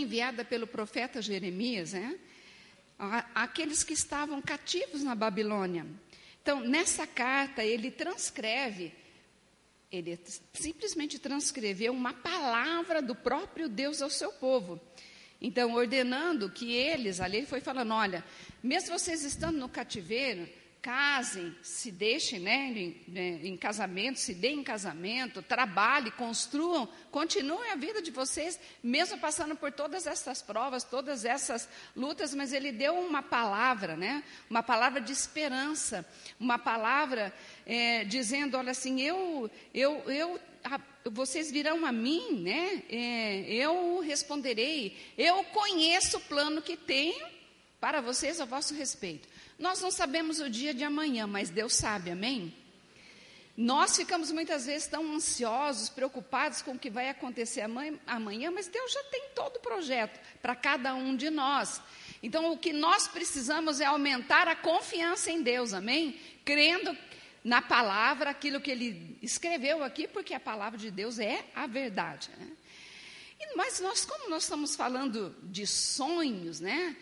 enviada pelo profeta Jeremias, né? Aqueles que estavam cativos na Babilônia. Então, nessa carta, ele simplesmente transcreveu uma palavra do próprio Deus ao seu povo. Então, ordenando que eles, ali ele foi falando, olha, mesmo vocês estando no cativeiro, casem, se deixem, né, em casamento, se deem em casamento, trabalhem, construam, continuem a vida de vocês, mesmo passando por todas essas provas, todas essas lutas, mas ele deu uma palavra, né, uma palavra de esperança, uma palavra dizendo, olha assim, vocês virão a mim, né, eu responderei, eu conheço o plano que tenho para vocês a vosso respeito. Nós não sabemos o dia de amanhã, mas Deus sabe, amém? Nós ficamos muitas vezes tão ansiosos, preocupados com o que vai acontecer amanhã, mas Deus já tem todo o projeto para cada um de nós. Então, o que nós precisamos é aumentar a confiança em Deus, amém? Crendo na palavra, aquilo que Ele escreveu aqui, porque a palavra de Deus é a verdade, né? Mas como nós estamos falando de sonhos, né?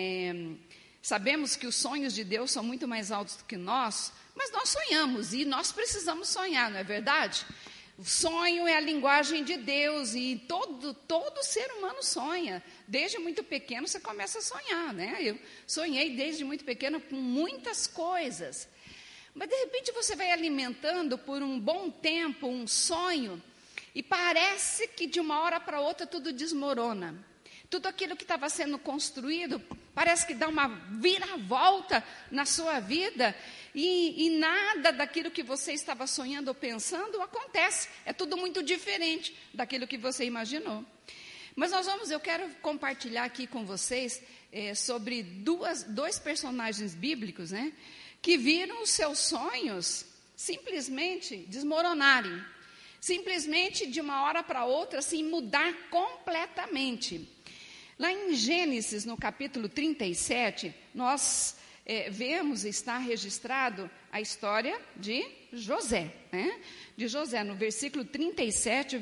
Sabemos que os sonhos de Deus são muito mais altos do que nós, mas nós sonhamos e nós precisamos sonhar, não é verdade? O sonho é a linguagem de Deus e todo ser humano sonha. Desde muito pequeno você começa a sonhar, né? Eu sonhei desde muito pequeno com muitas coisas. Mas de repente você vai alimentando por um bom tempo um sonho e parece que de uma hora para outra tudo desmorona. Tudo aquilo que estava sendo construído parece que dá uma viravolta na sua vida e nada daquilo que você estava sonhando ou pensando acontece. É tudo muito diferente daquilo que você imaginou. Mas eu quero compartilhar aqui com vocês sobre dois personagens bíblicos, né, que viram os seus sonhos simplesmente desmoronarem. Simplesmente de uma hora para outra, assim, mudar completamente. Lá em Gênesis, no capítulo 37, nós vemos, está registrado a história de José, né? De José, no versículo 37,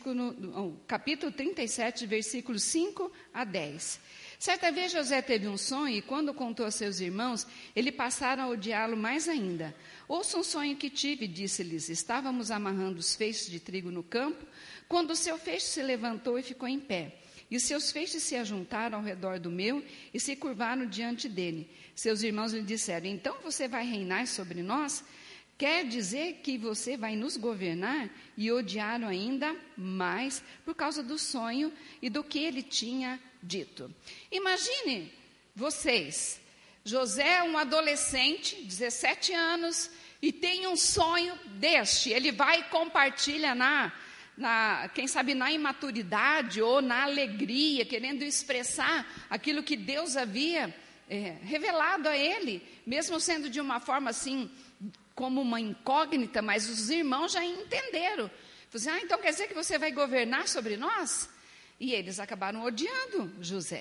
capítulo 37, versículos 5 a 10. Certa vez José teve um sonho e quando contou a seus irmãos, eles passaram a odiá-lo mais ainda. Ouça um sonho que tive, disse-lhes, estávamos amarrando os feixes de trigo no campo, quando o seu feixe se levantou e ficou em pé. E os seus feixes se ajuntaram ao redor do meu e se curvaram diante dele. Seus irmãos lhe disseram, então você vai reinar sobre nós? Quer dizer que você vai nos governar? E odiaram ainda mais por causa do sonho e do que ele tinha dito. Imagine vocês, José é um adolescente, 17 anos, e tem um sonho deste. Ele vai e compartilha quem sabe na imaturidade ou na alegria, querendo expressar aquilo que Deus havia revelado a ele, mesmo sendo de uma forma assim, como uma incógnita, mas os irmãos já entenderam. Falaram, então quer dizer que você vai governar sobre nós? E eles acabaram odiando José.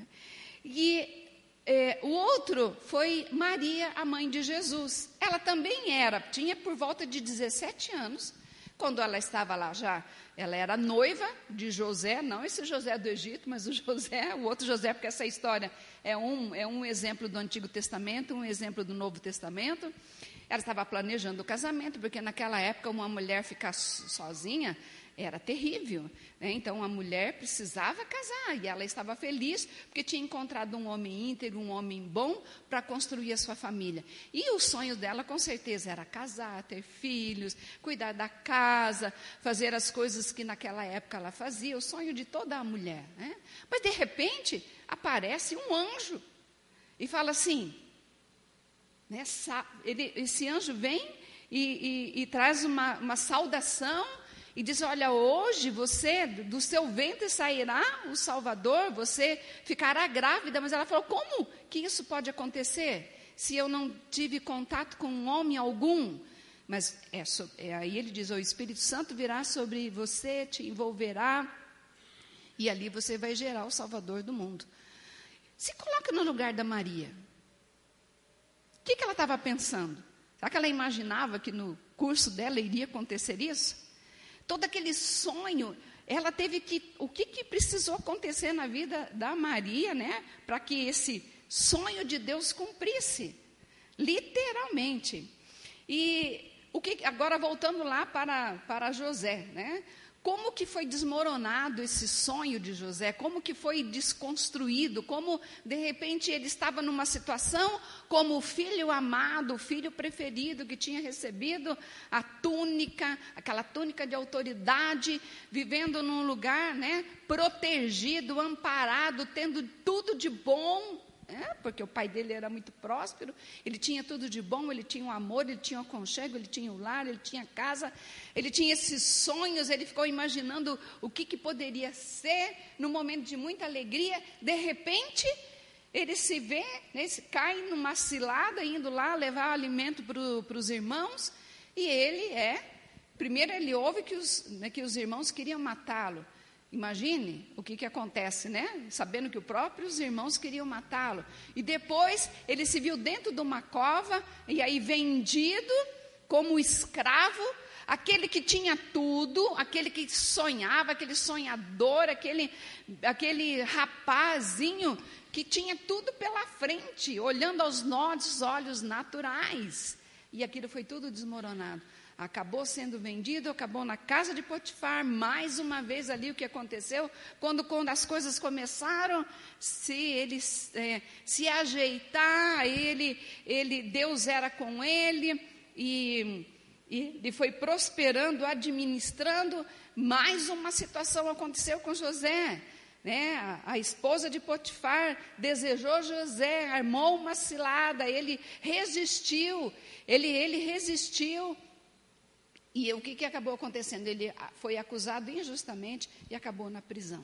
O outro foi Maria, a mãe de Jesus. Ela também tinha por volta de 17 anos, quando ela estava lá já, ela era noiva de José, não esse José do Egito, mas o outro José, porque essa história é um exemplo do Antigo Testamento, um exemplo do Novo Testamento. Ela estava planejando o casamento, porque naquela época uma mulher ficar sozinha era terrível, né? Então a mulher precisava casar e ela estava feliz porque tinha encontrado um homem íntegro, um homem bom para construir a sua família. E o sonho dela com certeza era casar, ter filhos, cuidar da casa, fazer as coisas que naquela época ela fazia, o sonho de toda a mulher, né? Mas de repente aparece um anjo e fala assim, né, esse anjo vem e traz uma saudação e diz, olha, hoje do seu ventre sairá o Salvador, você ficará grávida. Mas ela falou, como que isso pode acontecer se eu não tive contato com homem algum? Mas aí ele diz, o Espírito Santo virá sobre você, te envolverá, e ali você vai gerar o Salvador do mundo. Se coloca no lugar da Maria. O que ela estava pensando? Será que ela imaginava que no curso dela iria acontecer isso? Todo aquele sonho ela teve que, o que precisou acontecer na vida da Maria, né, para que esse sonho de Deus cumprisse, literalmente. E agora voltando lá para José, né? Como que foi desmoronado esse sonho de José? Como que foi desconstruído? Como, de repente, ele estava numa situação como o filho amado, o filho preferido, que tinha recebido a túnica, aquela túnica de autoridade, vivendo num lugar, né, protegido, amparado, tendo tudo de bom. Porque o pai dele era muito próspero, ele tinha tudo de bom, ele tinha o amor, ele tinha o aconchego, ele tinha o lar, ele tinha a casa, ele tinha esses sonhos, ele ficou imaginando o que poderia ser, num momento de muita alegria. De repente, ele se vê, né, cai numa cilada, indo lá levar alimento para os irmãos, e primeiro ele ouve que os irmãos queriam matá-lo. Imagine o que acontece, né? Sabendo que os próprios irmãos queriam matá-lo. E depois ele se viu dentro de uma cova, e aí vendido como escravo, aquele que tinha tudo, aquele que sonhava, aquele sonhador, aquele rapazinho que tinha tudo pela frente, olhando aos nossos olhos naturais. E aquilo foi tudo desmoronado. Acabou sendo vendido, acabou na casa de Potifar. Mais uma vez ali o que aconteceu, quando as coisas começaram se ajeitar, Deus era com ele, e ele foi prosperando, administrando. Mais uma situação aconteceu com José, né? A esposa de Potifar desejou José, armou uma cilada, ele resistiu, ele resistiu. E o que acabou acontecendo? Ele foi acusado injustamente e acabou na prisão.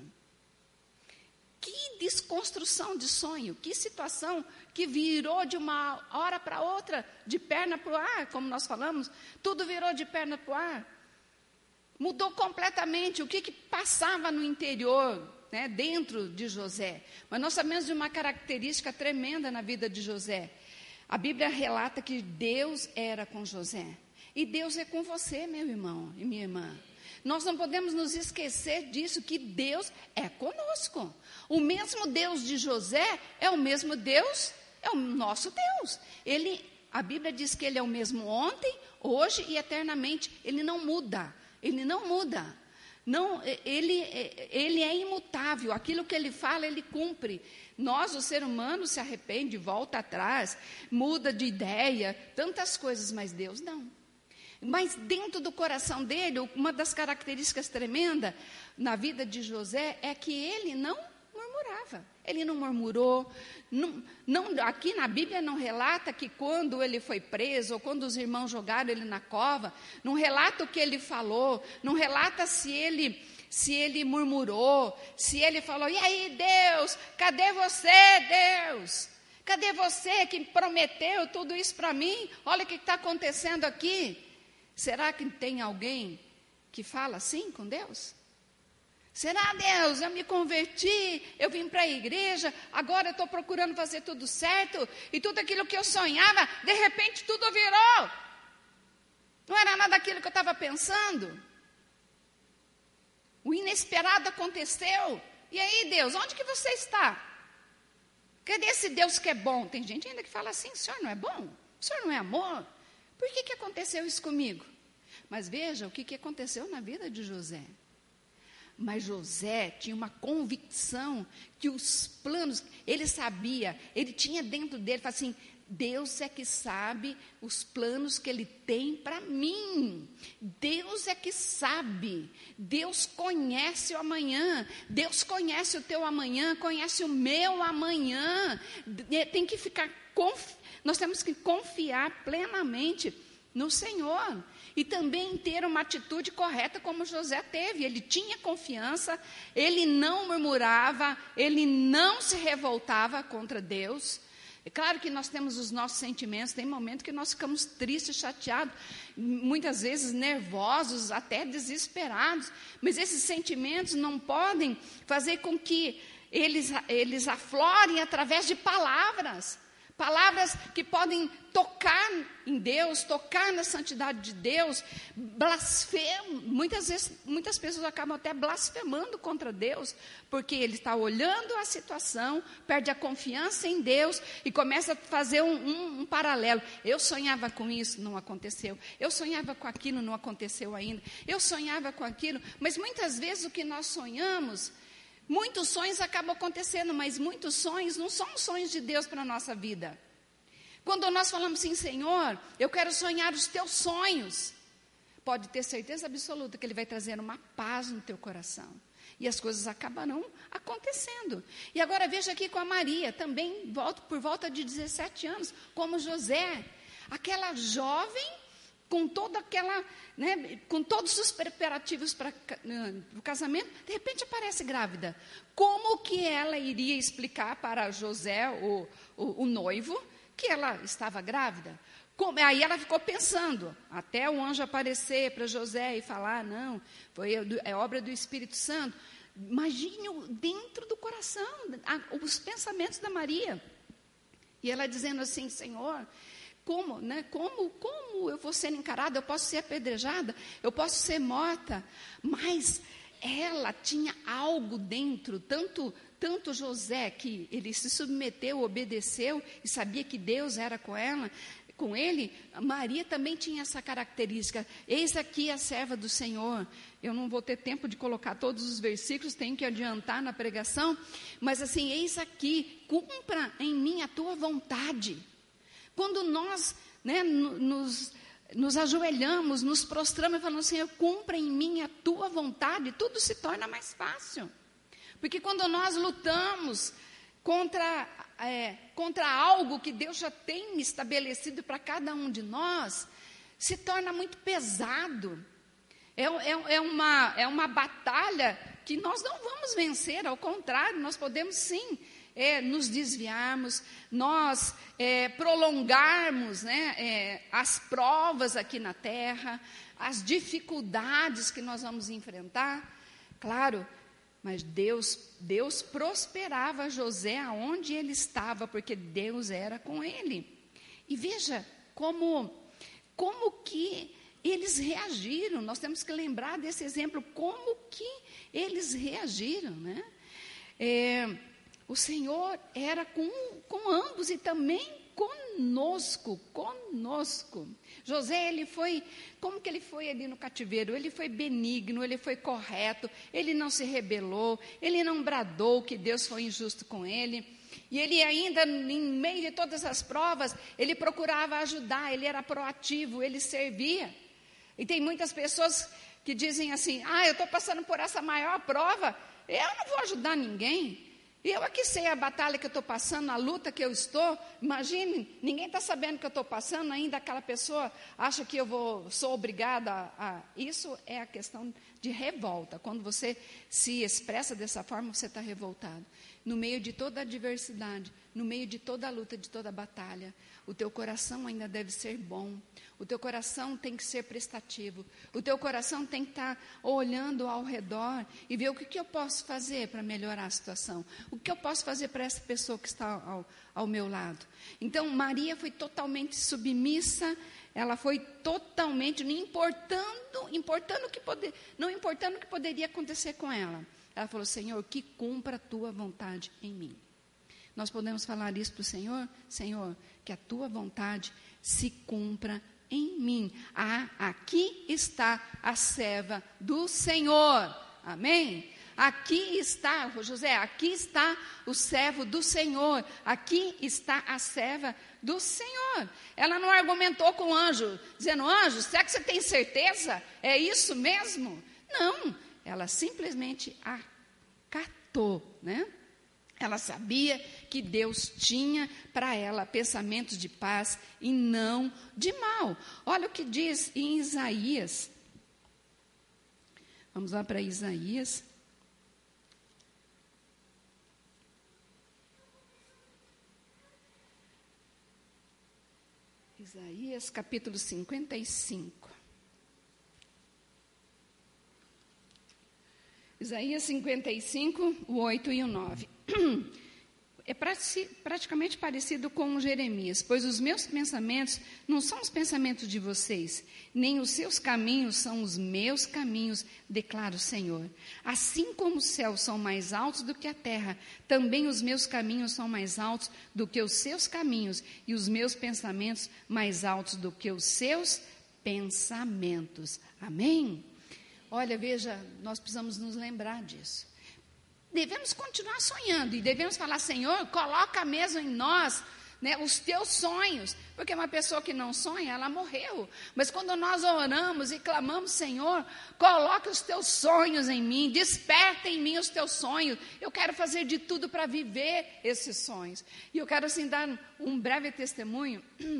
Que desconstrução de sonho, que situação que virou de uma hora para outra, de perna para o ar, como nós falamos, tudo virou de perna para o ar. Mudou completamente o que passava no interior, né, dentro de José. Mas nós sabemos de uma característica tremenda na vida de José. A Bíblia relata que Deus era com José. E Deus é com você, meu irmão e minha irmã. Nós não podemos nos esquecer disso, que Deus é conosco. O mesmo Deus de José é o mesmo Deus, é o nosso Deus. A Bíblia diz que Ele é o mesmo ontem, hoje e eternamente. Ele não muda, Ele não muda. Não, ele é imutável, aquilo que Ele fala, Ele cumpre. Nós, o ser humano, se arrepende, volta atrás, muda de ideia, tantas coisas, mas Deus não. Mas dentro do coração dele, uma das características tremendas na vida de José é que ele não murmurava. Ele não murmurou. Aqui na Bíblia não relata que quando ele foi preso, ou quando os irmãos jogaram ele na cova, não relata o que ele falou, não relata se ele murmurou, se ele falou: e aí, Deus, cadê você, Deus? Cadê você que prometeu tudo isso para mim? Olha o que está acontecendo aqui. Será que tem alguém que fala assim com Deus? Será, Deus, eu me converti, eu vim para a igreja, agora eu estou procurando fazer tudo certo, e tudo aquilo que eu sonhava, de repente tudo virou. Não era nada daquilo que eu estava pensando. O inesperado aconteceu. E aí, Deus, onde que você está? Cadê esse Deus que é bom? Tem gente ainda que fala assim: o Senhor não é bom? O Senhor não é amor? Por que aconteceu isso comigo? Mas veja o que aconteceu na vida de José. Mas José tinha uma convicção que os planos, ele sabia, ele tinha dentro dele, fala assim: Deus é que sabe os planos que Ele tem para mim. Deus é que sabe. Deus conhece o amanhã. Deus conhece o teu amanhã, conhece o meu amanhã. Tem que ficar nós temos que confiar plenamente no Senhor. E também ter uma atitude correta como José teve. Ele tinha confiança, ele não murmurava, ele não se revoltava contra Deus. É claro que nós temos os nossos sentimentos, tem momentos que nós ficamos tristes, chateados, muitas vezes nervosos, até desesperados, mas esses sentimentos não podem fazer com que eles aflorem através de palavras, Palavras que podem tocar em Deus, tocar na santidade de Deus, muitas vezes, muitas pessoas acabam até blasfemando contra Deus, porque ele está olhando a situação, perde a confiança em Deus e começa a fazer um paralelo. Eu sonhava com isso, não aconteceu. Eu sonhava com aquilo, não aconteceu ainda. Eu sonhava com aquilo, mas muitas vezes o que nós sonhamos, muitos sonhos acabam acontecendo, mas muitos sonhos não são sonhos de Deus para a nossa vida. Quando nós falamos assim, Senhor, eu quero sonhar os teus sonhos, pode ter certeza absoluta que Ele vai trazer uma paz no teu coração. E as coisas acabarão acontecendo. E agora veja aqui com a Maria, também por volta de 17 anos, como José, aquela jovem, com toda aquela, né, com todos os preparativos para o casamento, de repente aparece grávida. Como que ela iria explicar para José, o noivo, que ela estava grávida? Aí ela ficou pensando, até o anjo aparecer para José e falar, não, é obra do Espírito Santo. Imagine dentro do coração, os pensamentos da Maria. E ela dizendo assim, Senhor, como eu vou ser encarada? Eu posso ser apedrejada? Eu posso ser morta? Mas ela tinha algo dentro, tanto José, que ele se submeteu, obedeceu e sabia que Deus era com ele, Maria também tinha essa característica. Eis aqui a serva do Senhor. Eu não vou ter tempo de colocar todos os versículos, tenho que adiantar na pregação, mas assim, eis aqui, cumpra em mim a tua vontade. Quando nós, né, nos ajoelhamos, nos prostramos e falamos, Senhor, cumpra em mim a tua vontade, tudo se torna mais fácil. Porque quando nós lutamos contra algo que Deus já tem estabelecido para cada um de nós, se torna muito pesado. É uma batalha que nós não vamos vencer, ao contrário, nós podemos sim nos desviarmos, nós prolongarmos, né, as provas aqui na terra, as dificuldades que nós vamos enfrentar, claro. Mas Deus prosperava José aonde ele estava, porque Deus era com ele. E veja como que eles reagiram. Nós temos que lembrar desse exemplo, como que eles reagiram, né? O Senhor era com ambos e também conosco. José, como que ele foi ali no cativeiro? Ele foi benigno, ele foi correto, ele não se rebelou, ele não bradou que Deus foi injusto com ele. E ele ainda, em meio de todas as provas, ele procurava ajudar, ele era proativo, ele servia. E tem muitas pessoas que dizem assim, eu estou passando por essa maior prova, eu não vou ajudar ninguém. Eu aqui sei a batalha que eu estou passando, a luta que eu estou. Imagine, ninguém está sabendo que eu estou passando, ainda aquela pessoa acha que sou obrigada a... Isso é a questão de revolta. Quando você se expressa dessa forma, você está revoltado. No meio de toda a adversidade, no meio de toda a luta, de toda a batalha, o teu coração ainda deve ser bom. O teu coração tem que ser prestativo. O teu coração tem que estar olhando ao redor e ver o que eu posso fazer para melhorar a situação. O que eu posso fazer para essa pessoa que está ao meu lado. Então, Maria foi totalmente submissa. Ela foi totalmente, não importando o que poderia acontecer com ela. Ela falou, Senhor, que cumpra a tua vontade em mim. Nós podemos falar isso para o Senhor? Senhor, que a tua vontade se cumpra em mim. Aqui está a serva do Senhor. Amém? Aqui está, José, aqui está o servo do Senhor. Aqui está a serva do Senhor. Ela não argumentou com o anjo, dizendo, anjo, será que você tem certeza? É isso mesmo? Não, ela simplesmente acatou, né? Ela sabia que Deus tinha para ela pensamentos de paz e não de mal. Olha o que diz em Isaías. Vamos lá para Isaías. Isaías capítulo 55. Isaías 55, o 8 e o 9. é praticamente parecido com Jeremias, pois os meus pensamentos não são os pensamentos de vocês, nem os seus caminhos são os meus caminhos, declara o Senhor. Assim como os céus são mais altos do que a terra, também os meus caminhos são mais altos do que os seus caminhos, e os meus pensamentos mais altos do que os seus pensamentos. Amém? Olha, veja, nós precisamos nos lembrar disso. Devemos continuar sonhando e devemos falar, Senhor, coloca mesmo em nós, né, os teus sonhos, porque uma pessoa que não sonha, ela morreu. Mas quando nós oramos e clamamos, Senhor, coloca os teus sonhos em mim, desperta em mim os teus sonhos. Eu quero fazer de tudo para viver esses sonhos. E eu quero assim dar um breve testemunho.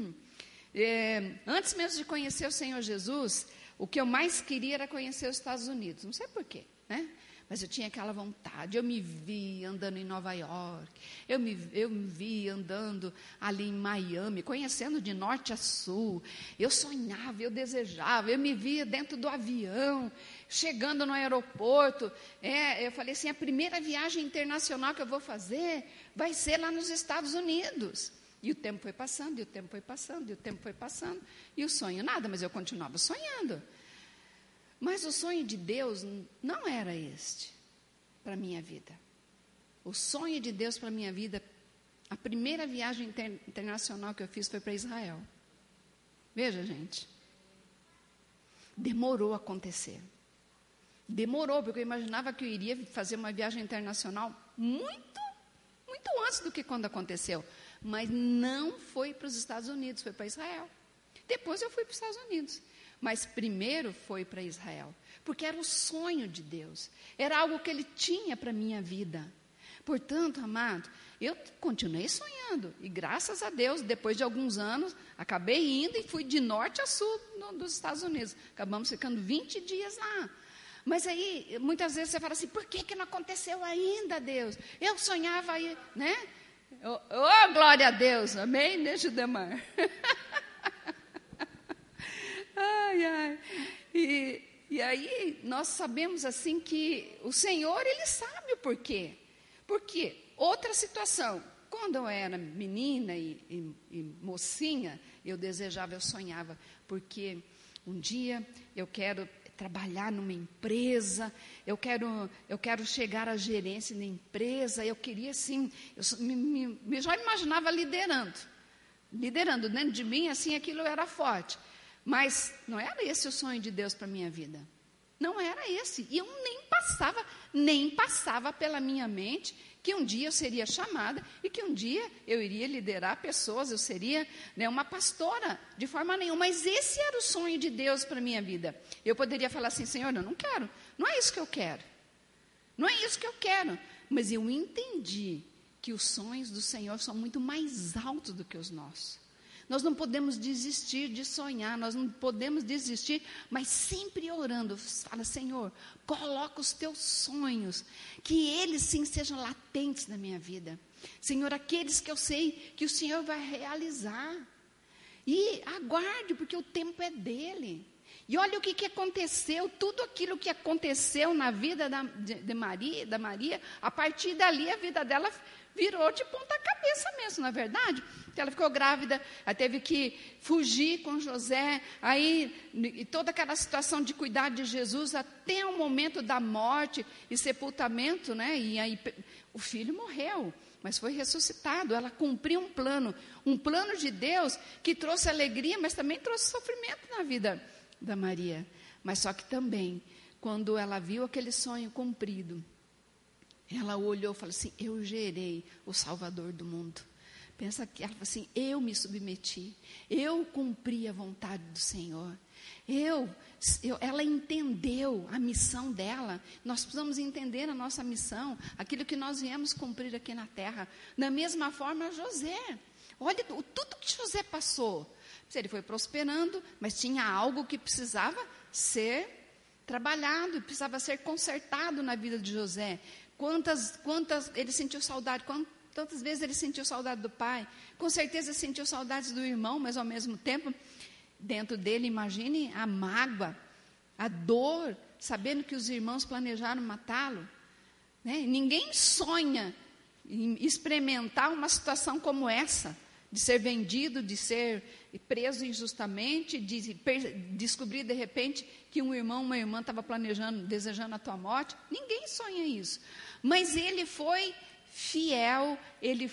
Antes mesmo de conhecer o Senhor Jesus, o que eu mais queria era conhecer os Estados Unidos. Não sei porquê, né? Mas eu tinha aquela vontade. Eu me vi andando em Nova York, eu me vi andando ali em Miami, conhecendo de norte a sul. Eu sonhava, eu desejava, eu me via dentro do avião, chegando no aeroporto. Eu falei assim, a primeira viagem internacional que eu vou fazer vai ser lá nos Estados Unidos. E o tempo foi passando, e o tempo foi passando, e o tempo foi passando, e o sonho nada, mas eu continuava sonhando. Mas o sonho de Deus não era este, para a minha vida. O sonho de Deus para a minha vida, a primeira viagem internacional que eu fiz foi para Israel. Veja, gente, demorou a acontecer. Demorou, porque eu imaginava que eu iria fazer uma viagem internacional muito antes do que quando aconteceu. Mas não foi para os Estados Unidos, foi para Israel. Depois eu fui para os Estados Unidos. Mas primeiro foi para Israel, porque era o sonho de Deus, era algo que Ele tinha para a minha vida. Portanto, amado, eu continuei sonhando, e graças a Deus, depois de alguns anos, acabei indo e fui de norte a sul dos Estados Unidos. Acabamos ficando 20 dias lá. Mas aí, muitas vezes você fala assim, por que não aconteceu ainda, Deus? Eu sonhava aí, né? Oh, glória a Deus, amém, né, Judemar? Ai, ai. E aí nós sabemos assim que o Senhor, Ele sabe o porquê. Porque outra situação, quando eu era menina e mocinha, eu desejava, eu sonhava, porque um dia eu quero trabalhar numa empresa, eu quero chegar à gerência da empresa, eu queria assim, eu já imaginava liderando dentro de mim, assim, aquilo era forte. Mas não era esse o sonho de Deus para a minha vida. Não era esse. E eu nem passava pela minha mente que um dia eu seria chamada e que um dia eu iria liderar pessoas, eu seria, né, uma pastora, de forma nenhuma. Mas esse era o sonho de Deus para a minha vida. Eu poderia falar assim, Senhor, eu não quero. Não é isso que eu quero. Não é isso que eu quero. Mas eu entendi que os sonhos do Senhor são muito mais altos do que os nossos. Nós não podemos desistir de sonhar, nós não podemos desistir, mas sempre orando. Fala, Senhor, coloca os teus sonhos, que eles sim sejam latentes na minha vida. Senhor, aqueles que eu sei que o Senhor vai realizar. E aguarde, porque o tempo é dele. E olha o que aconteceu, tudo aquilo que aconteceu na vida da Maria, a partir dali a vida dela virou de ponta cabeça mesmo, não é verdade? Ela ficou grávida, ela teve que fugir com José, aí e toda aquela situação de cuidar de Jesus até o momento da morte e sepultamento, né? E aí o filho morreu, mas foi ressuscitado. Ela cumpriu um plano de Deus que trouxe alegria, mas também trouxe sofrimento na vida da Maria. Mas só que também, quando ela viu aquele sonho cumprido, ela olhou e falou assim, eu gerei o Salvador do mundo. Pensa que ela falou assim, eu me submeti, eu cumpri a vontade do Senhor. Ela entendeu a missão dela. Nós precisamos entender a nossa missão, aquilo que nós viemos cumprir aqui na terra. Da mesma forma, José. Olha tudo que José passou. Ele foi prosperando, mas tinha algo que precisava ser trabalhado, precisava ser consertado na vida de José. Quantas ele sentiu saudade, quantas vezes ele sentiu saudade do pai, com certeza sentiu saudades do irmão, mas ao mesmo tempo, dentro dele, imagine a mágoa, a dor, sabendo que os irmãos planejaram matá-lo, né? Ninguém sonha experimentar uma situação como essa, de ser vendido, de ser preso injustamente, de descobrir de repente que um irmão, uma irmã estava planejando, desejando a tua morte. Ninguém sonha isso. Mas ele foi fiel, ele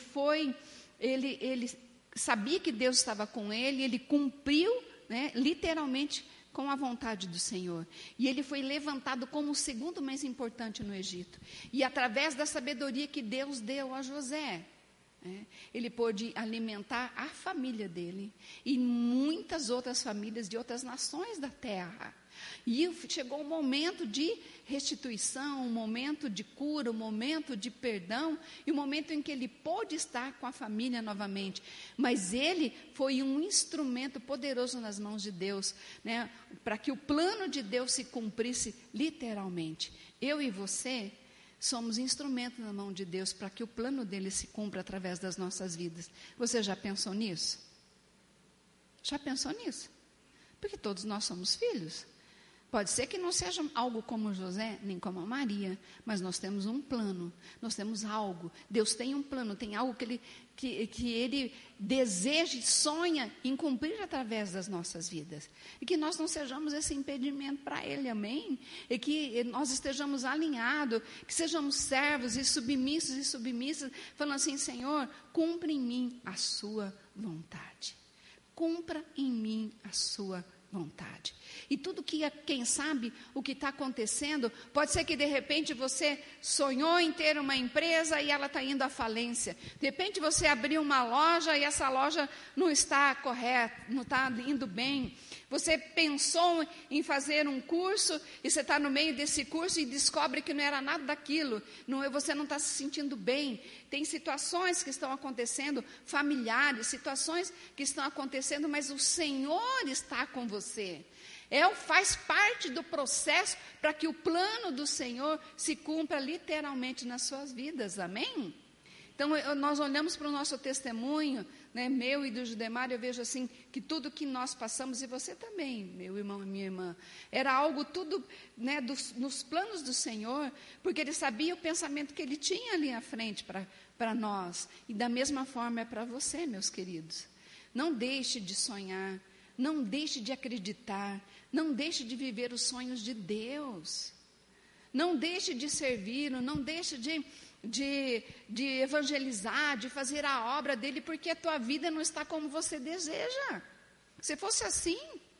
sabia que Deus estava com ele, ele cumpriu, né, literalmente com a vontade do Senhor. E ele foi levantado como o segundo mais importante no Egito. E através da sabedoria que Deus deu a José, ele pôde alimentar a família dele e muitas outras famílias de outras nações da terra. E chegou um momento de restituição, um momento de cura, um momento de perdão, e um momento em que ele pôde estar com a família novamente. Mas ele foi um instrumento poderoso nas mãos de Deus, né, para que o plano de Deus se cumprisse literalmente. Eu e você somos instrumento na mão de Deus para que o plano dele se cumpra através das nossas vidas. Você já pensou nisso? Já pensou nisso? Porque todos nós somos filhos. Pode ser que não seja algo como José, nem como a Maria, mas nós temos um plano, nós temos algo. Deus tem um plano, tem algo que Ele deseja e sonha em cumprir através das nossas vidas. E que nós não sejamos esse impedimento para Ele, amém? E que nós estejamos alinhados, que sejamos servos e submissas, falando assim, Senhor, cumpra em mim a sua vontade. Cumpra em mim a sua vontade. E tudo que, quem sabe, o que está acontecendo, pode ser que de repente você sonhou em ter uma empresa e ela está indo à falência. De repente você abriu uma loja e essa loja não está correta, não está indo bem. Você pensou em fazer um curso e você está no meio desse curso e descobre que não era nada daquilo. Você não está se sentindo bem. Tem situações que estão acontecendo, familiares, situações que estão acontecendo, mas o Senhor está com você. Faz parte do processo para que o plano do Senhor se cumpra literalmente nas suas vidas, amém? Então, nós olhamos para o nosso testemunho, né, meu e do Judemar, eu vejo assim, que tudo que nós passamos, e você também, meu irmão e minha irmã, era algo tudo, né, nos planos do Senhor, porque Ele sabia o pensamento que Ele tinha ali à frente para nós, e da mesma forma é para você, meus queridos. Não deixe de sonhar, não deixe de acreditar, não deixe de viver os sonhos de Deus, não deixe de servir, não deixe de evangelizar, de fazer a obra dele, porque a tua vida não está como você deseja. Se fosse assim,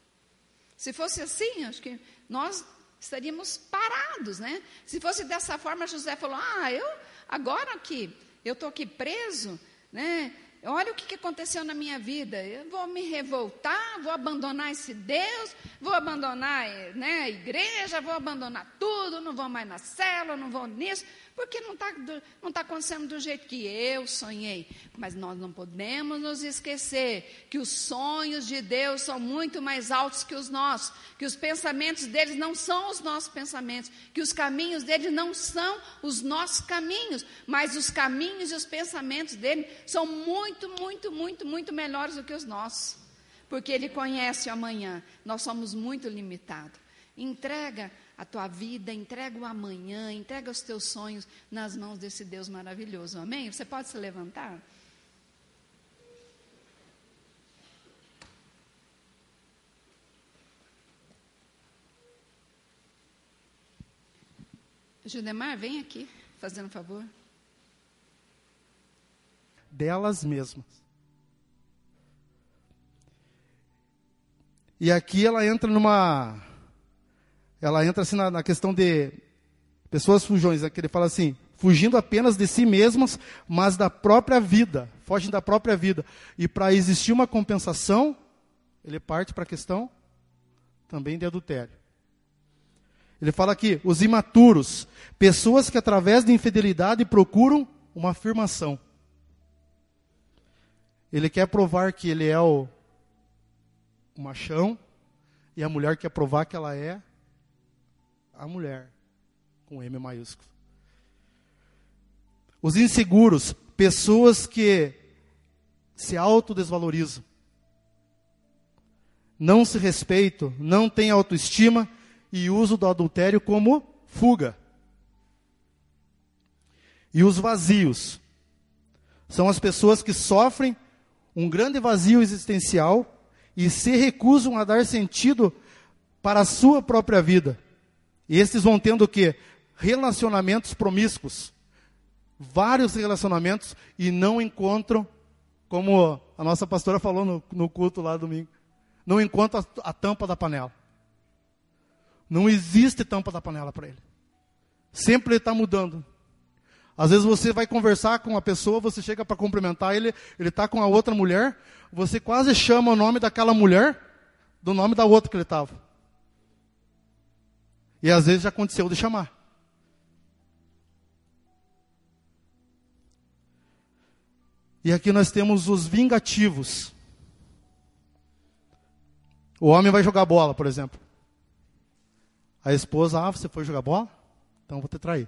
acho que nós estaríamos parados, né? Se fosse dessa forma, José falou, agora que eu estou aqui preso, né? Olha o que aconteceu na minha vida, eu vou me revoltar, vou abandonar esse Deus, vou abandonar, né, a igreja, vou abandonar tudo, não vou mais na célula, não vou nisso, porque não está acontecendo do jeito que eu sonhei. Mas nós não podemos nos esquecer que os sonhos de Deus são muito mais altos que os nossos, que os pensamentos deles não são os nossos pensamentos, que os caminhos dele não são os nossos caminhos, mas os caminhos e os pensamentos dele são muito, muito, muito, muito melhores do que os nossos, porque Ele conhece o amanhã. Nós somos muito limitados. Entrega a tua vida, entrega o amanhã, entrega os teus sonhos nas mãos desse Deus maravilhoso, amém? Você pode se levantar? Judemar, vem aqui, fazendo um favor. Delas mesmas. E aqui ela entra assim na questão de pessoas fujões, que ele fala assim, fugindo apenas de si mesmas, mas da própria vida, fogem da própria vida. E para existir uma compensação, ele parte para a questão também de adultério. Ele fala aqui, os imaturos, pessoas que através de infidelidade procuram uma afirmação. Ele quer provar que ele é o machão, e a mulher quer provar que ela é a mulher, com M maiúsculo. Os inseguros, pessoas que se autodesvalorizam, não se respeitam, não têm autoestima e usam do adultério como fuga. E os vazios, São as pessoas que sofrem um grande vazio existencial e se recusam a dar sentido para a sua própria vida. E esses vão tendo o quê? Relacionamentos promíscuos. Vários relacionamentos e não encontram, como a nossa pastora falou no culto lá domingo, não encontram a tampa da panela. Não existe tampa da panela para ele. Sempre ele está mudando. Às vezes você vai conversar com uma pessoa, você chega para cumprimentar ele está com a outra mulher, você quase chama o nome daquela mulher do nome da outra que ele estava. E às vezes já aconteceu de chamar. E aqui nós temos os vingativos. O homem vai jogar bola, por exemplo. A esposa, você foi jogar bola? Então eu vou te trair.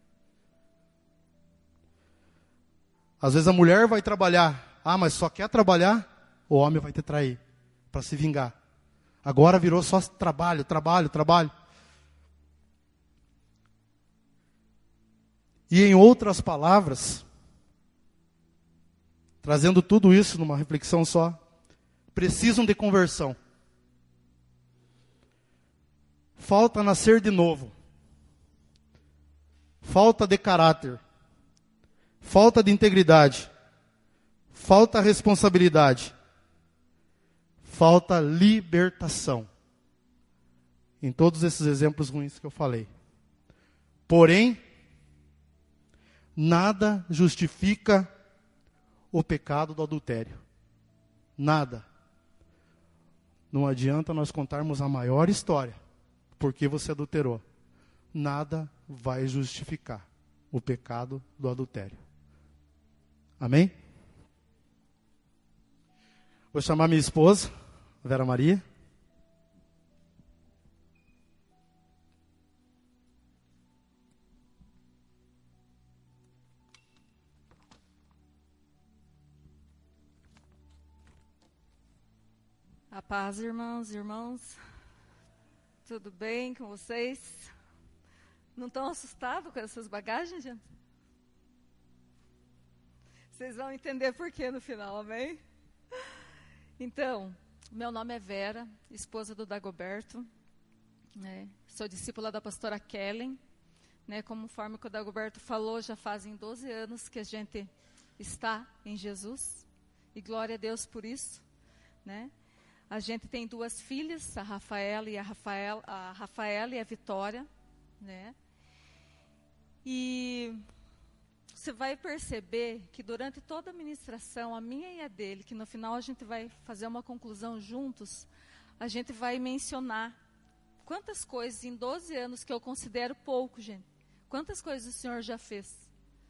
Às vezes a mulher vai trabalhar. Mas só quer trabalhar? O homem vai te trair. Para se vingar. Agora virou só trabalho, trabalho, trabalho. E em outras palavras, trazendo tudo isso numa reflexão só, precisam de conversão. Falta nascer de novo. Falta de caráter. Falta de integridade. Falta responsabilidade. Falta libertação. Em todos esses exemplos ruins que eu falei. Porém, nada justifica o pecado do adultério. Nada. Não adianta nós contarmos a maior história, porque você adulterou. Nada vai justificar o pecado do adultério. Amém? Vou chamar minha esposa, Vera Maria. A paz, irmãos e irmãos. Tudo bem com vocês? Não estão assustados com essas bagagens, gente? Vocês vão entender por quê no final, amém? Então, meu nome é Vera, esposa do Dagoberto. Sou discípula da pastora Kellen. Conforme o Dagoberto falou, já fazem 12 anos que a gente está em Jesus. E glória a Deus por isso, A gente tem 2 filhas, a Rafaela e a Vitória, E você vai perceber que durante toda a ministração, a minha e a dele, que no final a gente vai fazer uma conclusão juntos, a gente vai mencionar quantas coisas em 12 anos que eu considero pouco, gente. Quantas coisas o Senhor já fez,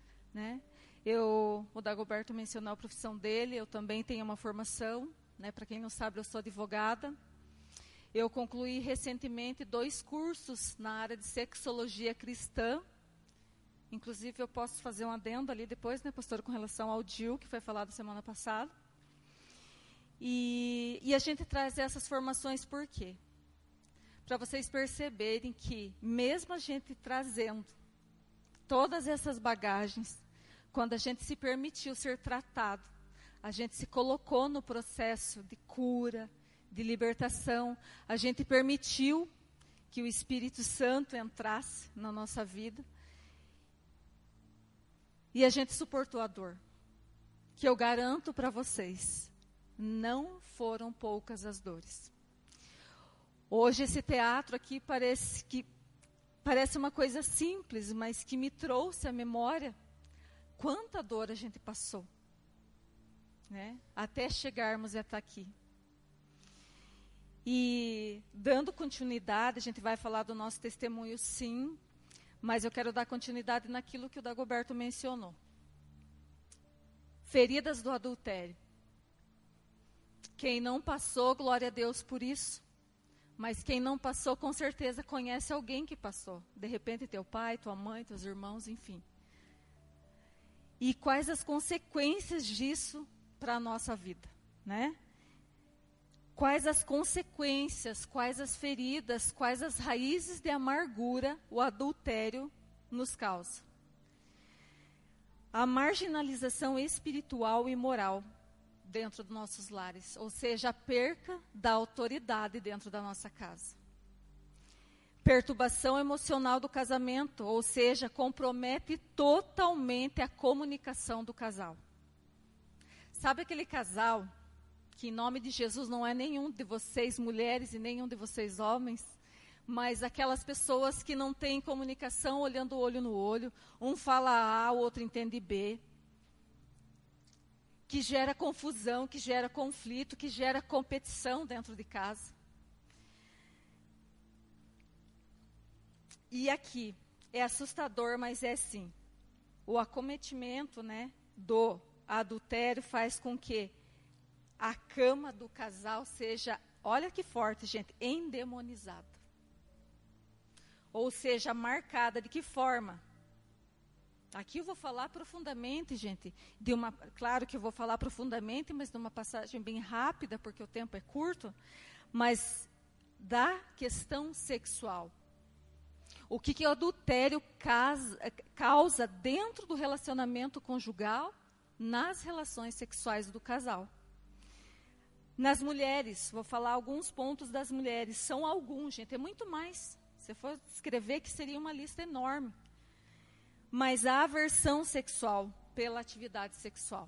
O Dagoberto mencionou a profissão dele, eu também tenho uma formação. Para quem não sabe, eu sou advogada. Eu concluí recentemente 2 cursos na área de sexologia cristã. Inclusive, eu posso fazer um adendo ali depois, pastor, com relação ao DIU, que foi falado semana passada. E a gente traz essas formações por quê? Para vocês perceberem que, mesmo a gente trazendo todas essas bagagens, quando a gente se permitiu ser tratado, a gente se colocou no processo de cura, de libertação. A gente permitiu que o Espírito Santo entrasse na nossa vida. E a gente suportou a dor. Que eu garanto para vocês, não foram poucas as dores. Hoje esse teatro aqui parece uma coisa simples, mas que me trouxe à memória quanta dor a gente passou. Até chegarmos a estar aqui. E dando continuidade, a gente vai falar do nosso testemunho, sim, mas eu quero dar continuidade naquilo que o Dagoberto mencionou. Feridas do adultério. Quem não passou, glória a Deus por isso. Mas quem não passou, com certeza conhece alguém que passou. De repente, teu pai, tua mãe, teus irmãos, enfim. E quais as consequências disso para a nossa vida, Quais as consequências, quais as feridas, quais as raízes de amargura o adultério nos causa. a marginalização espiritual e moral dentro dos nossos lares, ou seja, a perca da autoridade dentro da nossa casa. Perturbação emocional do casamento, ou seja, compromete totalmente a comunicação do casal. Sabe aquele casal que em nome de Jesus não é nenhum de vocês mulheres e nenhum de vocês homens, mas aquelas pessoas que não têm comunicação olhando olho no olho, um fala A, o outro entende B, que gera confusão, que gera conflito, que gera competição dentro de casa. E aqui, é assustador, mas é sim. O acometimento, né, do adultério faz com que a cama do casal seja, olha que forte, gente, endemonizada. Ou seja, marcada de que forma? Aqui eu vou falar profundamente, gente, claro que eu vou falar profundamente, mas de uma passagem bem rápida, porque o tempo é curto, mas da questão sexual. O que o adultério causa dentro do relacionamento conjugal, nas relações sexuais do casal. Nas mulheres, vou falar alguns pontos das mulheres, são alguns, gente, é muito mais. Se for escrever, que seria uma lista enorme. Mas a aversão sexual pela atividade sexual.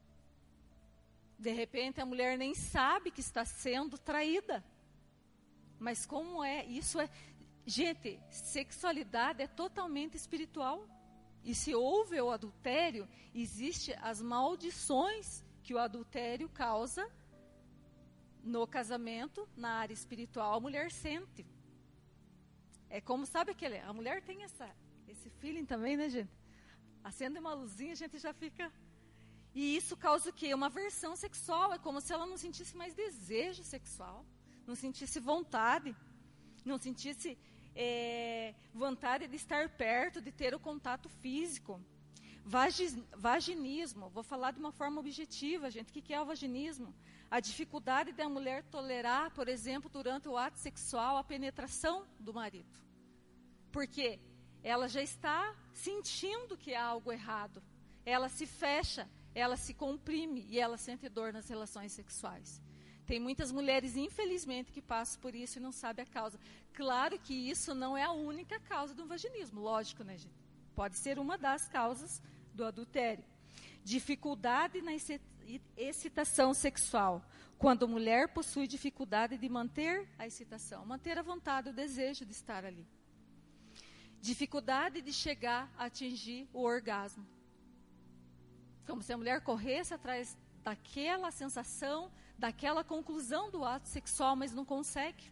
De repente, a mulher nem sabe que está sendo traída. Mas como é? Isso é... Gente, sexualidade é totalmente espiritual. E se houve o adultério, existem as maldições que o adultério causa no casamento, na área espiritual. A mulher sente. É como, sabe aquele... A mulher tem esse feeling também, né, gente? Acende uma luzinha, a gente já fica... E isso causa o quê? Uma aversão sexual. É como se ela não sentisse mais desejo sexual. Não sentisse vontade. Não sentisse vontade de estar perto, de ter o contato físico. Vaginismo. Vou falar de uma forma objetiva, gente. O que é o vaginismo? A dificuldade da mulher tolerar, por exemplo, durante o ato sexual, a penetração do marido. Porque ela já está sentindo que há algo errado. Ela se fecha, ela se comprime e ela sente dor nas relações sexuais. Tem muitas mulheres, infelizmente, que passam por isso e não sabem a causa. Claro que isso não é a única causa do vaginismo, lógico, né, gente? Pode ser uma das causas do adultério. Dificuldade na excitação sexual. Quando a mulher possui dificuldade de manter a excitação, manter a vontade, o desejo de estar ali. Dificuldade de chegar a atingir o orgasmo. Como se a mulher corresse atrás daquela sensação, daquela conclusão do ato sexual, mas não consegue.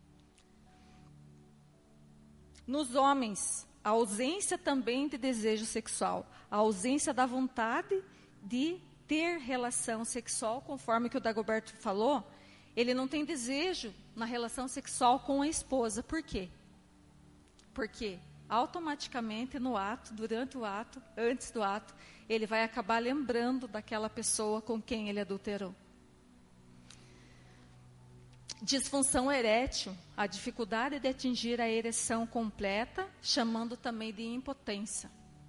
Nos homens, a ausência também de desejo sexual, a ausência da vontade de ter relação sexual, conforme que o Dagoberto falou, ele não tem desejo na relação sexual com a esposa. Por quê? Porque automaticamente no ato, durante o ato, antes do ato, ele vai acabar lembrando daquela pessoa com quem ele adulterou. Disfunção erétil, a dificuldade de atingir a ereção completa, chamando também de impotência.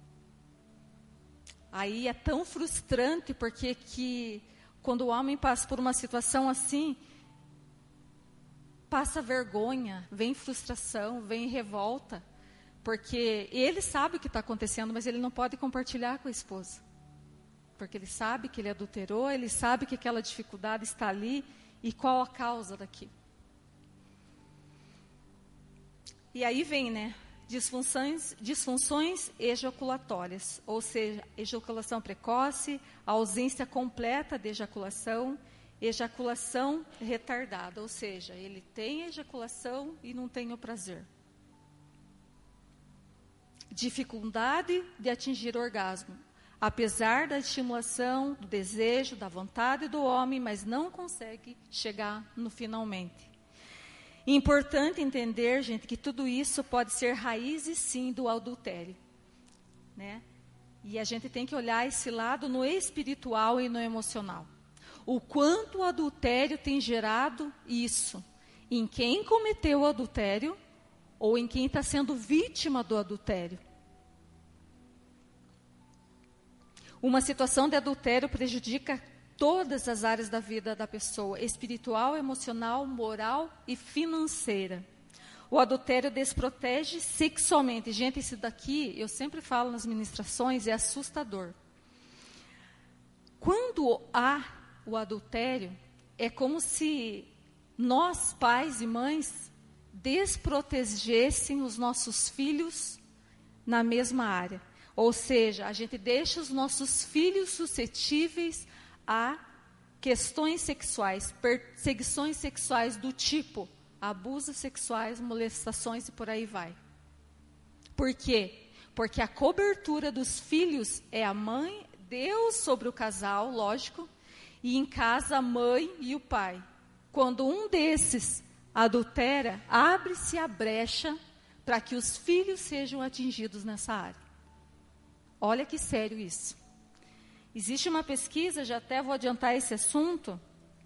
Aí é tão frustrante, porque quando o homem passa por uma situação assim, passa vergonha, vem frustração, vem revolta, porque ele sabe o que está acontecendo, mas ele não pode compartilhar com a esposa. Porque ele sabe que ele adulterou, ele sabe que aquela dificuldade está ali, e qual a causa daquilo. E aí vem, né, disfunções ejaculatórias, ou seja, ejaculação precoce, ausência completa de ejaculação, ejaculação retardada, ou seja, ele tem ejaculação e não tem o prazer. Dificuldade de atingir o orgasmo, apesar da estimulação, do desejo, da vontade do homem, mas não consegue chegar no finalmente. Importante entender, gente, que tudo isso pode ser raízes, sim, do adultério, né? E a gente tem que olhar esse lado no espiritual e no emocional. O quanto o adultério tem gerado isso em quem cometeu o adultério ou em quem está sendo vítima do adultério. Uma situação de adultério prejudica todas as áreas da vida da pessoa, espiritual, emocional, moral e financeira. O adultério desprotege sexualmente. Gente, isso daqui, eu sempre falo nas ministrações, é assustador. Quando há o adultério, é como se nós, pais e mães, desprotegessem os nossos filhos na mesma área. Ou seja, a gente deixa os nossos filhos suscetíveis a questões sexuais, perseguições sexuais do tipo abusos sexuais, molestações e por aí vai. Por quê? Porque a cobertura dos filhos é a mãe, Deus sobre o casal, lógico, e em casa a mãe e o pai. Quando um desses adultera, abre-se a brecha para que os filhos sejam atingidos nessa área. Olha que sério isso. Existe uma pesquisa, já até vou adiantar esse assunto.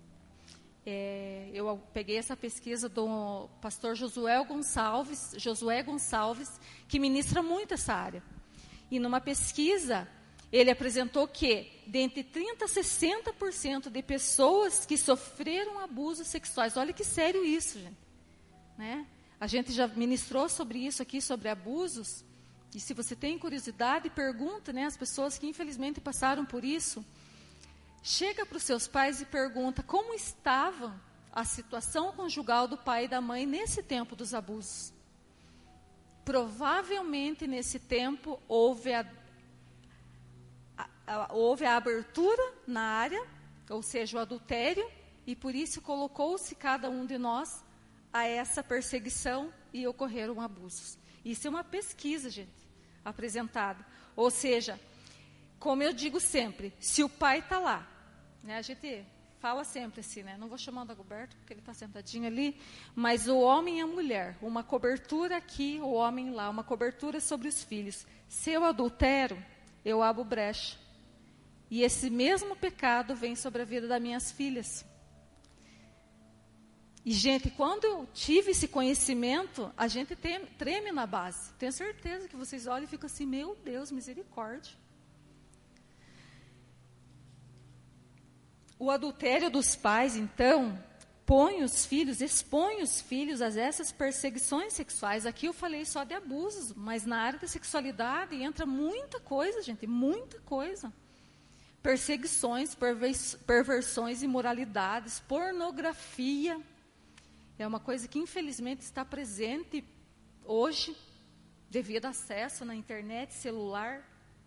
Eu peguei essa pesquisa do pastor Josué Gonçalves, que ministra muito essa área. E numa pesquisa, ele apresentou que, dentre 30% a 60% de pessoas que sofreram abusos sexuais, olha que sério isso, gente. Né? A gente já ministrou sobre isso aqui, sobre abusos. E se você tem curiosidade, pergunta, né, as pessoas que infelizmente passaram por isso. Chega para os seus pais e pergunta como estava a situação conjugal do pai e da mãe nesse tempo dos abusos. Provavelmente nesse tempo houve a abertura na área, ou seja, o adultério, e por isso colocou-se cada um de nós a essa perseguição e ocorreram abusos. Isso é uma pesquisa, gente, apresentada. Ou seja, como eu digo sempre, se o pai está lá, né, a gente fala sempre assim, né, não vou chamar o Dagoberto porque ele está sentadinho ali, mas o homem e a mulher, uma cobertura aqui, o homem lá, uma cobertura sobre os filhos. Se eu adultero, eu abro brecha. E esse mesmo pecado vem sobre a vida das minhas filhas. E, gente, quando eu tive esse conhecimento, a gente treme na base. Tenho certeza que vocês olham e ficam assim, meu Deus, misericórdia. O adultério dos pais, então, expõe os filhos a essas perseguições sexuais. Aqui eu falei só de abusos, mas na área da sexualidade entra muita coisa, gente, muita coisa. Perseguições, perversões, imoralidades, pornografia. É uma coisa que, infelizmente, está presente hoje, devido ao acesso na internet, celular.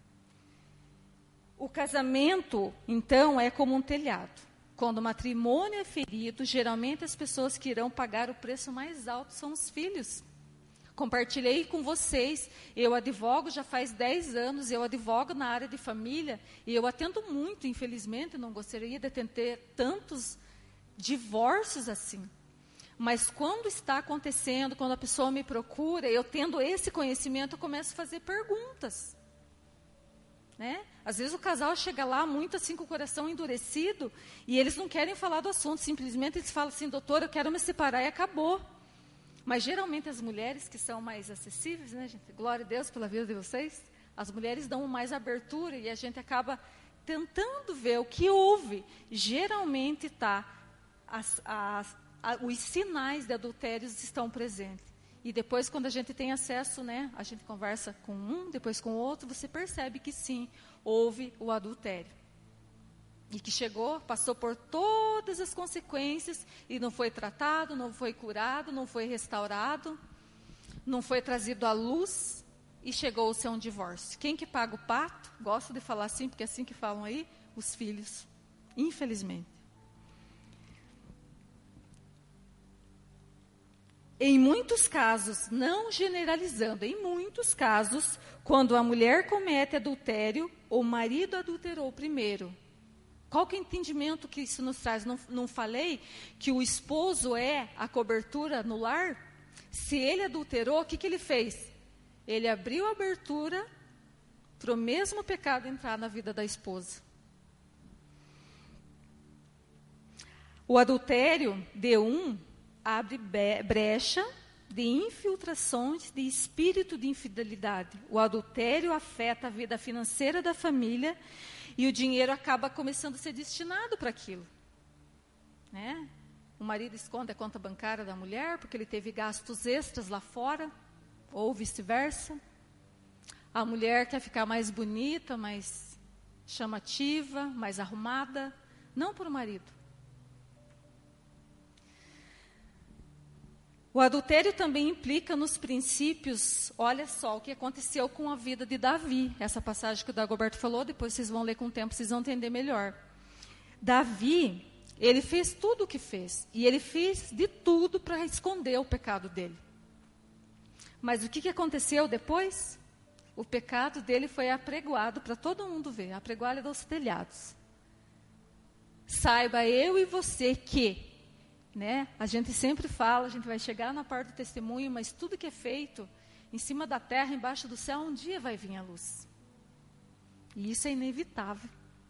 O casamento, então, é como um telhado. Quando o matrimônio é ferido, geralmente as pessoas que irão pagar o preço mais alto são os filhos. Compartilhei com vocês, eu advogo já faz 10 anos, eu advogo na área de família, e eu atendo muito, infelizmente, não gostaria de ter tantos divórcios assim. Mas quando está acontecendo, quando a pessoa me procura, eu tendo esse conhecimento, eu começo a fazer perguntas. Né? Às vezes o casal chega lá muito assim com o coração endurecido e eles não querem falar do assunto, simplesmente eles falam assim, doutor, eu quero me separar e acabou. Mas geralmente as mulheres que são mais acessíveis, né, gente? Glória a Deus pela vida de vocês, as mulheres dão mais abertura e a gente acaba tentando ver o que houve. Geralmente está os sinais de adultérios estão presentes. E depois, quando a gente tem acesso, né, a gente conversa com um, depois com o outro, você percebe que sim, houve o adultério. E que passou por todas as consequências e não foi tratado, não foi curado, não foi restaurado, não foi trazido à luz e chegou-se a um divórcio. Quem que paga o pato? Gosto de falar assim, porque é assim que falam aí, os filhos, infelizmente. Em muitos casos, não generalizando, em muitos casos, quando a mulher comete adultério, o marido adulterou primeiro. Qual que é o entendimento que isso nos traz? Não falei que o esposo é a cobertura no lar? Se ele adulterou, o que ele fez? Ele abriu a abertura para o mesmo pecado entrar na vida da esposa. O adultério de abre brecha de infiltrações de espírito de infidelidade. O adultério afeta a vida financeira da família E o dinheiro acaba começando a ser destinado para aquilo, né? O marido esconde a conta bancária da mulher porque ele teve gastos extras lá fora, ou vice-versa. A mulher quer ficar mais bonita, mais chamativa, mais arrumada, não por o marido. O adultério também implica nos princípios, olha só o que aconteceu com a vida de Davi. Essa passagem que o Dagoberto falou, depois vocês vão ler com o tempo, vocês vão entender melhor. Davi, ele fez tudo o que fez, e ele fez de tudo para esconder o pecado dele. Mas o que aconteceu depois? O pecado dele foi apregoado para todo mundo ver, apregoado aos telhados. Saiba eu e você que, né, a gente sempre fala, a gente vai chegar na parte do testemunho, mas tudo que é feito em cima da terra, embaixo do céu, um dia vai vir a luz. E isso é inevitável.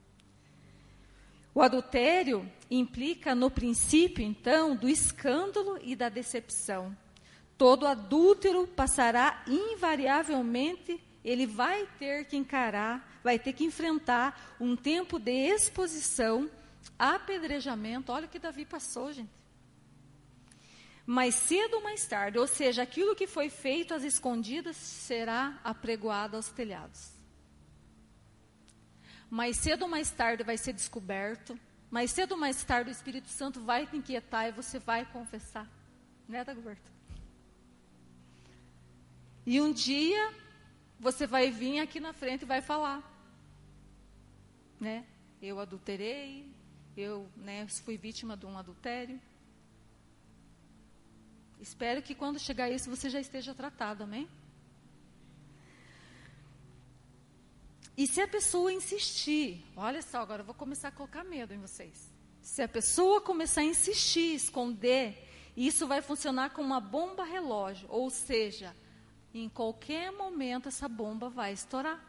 O adultério implica no princípio, então, do escândalo e da decepção. Todo adúltero passará invariavelmente, ele vai ter que encarar, vai ter que enfrentar um tempo de exposição, apedrejamento. Olha o que Davi passou, gente. Mais cedo ou mais tarde, ou seja, aquilo que foi feito às escondidas será apregoado aos telhados. Mais cedo ou mais tarde vai ser descoberto, mais cedo ou mais tarde o Espírito Santo vai te inquietar e você vai confessar. Né, Dagoberto? E um dia você vai vir aqui na frente e vai falar, né? Eu adulterei, eu, né, fui vítima de um adultério. Espero que quando chegar isso você já esteja tratado, amém? E se a pessoa insistir, olha só, agora eu vou começar a colocar medo em vocês. Se a pessoa começar a insistir, esconder, isso vai funcionar como uma bomba relógio, ou seja, em qualquer momento essa bomba vai estourar.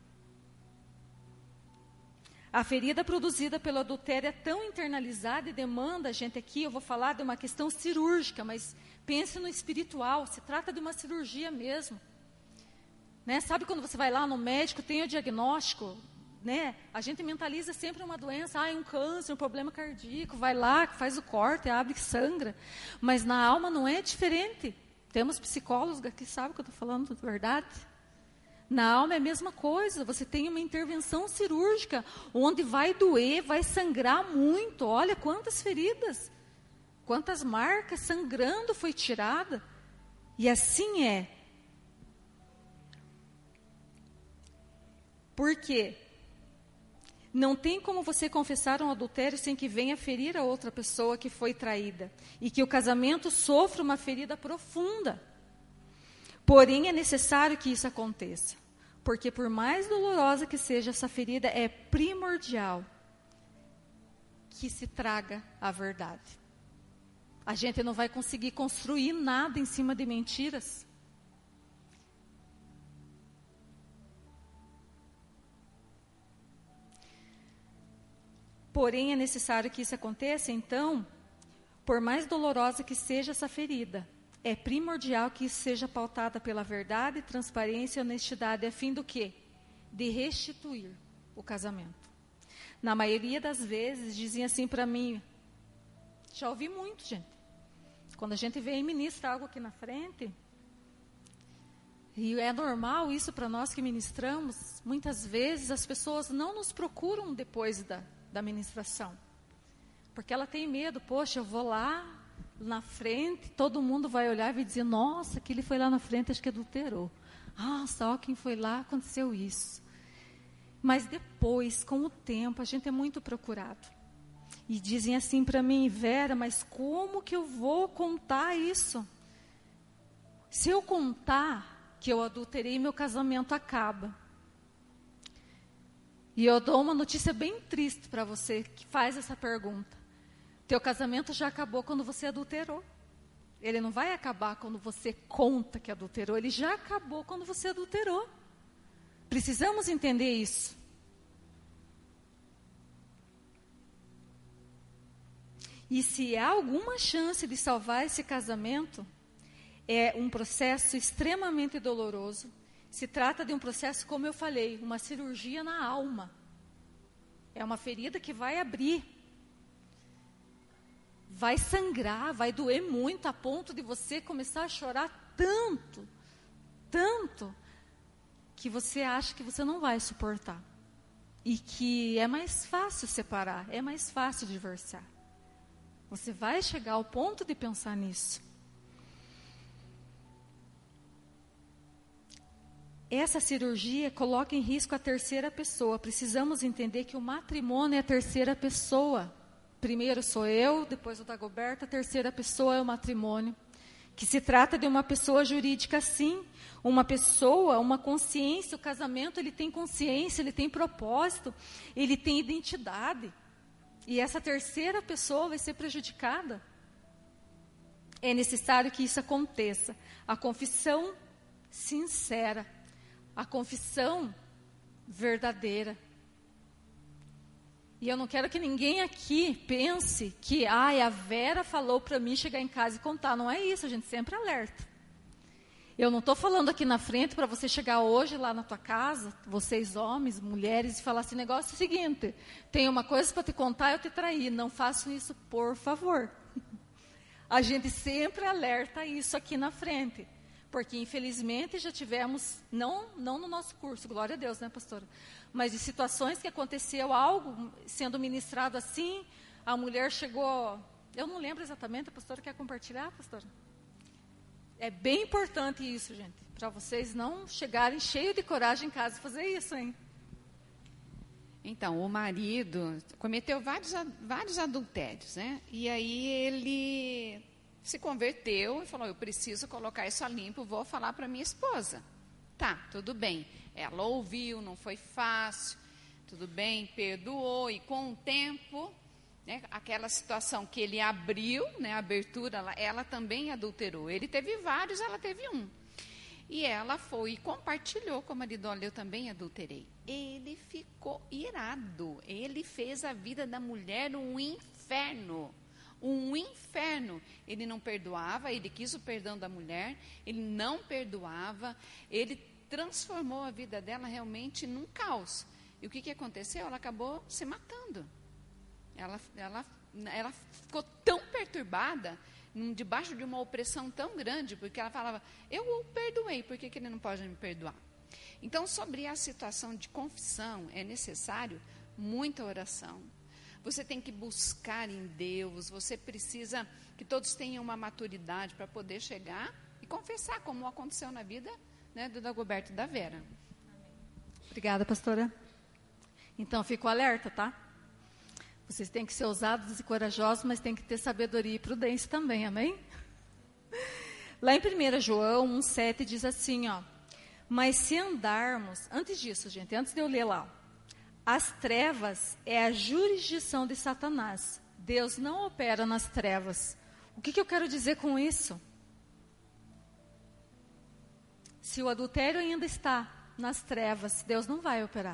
A ferida produzida pelo adultério é tão internalizada e demanda, a gente aqui, eu vou falar de uma questão cirúrgica, mas pense no espiritual, se trata de uma cirurgia mesmo. Né? Sabe quando você vai lá no médico, tem o diagnóstico, né? A gente mentaliza sempre uma doença, um câncer, um problema cardíaco, vai lá, faz o corte, abre e sangra. Mas na alma não é diferente. Temos psicólogos que sabem que eu estou falando de verdade. Na alma é a mesma coisa, você tem uma intervenção cirúrgica, onde vai doer, vai sangrar muito. Olha quantas feridas, quantas marcas sangrando foi tirada. E assim é. Por quê? Não tem como você confessar um adultério sem que venha ferir a outra pessoa que foi traída. E que o casamento sofra uma ferida profunda. Porém, é necessário que isso aconteça. Porque por mais dolorosa que seja essa ferida, é primordial que se traga a verdade. A gente não vai conseguir construir nada em cima de mentiras. Porém, é necessário que isso aconteça, então, por mais dolorosa que seja essa ferida, é primordial que isso seja pautada pela verdade, transparência e honestidade, a fim do quê? De restituir o casamento. Na maioria das vezes, dizem assim para mim, já ouvi muito, gente. Quando a gente vem e ministra algo aqui na frente, e é normal isso para nós que ministramos, muitas vezes as pessoas não nos procuram depois da ministração. Porque ela tem medo, poxa, eu vou lá na frente, todo mundo vai olhar e vai dizer, nossa, aquele foi lá na frente, acho que adulterou. Ah, só quem foi lá, aconteceu isso. Mas depois, com o tempo, a gente é muito procurado. E dizem assim para mim, Vera, mas como que eu vou contar isso? Se eu contar que eu adulterei, meu casamento acaba. E eu dou uma notícia bem triste para você que faz essa pergunta. Teu casamento já acabou quando você adulterou. Ele não vai acabar quando você conta que adulterou. Ele já acabou quando você adulterou. Precisamos entender isso. E se há alguma chance de salvar esse casamento, é um processo extremamente doloroso. Se trata de um processo, como eu falei, uma cirurgia na alma. É uma ferida que vai abrir. Vai sangrar, vai doer muito, a ponto de você começar a chorar tanto, tanto, que você acha que você não vai suportar. E que é mais fácil separar, é mais fácil divorciar. Você vai chegar ao ponto de pensar nisso. Essa cirurgia coloca em risco a terceira pessoa. Precisamos entender que o matrimônio é a terceira pessoa. Primeiro sou eu, depois o Dagoberto, a terceira pessoa é o matrimônio. Que se trata de uma pessoa jurídica, sim. Uma pessoa, uma consciência. O casamento, ele tem consciência, ele tem propósito, ele tem identidade. E essa terceira pessoa vai ser prejudicada. É necessário que isso aconteça. A confissão sincera. A confissão verdadeira. E eu não quero que ninguém aqui pense que a Vera falou para mim chegar em casa e contar. Não é isso, a gente sempre alerta. Eu não estou falando aqui na frente para você chegar hoje lá na tua casa, vocês homens, mulheres, e falar assim, negócio é o seguinte, tem uma coisa para te contar, eu te traí. Não façam isso, por favor. A gente sempre alerta isso aqui na frente. Porque, infelizmente, já tivemos, não no nosso curso, glória a Deus, né, pastora? Mas de situações que aconteceu algo sendo ministrado assim, a mulher chegou, eu não lembro exatamente, a pastora quer compartilhar, pastora? É bem importante isso, gente, para vocês não chegarem cheio de coragem em casa e fazer isso, hein? Então, o marido cometeu vários adultérios, né? E aí ele se converteu e falou, eu preciso colocar isso a limpo, vou falar para minha esposa. Tá, tudo bem. Ela ouviu, não foi fácil, tudo bem, perdoou. E com o tempo, né, aquela situação que ele abriu, né, a abertura, ela também adulterou. Ele teve vários, ela teve um. E ela foi e compartilhou com o marido, olha, eu também adulterei. Ele ficou irado. Ele fez a vida da mulher um inferno. Um inferno. Ele não perdoava, ele quis o perdão da mulher, ele não perdoava, ele transformou a vida dela realmente num caos. E o que aconteceu? Ela acabou se matando. Ela ficou tão perturbada, debaixo de uma opressão tão grande, porque ela falava, eu o perdoei, por que ele não pode me perdoar? Então, sobre a situação de confissão, é necessário muita oração. Você tem que buscar em Deus, você precisa que todos tenham uma maturidade para poder chegar e confessar, como aconteceu na vida, né, do Dagoberto e da Vera. Obrigada, pastora. Então, fico alerta, tá? Vocês têm que ser ousados e corajosos, mas tem que ter sabedoria e prudência também, amém? Lá em 1 João 1,7 diz assim, ó, mas se andarmos, antes disso, gente, antes de eu ler lá, as trevas é a jurisdição de Satanás. Deus não opera nas trevas. O que eu quero dizer com isso? Se o adultério ainda está nas trevas, Deus não vai operar.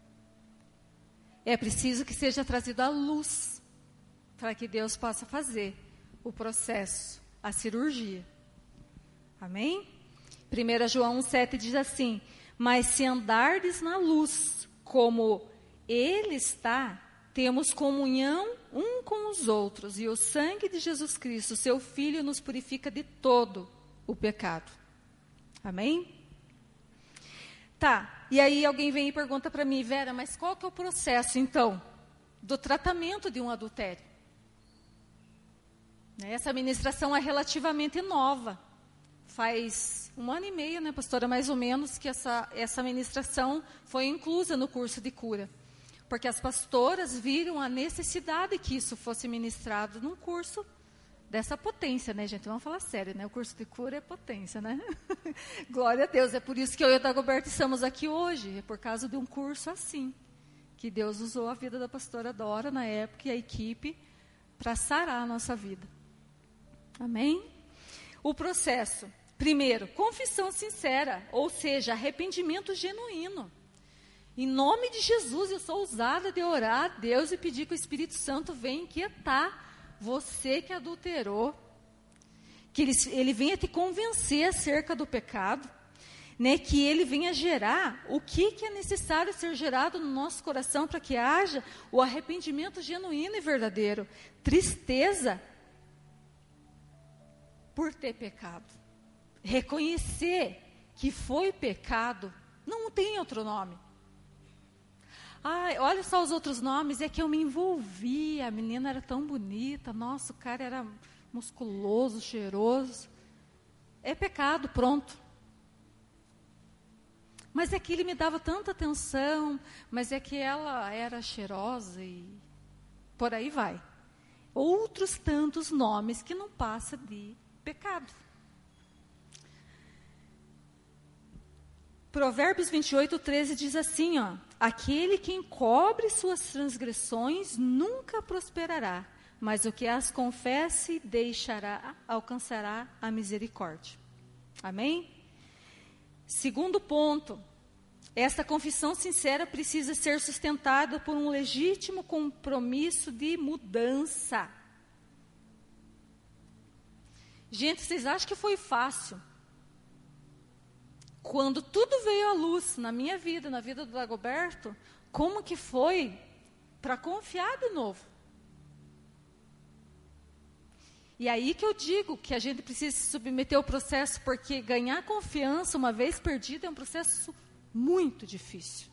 É preciso que seja trazido à luz, para que Deus possa fazer o processo, a cirurgia. Amém? 1 João 1,7 diz assim, mas se andardes na luz, como Ele está, temos comunhão um com os outros, e o sangue de Jesus Cristo, seu Filho, nos purifica de todo o pecado. Amém? Tá, e aí alguém vem e pergunta para mim, Vera, mas qual que é o processo, então, do tratamento de um adultério? Essa ministração é relativamente nova. Faz 1 ano e meio, né, pastora, mais ou menos, que essa ministração foi inclusa no curso de cura. Porque as pastoras viram a necessidade que isso fosse ministrado num curso dessa potência, né, gente? Vamos falar sério, né? O curso de cura é potência, né? Glória a Deus. É por isso que eu e o Dagoberto estamos aqui hoje. É por causa de um curso assim. Que Deus usou a vida da pastora Dora na época e a equipe para sarar a nossa vida. Amém? O processo. Primeiro, confissão sincera, ou seja, arrependimento genuíno. Em nome de Jesus, eu sou ousada de orar a Deus e pedir que o Espírito Santo venha inquietar você que adulterou, que ele venha te convencer acerca do pecado. né, que ele venha gerar o que é necessário ser gerado no nosso coração para que haja o arrependimento genuíno e verdadeiro. Tristeza por ter pecado. Reconhecer que foi pecado, não tem outro nome. Olha só os outros nomes, é que eu me envolvi, a menina era tão bonita, nossa, o cara era musculoso, cheiroso. É pecado, pronto. Mas é que ele me dava tanta atenção, mas é que ela era cheirosa e por aí vai. Outros tantos nomes que não passa de pecado. Provérbios 28:13 diz assim, ó: aquele que encobre suas transgressões nunca prosperará, mas o que as confesse alcançará a misericórdia. Amém? Segundo ponto, esta confissão sincera precisa ser sustentada por um legítimo compromisso de mudança. Gente, vocês acham que foi fácil? Quando tudo veio à luz na minha vida, na vida do Dagoberto, como que foi para confiar de novo? E aí que eu digo que a gente precisa se submeter ao processo, porque ganhar confiança uma vez perdida é um processo muito difícil.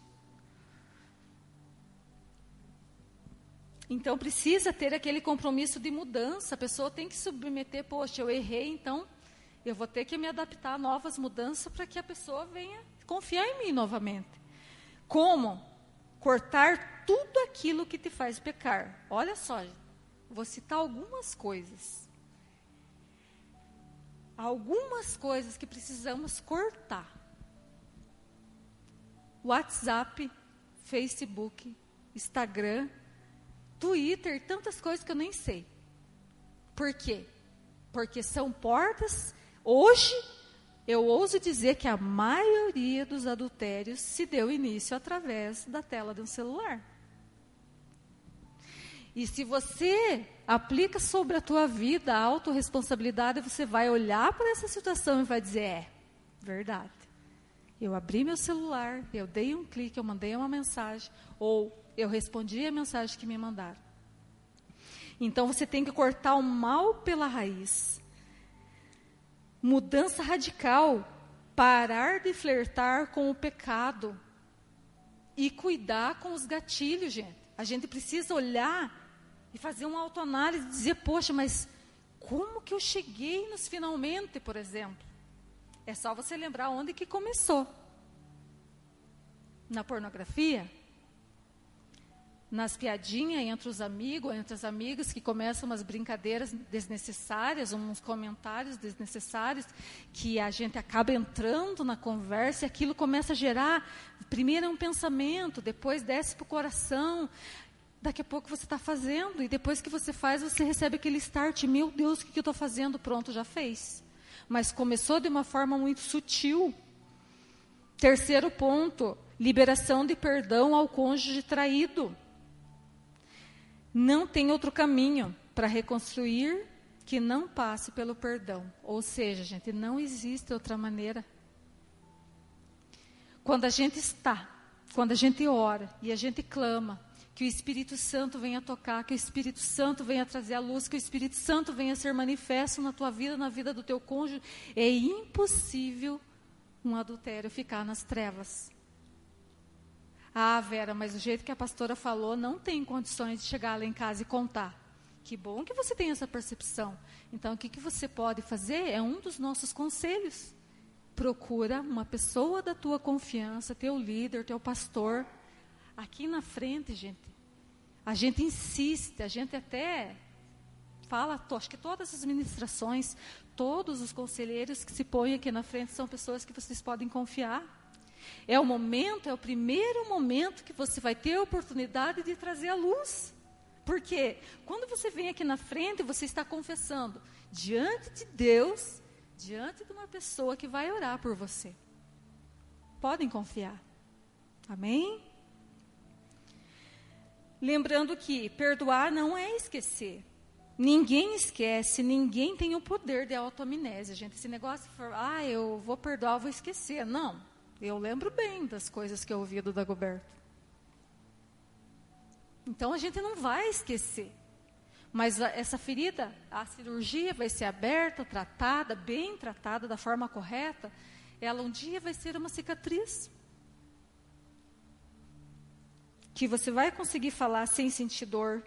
Então precisa ter aquele compromisso de mudança, a pessoa tem que submeter, poxa, eu errei, então eu vou ter que me adaptar a novas mudanças para que a pessoa venha confiar em mim novamente. Como? Cortar tudo aquilo que te faz pecar. Olha só, vou citar algumas coisas. Algumas coisas que precisamos cortar. WhatsApp, Facebook, Instagram, Twitter, tantas coisas que eu nem sei. Por quê? Porque são portas. Hoje, eu ouso dizer que a maioria dos adultérios se deu início através da tela de um celular. E se você aplica sobre a tua vida a autorresponsabilidade, você vai olhar para essa situação e vai dizer, verdade. Eu abri meu celular, eu dei um clique, eu mandei uma mensagem, ou eu respondi a mensagem que me mandaram. Então, você tem que cortar o mal pela raiz. Mudança radical, parar de flertar com o pecado e cuidar com os gatilhos, gente. A gente precisa olhar e fazer uma autoanálise e dizer, poxa, mas como que eu cheguei nos finalmente, por exemplo? É só você lembrar onde que começou. Na pornografia? Nas piadinhas entre os amigos, entre as amigas, que começam umas brincadeiras desnecessárias, uns comentários desnecessários, que a gente acaba entrando na conversa e aquilo começa a gerar, primeiro é um pensamento, depois desce para o coração, daqui a pouco você está fazendo, e depois que você faz, você recebe aquele start, meu Deus, o que eu estou fazendo? Pronto, já fez. Mas começou de uma forma muito sutil. Terceiro ponto, liberação de perdão ao cônjuge traído. Não tem outro caminho para reconstruir que não passe pelo perdão. Ou seja, gente, não existe outra maneira. Quando a gente ora e a gente clama, que o Espírito Santo venha tocar, que o Espírito Santo venha trazer a luz, que o Espírito Santo venha ser manifesto na tua vida, na vida do teu cônjuge, é impossível um adultério ficar nas trevas. Ah, Vera, mas o jeito que a pastora falou, não tem condições de chegar lá em casa e contar. Que bom que você tem essa percepção. Então, o que você pode fazer é um dos nossos conselhos. Procura uma pessoa da tua confiança, teu líder, teu pastor. Aqui na frente, gente, a gente insiste, a gente até fala, acho que todas as ministrações, todos os conselheiros que se põem aqui na frente são pessoas que vocês podem confiar. É o primeiro momento que você vai ter a oportunidade de trazer a luz. Porque quando você vem aqui na frente, você está confessando diante de Deus, diante de uma pessoa que vai orar por você. Podem confiar. Amém? Lembrando que perdoar não é esquecer. Ninguém esquece, ninguém tem o poder de autoamnésia, gente. Esse negócio, eu vou perdoar, eu vou esquecer. Não, eu lembro bem das coisas que eu ouvi do Dagoberto. Então, a gente não vai esquecer. Mas essa ferida, a cirurgia vai ser aberta, tratada, bem tratada, da forma correta. Ela um dia vai ser uma cicatriz. Que você vai conseguir falar sem sentir dor.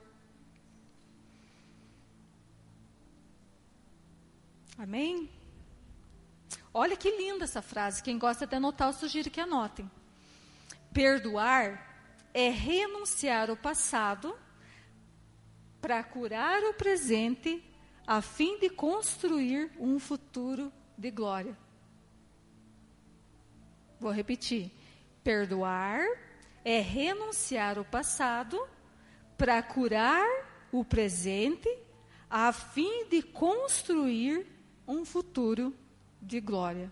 Amém? Olha que linda essa frase. Quem gosta de anotar, eu sugiro que anotem. Perdoar é renunciar ao passado para curar o presente, a fim de construir um futuro de glória. Vou repetir. Perdoar é renunciar ao passado para curar o presente, a fim de construir um futuro de glória.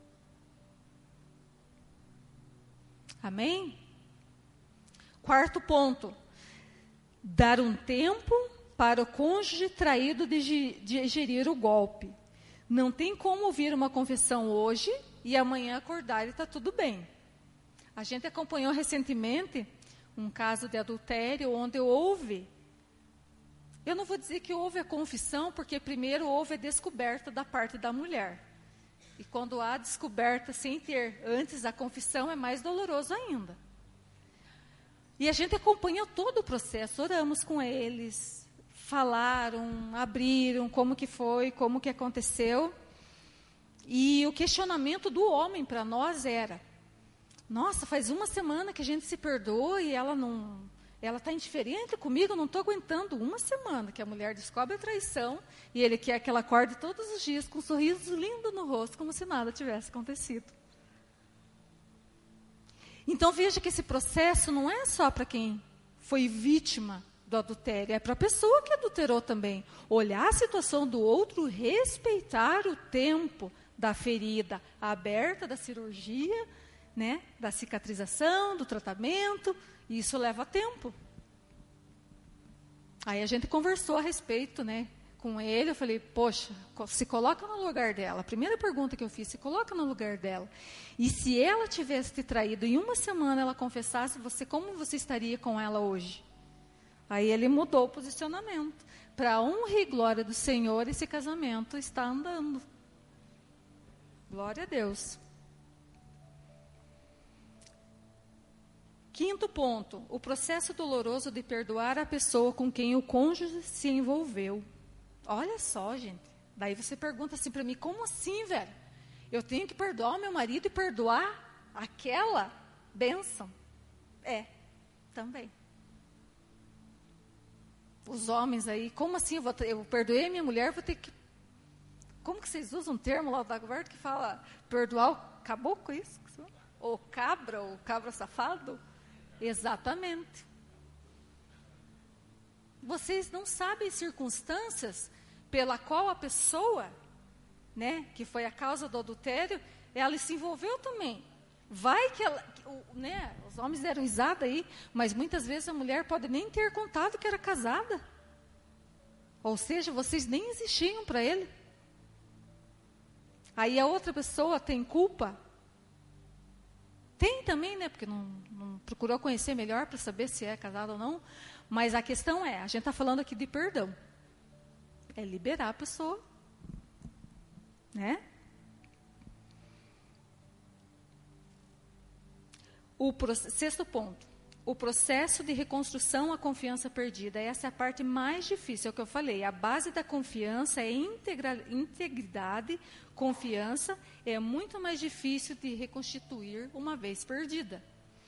Amém? Quarto ponto. Dar um tempo para o cônjuge traído de gerir o golpe. Não tem como ouvir uma confissão hoje e amanhã acordar e está tudo bem. A gente acompanhou recentemente um caso de adultério onde houve. Eu não vou dizer que houve a confissão, porque primeiro houve a descoberta da parte da mulher. E quando há descoberta sem ter antes a confissão, é mais doloroso ainda. E a gente acompanha todo o processo, oramos com eles, falaram, abriram como que foi, como que aconteceu. E o questionamento do homem para nós era: nossa, faz uma semana que a gente se perdoa e ela está indiferente comigo, eu não estou aguentando. Uma semana que a mulher descobre a traição e ele quer que ela acorde todos os dias com um sorriso lindo no rosto, como se nada tivesse acontecido. Então veja que esse processo não é só para quem foi vítima do adultério, é para a pessoa que adulterou também. Olhar a situação do outro, respeitar o tempo da ferida aberta, da cirurgia, né, da cicatrização, do tratamento. E isso leva tempo. Aí a gente conversou a respeito, né, com ele. Eu falei, poxa, se coloca no lugar dela. A primeira pergunta que eu fiz, se coloca no lugar dela. E se ela tivesse te traído em uma semana, ela confessasse, como você estaria com ela hoje? Aí ele mudou o posicionamento. Para a honra e glória do Senhor, esse casamento está andando. Glória a Deus. Quinto ponto, o processo doloroso de perdoar a pessoa com quem o cônjuge se envolveu. Olha só, gente. Daí você pergunta assim para mim, como assim, velho? Eu tenho que perdoar o meu marido e perdoar aquela bênção? Também. Os homens aí, como assim? Eu perdoei a minha mulher, vou ter que... Como que vocês usam um termo lá do Dagoberto que fala perdoar o caboclo, isso? Ou cabra safado? Exatamente. Vocês não sabem circunstâncias pela qual a pessoa, né, que foi a causa do adultério, ela se envolveu também. Vai que ela, né, os homens deram risada aí, mas muitas vezes a mulher pode nem ter contado que era casada. Ou seja, vocês nem existiam para ele. Aí a outra pessoa tem culpa. Tem também, né? Porque não procurou conhecer melhor para saber se é casado ou não. Mas a questão é, a gente está falando aqui de perdão. É liberar a pessoa. Né? Sexto ponto. O processo de reconstrução à confiança perdida. Essa é a parte mais difícil, é o que eu falei. A base da confiança é integridade. Confiança é muito mais difícil de reconstituir uma vez perdida.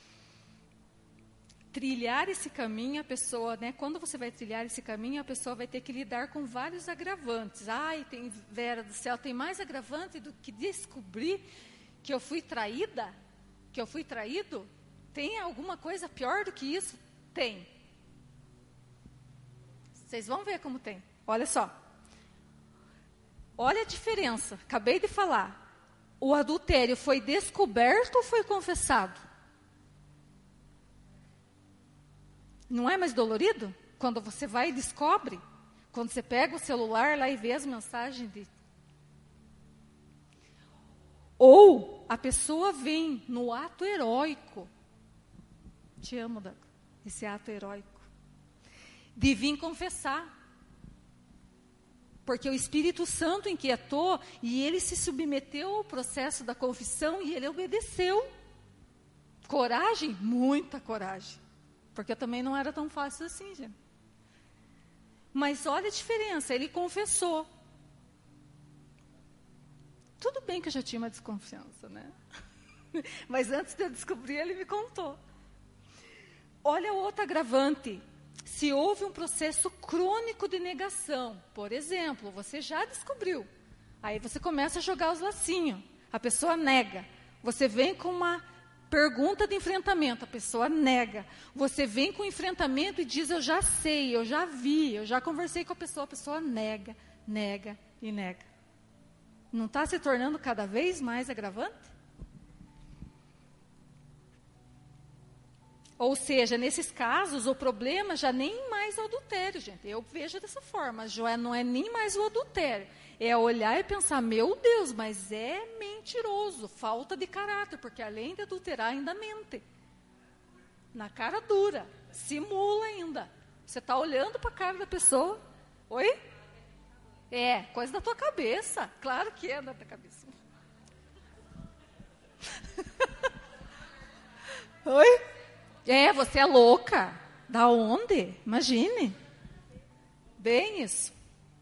Trilhar esse caminho, a pessoa, né, quando você vai trilhar esse caminho, a pessoa vai ter que lidar com vários agravantes. Ai, Vera do céu, tem mais agravante do que descobrir que eu fui traída? Que eu fui traído? Tem alguma coisa pior do que isso? Tem. Vocês vão ver como tem. Olha só. Olha a diferença. Acabei de falar. O adultério foi descoberto ou foi confessado? Não é mais dolorido? Quando você vai e descobre. Quando você pega o celular lá e vê as mensagens de... Ou a pessoa vem no ato heróico. Te amo, Dago. Esse ato heróico. De vir confessar. Porque o Espírito Santo inquietou e ele se submeteu ao processo da confissão e ele obedeceu. Coragem? Muita coragem. Porque também não era tão fácil assim, gente. Mas olha a diferença, ele confessou. Tudo bem que eu já tinha uma desconfiança, né? Mas antes de eu descobrir, ele me contou. Olha o outro agravante. Se houve um processo crônico de negação, por exemplo, você já descobriu. Aí você começa a jogar os lacinhos. A pessoa nega. Você vem com uma pergunta de enfrentamento, a pessoa nega. Você vem com enfrentamento e diz, eu já sei, eu já vi, eu já conversei com a pessoa nega, nega e nega. Não está se tornando cada vez mais agravante? Ou seja, nesses casos, o problema já nem mais é o adultério, gente. Eu vejo dessa forma, já não é nem mais o adultério. É olhar e pensar, meu Deus, mas é mentiroso, falta de caráter, porque além de adulterar, ainda mente. Na cara dura, simula ainda. Você está olhando para a cara da pessoa. Oi? É, coisa da tua cabeça. Claro que é da tua cabeça. Oi? É, você é louca. Da onde? Imagine. Bem isso.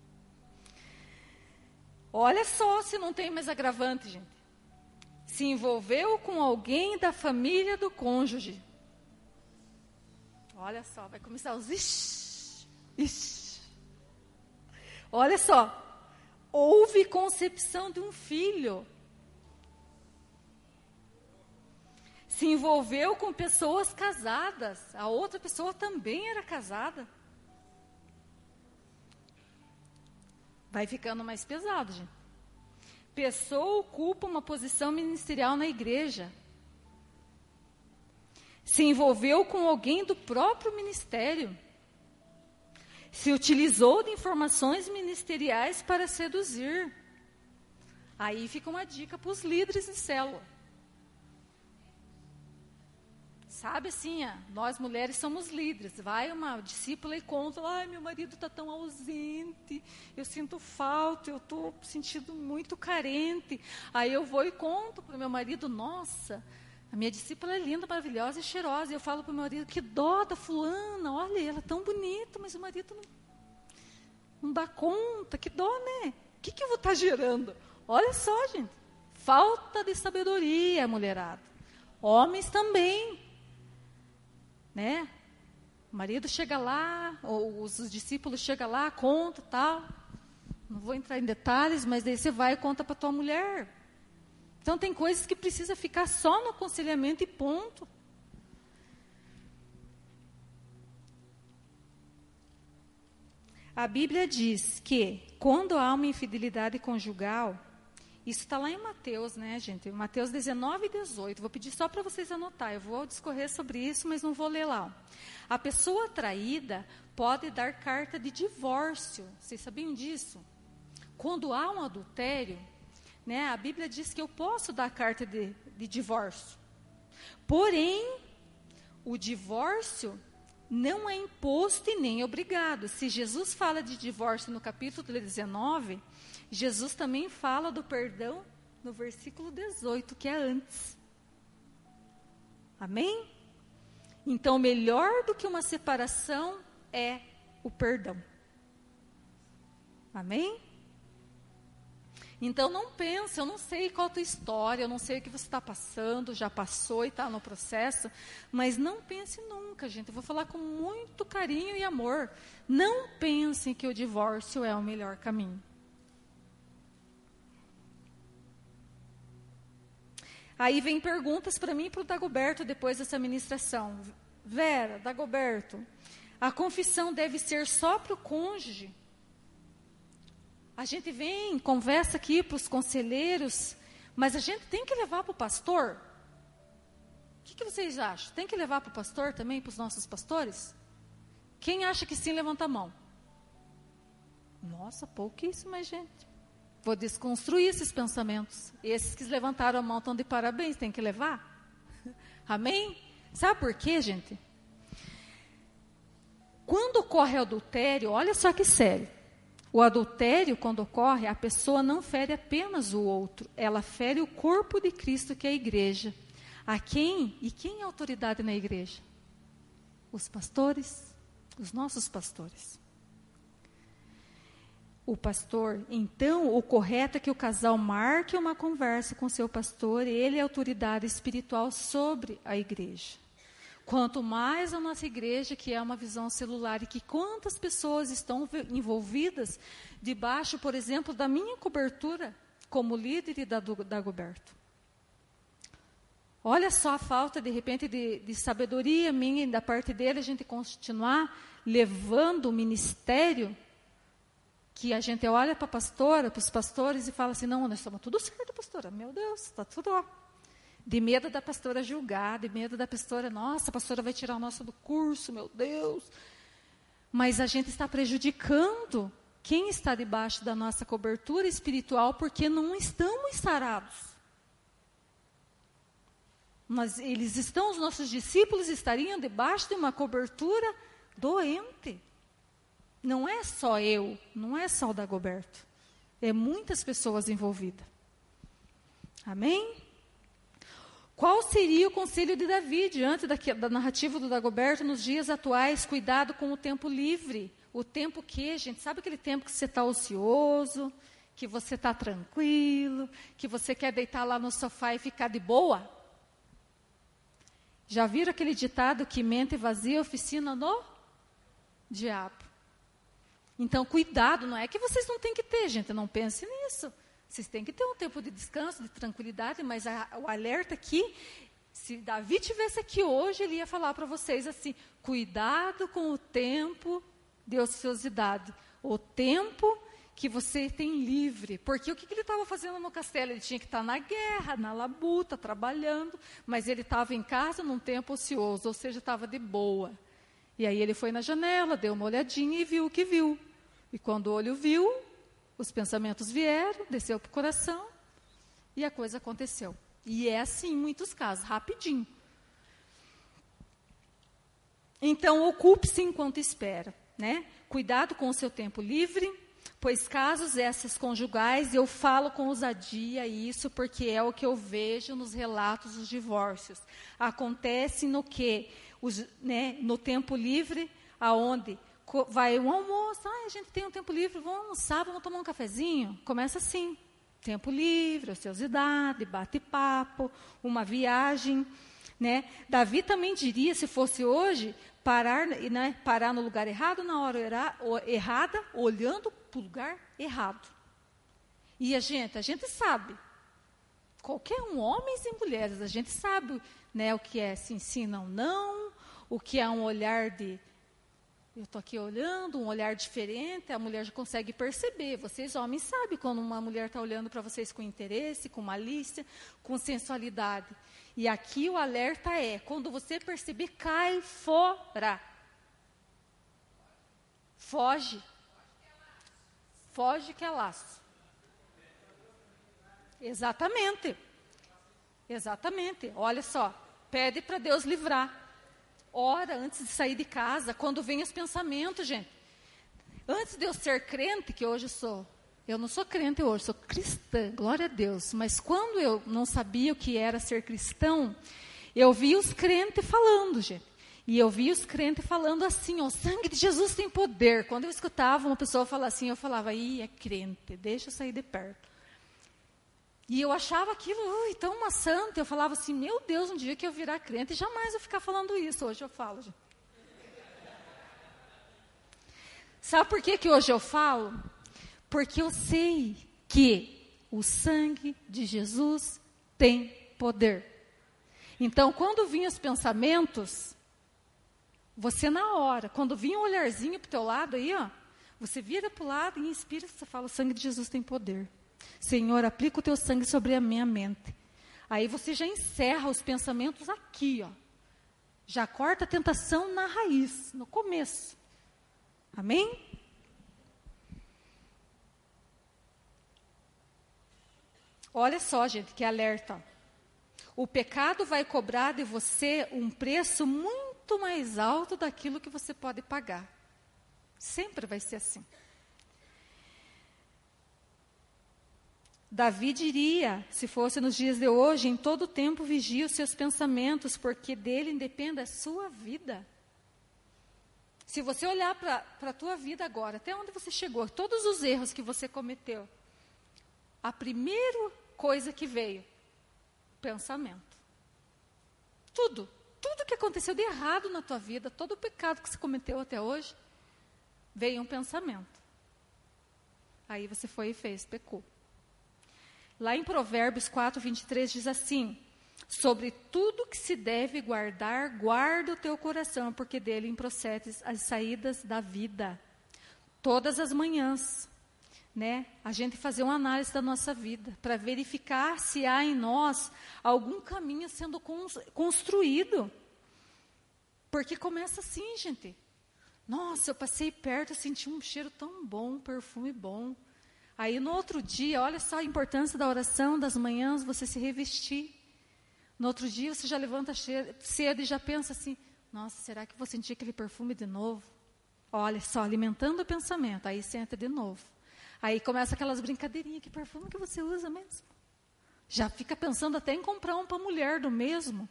Olha só se não tem mais agravante, gente. Se envolveu com alguém da família do cônjuge. Olha só, vai começar os ixi. Olha só. Houve concepção de um filho. Se envolveu com pessoas casadas. A outra pessoa também era casada. Vai ficando mais pesado, gente. Pessoa ocupa uma posição ministerial na igreja. Se envolveu com alguém do próprio ministério. Se utilizou de informações ministeriais para seduzir. Aí fica uma dica para os líderes de célula. Sabe assim, nós mulheres somos líderes. Vai uma discípula e conta, ai, meu marido está tão ausente, eu sinto falta, eu estou sentindo muito carente. Aí eu vou e conto para o meu marido, nossa, a minha discípula é linda, maravilhosa e cheirosa. E eu falo para o meu marido, que dó da fulana, olha, ela é tão bonita, mas o marido não dá conta, que dó, né? O que eu vou estar gerando? Olha só, gente, falta de sabedoria, mulherada. Homens também. Né? O marido chega lá, ou os discípulos chegam lá, conta, tal. Não vou entrar em detalhes, mas daí você vai e conta para tua mulher. Então tem coisas que precisa ficar só no aconselhamento e ponto. A Bíblia diz que quando há uma infidelidade conjugal, isso está lá em Mateus, né, gente? Mateus 19 e 18. Vou pedir só para vocês anotar. Eu vou discorrer sobre isso, mas não vou ler lá. A pessoa traída pode dar carta de divórcio. Vocês sabiam disso? Quando há um adultério, né, a Bíblia diz que eu posso dar carta de divórcio. Porém, o divórcio não é imposto e nem obrigado. Se Jesus fala de divórcio no capítulo 19... Jesus também fala do perdão no versículo 18, que é antes. Amém? Então, melhor do que uma separação é o perdão. Amém? Então, não pense, eu não sei qual a tua história, eu não sei o que você está passando, já passou e está no processo, mas não pense nunca, gente, eu vou falar com muito carinho e amor. Não pense que o divórcio é o melhor caminho. Aí vem perguntas para mim e para o Dagoberto depois dessa ministração. Vera, Dagoberto, a confissão deve ser só para o cônjuge? A gente vem, conversa aqui para os conselheiros, mas a gente tem que levar para o pastor? O que vocês acham? Tem que levar para o pastor também, para os nossos pastores? Quem acha que sim, levanta a mão. Nossa, pouquíssima gente. Vou desconstruir esses pensamentos. Esses que levantaram a mão estão de parabéns, tem que levar. Amém? Sabe por quê, gente? Quando ocorre adultério, olha só que sério. O adultério, quando ocorre, a pessoa não fere apenas o outro, ela fere o corpo de Cristo, que é a igreja. A quem? E quem é a autoridade na igreja? Os pastores, os nossos pastores. O pastor, então, o correto é que o casal marque uma conversa com seu pastor, ele é a autoridade espiritual sobre a igreja. Quanto mais a nossa igreja, que é uma visão celular, e que quantas pessoas estão envolvidas debaixo, por exemplo, da minha cobertura como líder e da Dagoberto. Olha só a falta, de repente, de sabedoria minha e da parte dele, a gente continuar levando o ministério, que a gente olha para a pastora, para os pastores e fala assim, não, nós estamos tudo certo, pastora, meu Deus, está tudo ó. De medo da pastora julgar, de medo da pastora, nossa, a pastora vai tirar o nosso do curso, meu Deus. Mas a gente está prejudicando quem está debaixo da nossa cobertura espiritual, porque não estamos sarados. Mas os nossos discípulos estariam debaixo de uma cobertura doente. Não é só eu, não é só o Dagoberto. É muitas pessoas envolvidas. Amém? Qual seria o conselho de Davi diante da narrativa do Dagoberto nos dias atuais? Cuidado com o tempo livre. O tempo que, gente? Sabe aquele tempo que você está ocioso, que você está tranquilo, que você quer deitar lá no sofá e ficar de boa? Já viram aquele ditado que mente vazia, oficina no diabo? Então, cuidado, não é que vocês não têm que ter, gente, não pense nisso. Vocês têm que ter um tempo de descanso, de tranquilidade, mas o alerta aqui, se Davi estivesse aqui hoje, ele ia falar para vocês assim, cuidado com o tempo de ociosidade, o tempo que você tem livre. Porque o que ele estava fazendo no castelo? Ele tinha que estar na guerra, na labuta, trabalhando, mas ele estava em casa num tempo ocioso, ou seja, estava de boa. E aí ele foi na janela, deu uma olhadinha e viu o que viu. E quando o olho viu, os pensamentos vieram, desceu para o coração, e a coisa aconteceu. E é assim em muitos casos, rapidinho. Então, ocupe-se enquanto espera, né? Cuidado com o seu tempo livre, pois casos esses conjugais, eu falo com ousadia isso, porque é o que eu vejo nos relatos dos divórcios. Acontece no que? No tempo livre, aonde vai um almoço, a gente tem um tempo livre, vamos almoçar, vamos tomar um cafezinho. Começa assim, tempo livre, ociosidade, bate-papo, uma viagem, né? Davi também diria, se fosse hoje, parar no lugar errado, na hora errada, olhando para o lugar errado. E a gente sabe, qualquer um, homens e mulheres, a gente sabe, né, o que é se ensina ou não, o que é um olhar de... Eu estou aqui olhando, um olhar diferente, a mulher já consegue perceber. Vocês, homens, sabem quando uma mulher está olhando para vocês com interesse, com malícia, com sensualidade. E aqui o alerta é, quando você perceber, cai fora. Foge. Foge que é laço. Exatamente. Exatamente. Olha só, pede para Deus livrar. Ora antes de sair de casa, quando vem os pensamentos, gente. Antes de eu ser crente, que hoje eu não sou crente hoje, sou cristã, glória a Deus. Mas quando eu não sabia o que era ser cristão, eu vi os crentes falando, gente. E eu vi os crentes falando assim, o sangue de Jesus tem poder. Quando eu escutava uma pessoa falar assim, eu falava, é crente, deixa eu sair de perto. E eu achava aquilo tão uma santa. Eu falava assim, meu Deus, um dia que eu virar crente, jamais eu ficar falando isso. Hoje eu falo. Gente. Sabe por que hoje eu falo? Porque eu sei que o sangue de Jesus tem poder. Então, quando vinham os pensamentos, você na hora, quando vinha um olharzinho para o teu lado aí, você vira para o lado e inspira, você fala, o sangue de Jesus tem poder. Senhor, aplica o teu sangue sobre a minha mente. Aí você já encerra os pensamentos aqui, Já corta a tentação na raiz, no começo. Amém? Olha só, gente, que alerta. O pecado vai cobrar de você um preço muito mais alto daquilo que você pode pagar. Sempre vai ser assim. Davi diria, se fosse nos dias de hoje, em todo tempo vigie os seus pensamentos, porque dele independe a sua vida. Se você olhar para a tua vida agora, até onde você chegou, todos os erros que você cometeu, a primeira coisa que veio, pensamento. Tudo que aconteceu de errado na tua vida, todo o pecado que você cometeu até hoje, veio um pensamento. Aí você foi e fez, pecou. Lá em Provérbios 4, 23 diz assim: sobre tudo que se deve guardar, guarda o teu coração, porque dele procedem as saídas da vida. Todas as manhãs, né, a gente fazer uma análise da nossa vida, para verificar se há em nós algum caminho sendo construído. Porque começa assim, gente. Nossa, eu passei perto, eu senti um cheiro tão bom, um perfume bom. Aí no outro dia, olha só a importância da oração, das manhãs, você se revestir. No outro dia você já levanta cedo e já pensa assim, nossa, será que vou sentir aquele perfume de novo? Olha só, alimentando o pensamento, aí você entra de novo. Aí começa aquelas brincadeirinhas, que perfume que você usa mesmo? Já fica pensando até em comprar um para a mulher do mesmo.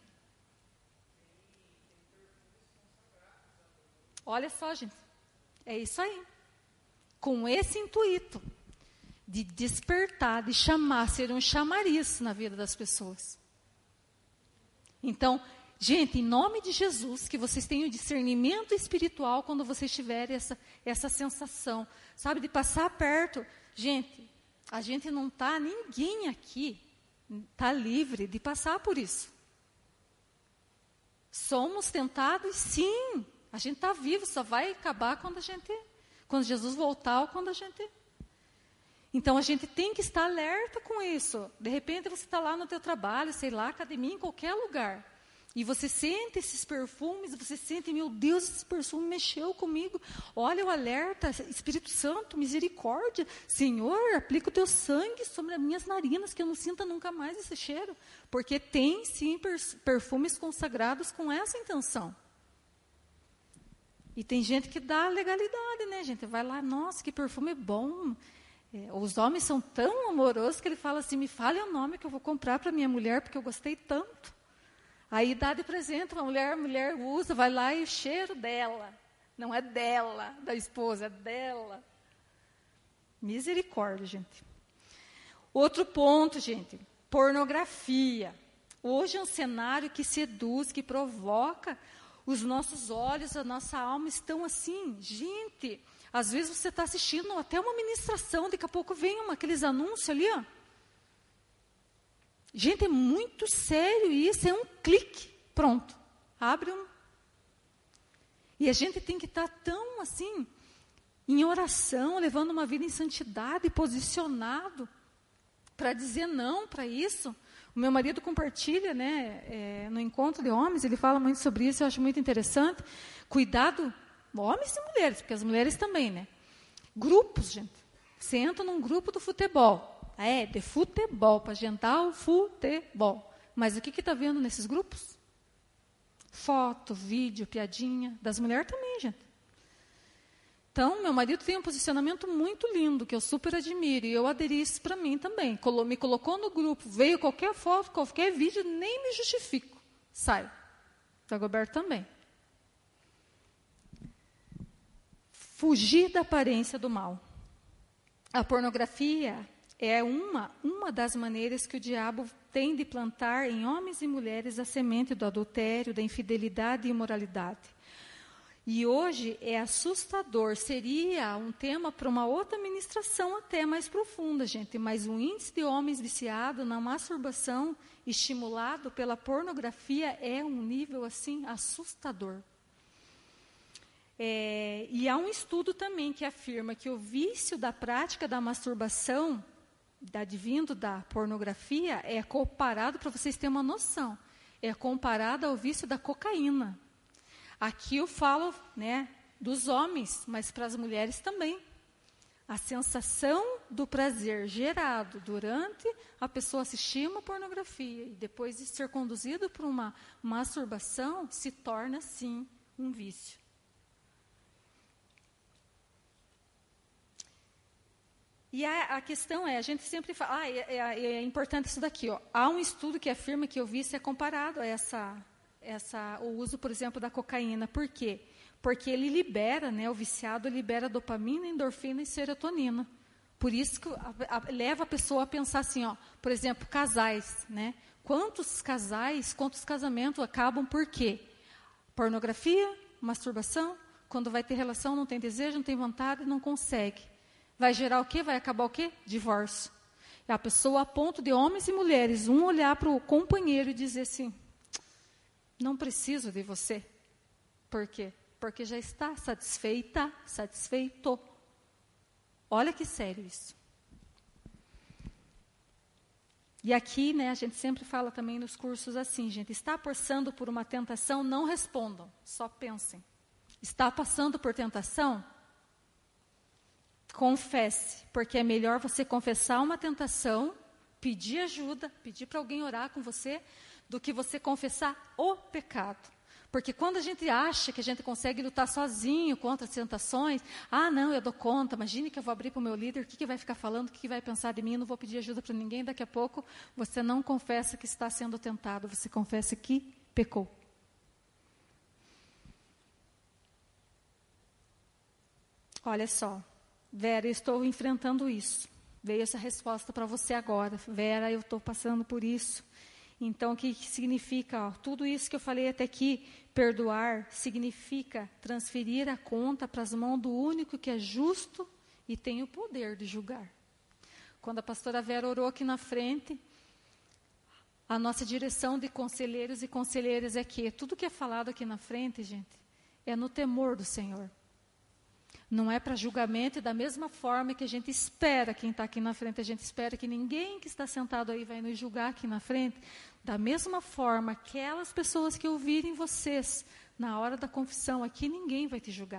Olha só, gente, é isso aí. Com esse intuito de despertar, de chamar, ser um chamariz na vida das pessoas. Então, gente, em nome de Jesus, que vocês tenham discernimento espiritual quando vocês tiverem essa sensação, sabe, de passar perto. Gente, a gente não está, ninguém aqui está livre de passar por isso. Somos tentados, sim. A gente está vivo, só vai acabar quando Jesus voltar ou quando a gente... Então, a gente tem que estar alerta com isso. De repente, você está lá no teu trabalho, sei lá, academia, em qualquer lugar. E você sente esses perfumes, você sente, meu Deus, esse perfume mexeu comigo. Olha o alerta, Espírito Santo, misericórdia. Senhor, aplica o teu sangue sobre as minhas narinas, que eu não sinta nunca mais esse cheiro. Porque tem, sim, perfumes consagrados com essa intenção. E tem gente que dá legalidade, né, gente? Vai lá, nossa, que perfume bom. Os homens são tão amorosos que ele fala assim, me fale o nome que eu vou comprar para minha mulher, porque eu gostei tanto. Aí dá de presente, a mulher usa, vai lá e o cheiro dela. Não é dela, da esposa, é dela. Misericórdia, gente. Outro ponto, gente, pornografia. Hoje é um cenário que seduz, que provoca. Os nossos olhos, a nossa alma estão assim, gente... Às vezes você está assistindo até uma ministração, daqui a pouco vem aqueles anúncios ali, ó. Gente, é muito sério isso, é um clique, pronto, abre um. E a gente tem que estar tão assim, em oração, levando uma vida em santidade, posicionado, para dizer não para isso. O meu marido compartilha, né, no encontro de homens, ele fala muito sobre isso, eu acho muito interessante. Cuidado, homens e mulheres, porque as mulheres também, né? Grupos, gente. Você entra num grupo do futebol. De futebol, para jantar o futebol. Mas o que está vendo nesses grupos? Foto, vídeo, piadinha. Das mulheres também, gente. Então, meu marido tem um posicionamento muito lindo, que eu super admiro. E eu aderi isso para mim também. Me colocou no grupo, veio qualquer foto, qualquer vídeo, nem me justifico. Saio. Dagoberto também. Fugir da aparência do mal. A pornografia é uma das maneiras que o diabo tem de plantar em homens e mulheres a semente do adultério, da infidelidade e imoralidade. E hoje é assustador, seria um tema para uma outra ministração até mais profunda, gente, mas o índice de homens viciados na masturbação, estimulado pela pornografia, é um nível assim assustador. E há um estudo também que afirma que o vício da prática da masturbação, advindo da pornografia, é comparado, para vocês terem uma noção, é comparado ao vício da cocaína. Aqui eu falo, né, dos homens, mas para as mulheres também. A sensação do prazer gerado durante a pessoa assistir uma pornografia e depois de ser conduzido por uma masturbação se torna, sim, um vício. E a questão é, a gente sempre fala, é importante isso daqui, ó. Há um estudo que afirma que o vício é comparado a o uso, por exemplo, da cocaína. Por quê? Porque ele libera, né, o viciado libera dopamina, endorfina e serotonina. Por isso que leva a pessoa a pensar assim, ó, por exemplo, casais, né? Quantos casamentos acabam por quê? Pornografia, masturbação, quando vai ter relação não tem desejo, não tem vontade, não consegue. Vai gerar o quê? Vai acabar o quê? Divórcio. E a pessoa, a ponto de homens e mulheres, um olhar para o companheiro e dizer assim, não preciso de você. Por quê? Porque já está satisfeita, satisfeito. Olha que sério isso. E aqui, né, a gente sempre fala também nos cursos assim, gente, está passando por uma tentação, não respondam, só pensem. Está passando por tentação? Confesse, porque é melhor você confessar uma tentação, pedir ajuda, pedir para alguém orar com você, do que você confessar o pecado. Porque quando a gente acha que a gente consegue lutar sozinho contra as tentações, não, eu dou conta, imagine que eu vou abrir para o meu líder, o que vai ficar falando, o que vai pensar de mim, eu não vou pedir ajuda para ninguém, daqui a pouco você não confessa que está sendo tentado, você confessa que pecou. Olha só, Vera, eu estou enfrentando isso. Veio essa resposta para você agora. Vera, eu estou passando por isso. Então, o que significa? Ó, tudo isso que eu falei até aqui, perdoar, significa transferir a conta para as mãos do único que é justo e tem o poder de julgar. Quando a pastora Vera orou aqui na frente, a nossa direção de conselheiros e conselheiras é que tudo que é falado aqui na frente, gente, é no temor do Senhor. Não é para julgamento, e da mesma forma que a gente espera quem está aqui na frente, a gente espera que ninguém que está sentado aí vai nos julgar aqui na frente, da mesma forma, aquelas pessoas que ouvirem vocês, na hora da confissão, aqui ninguém vai te julgar.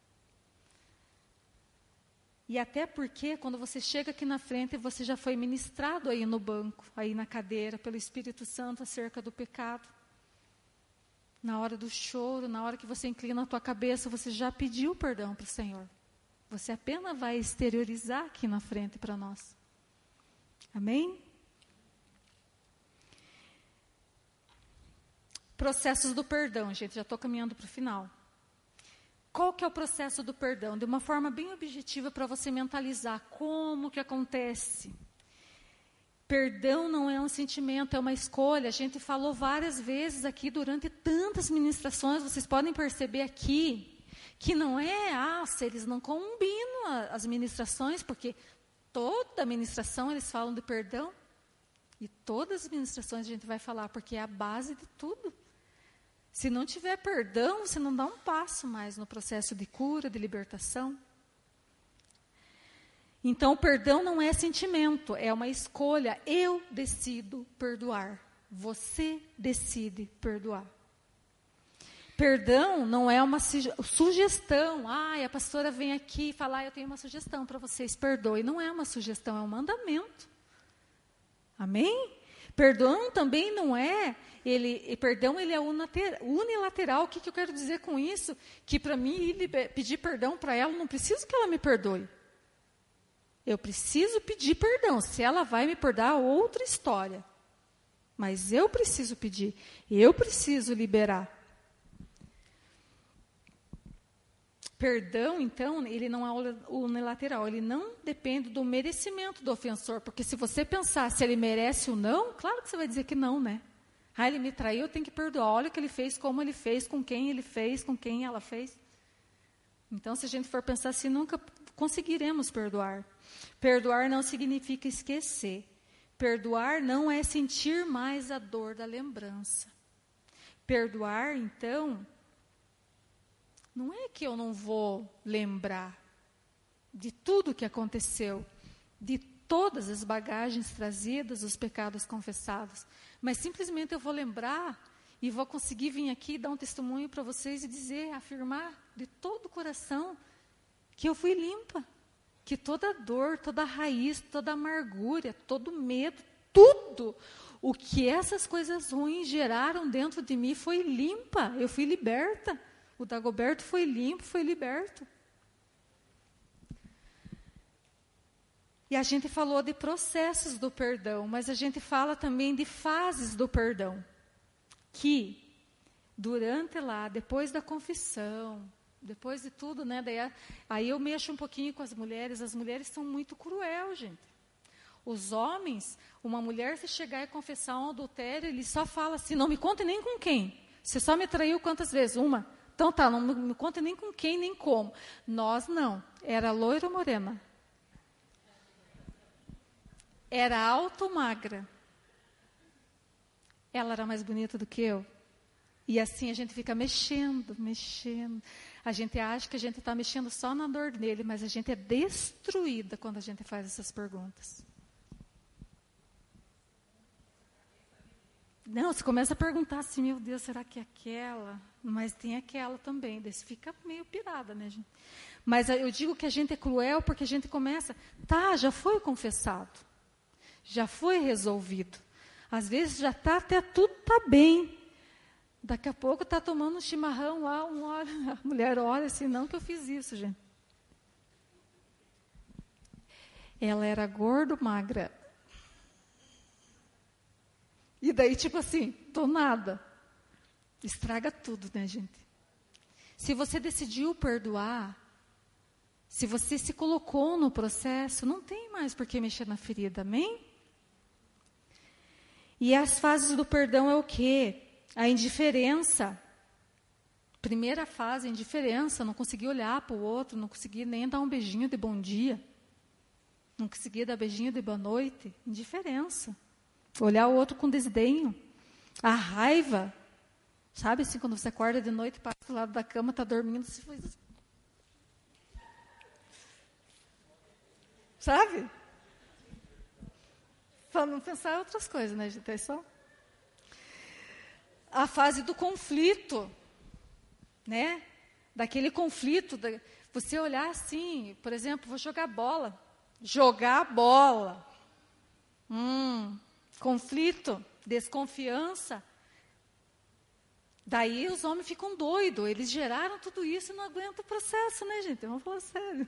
E até porque, quando você chega aqui na frente, você já foi ministrado aí no banco, aí na cadeira, pelo Espírito Santo acerca do pecado. Na hora do choro, na hora que você inclina a tua cabeça, você já pediu perdão para o Senhor. Você apenas vai exteriorizar aqui na frente para nós. Amém? Processos do perdão, gente, já estou caminhando para o final. Qual que é o processo do perdão? De uma forma bem objetiva para você mentalizar como que acontece. Perdão não é um sentimento, é uma escolha. A gente falou várias vezes aqui durante tantas ministrações, vocês podem perceber aqui, que não é, se eles não combinam as ministrações, porque toda ministração eles falam de perdão, e todas as ministrações a gente vai falar, porque é a base de tudo. Se não tiver perdão, você não dá um passo mais no processo de cura, de libertação. Então, o perdão não é sentimento, é uma escolha. Eu decido perdoar. Você decide perdoar. Perdão não é uma sugestão. A pastora vem aqui e fala, eu tenho uma sugestão para vocês, perdoe. Não é uma sugestão, é um mandamento. Amém? Perdão também não é, perdão ele é unilateral. O que eu quero dizer com isso? Que para mim, pedir perdão para ela, não preciso que ela me perdoe. Eu preciso pedir perdão. Se ela vai me perdoar, outra história. Mas eu preciso pedir. Eu preciso liberar. Perdão, então, ele não é unilateral. Ele não depende do merecimento do ofensor. Porque se você pensar se ele merece ou não, claro que você vai dizer que não, né? Ele me traiu, eu tenho que perdoar. Olha o que ele fez, como ele fez, com quem ele fez, com quem ela fez. Então, se a gente for pensar assim, nunca conseguiremos perdoar. Perdoar não significa esquecer. Perdoar não é sentir mais a dor da lembrança. Perdoar, então, não é que eu não vou lembrar de tudo que aconteceu, de todas as bagagens trazidas, os pecados confessados, mas simplesmente eu vou lembrar e vou conseguir vir aqui dar um testemunho para vocês e dizer, afirmar de todo o coração que eu fui limpa. que toda dor, toda raiz, toda amargura, todo medo, tudo o que essas coisas ruins geraram dentro de mim foi limpa. Eu fui liberta. O Dagoberto foi limpo, foi liberto. E a gente falou de processos do perdão, mas a gente fala também de fases do perdão. Que durante lá, depois da confissão, depois de tudo, né? Daí, aí eu mexo um pouquinho com as mulheres são muito cruel, gente. Os homens, uma mulher se chegar e confessar um adultério, ele só fala assim, não me conte nem com quem. Você só me traiu quantas vezes? Uma. Então tá, não me conte nem com quem, nem como. Nós não. Era loira ou morena? Era alta ou magra? Ela era mais bonita do que eu? E assim a gente fica mexendo. A gente acha que a gente está mexendo só na dor dele, mas a gente é destruída quando a gente faz essas perguntas. Não, você começa a perguntar assim, meu Deus, será que é aquela? Mas tem aquela também, daí você fica meio pirada, né, gente? Mas eu digo que a gente é cruel porque a gente começa, já foi confessado, já foi resolvido. Às vezes já está até tudo está bem. Daqui a pouco está tomando um chimarrão lá, a mulher olha assim, não que eu fiz isso, gente. Ela era gorda, magra. E daí, tipo assim, do nada. Estraga tudo, né, gente? Se você decidiu perdoar, se você se colocou no processo, não tem mais por que mexer na ferida, amém? E as fases do perdão é o quê? A indiferença. Primeira fase, a indiferença. Não consegui olhar para o outro, não consegui nem dar um beijinho de bom dia. Não consegui dar beijinho de boa noite. Indiferença. Olhar o outro com desdenho. A raiva. Sabe assim, quando você acorda de noite, passa do lado da cama, está dormindo, você faz assim. Sabe? Para não pensar em outras coisas, né, gente? É só... A fase do conflito, né? Daquele conflito, você olhar assim, por exemplo, vou jogar bola. Jogar bola. Conflito, desconfiança. Daí os homens ficam doidos. Eles geraram tudo isso e não aguentam o processo, né, gente? Vamos falar sério.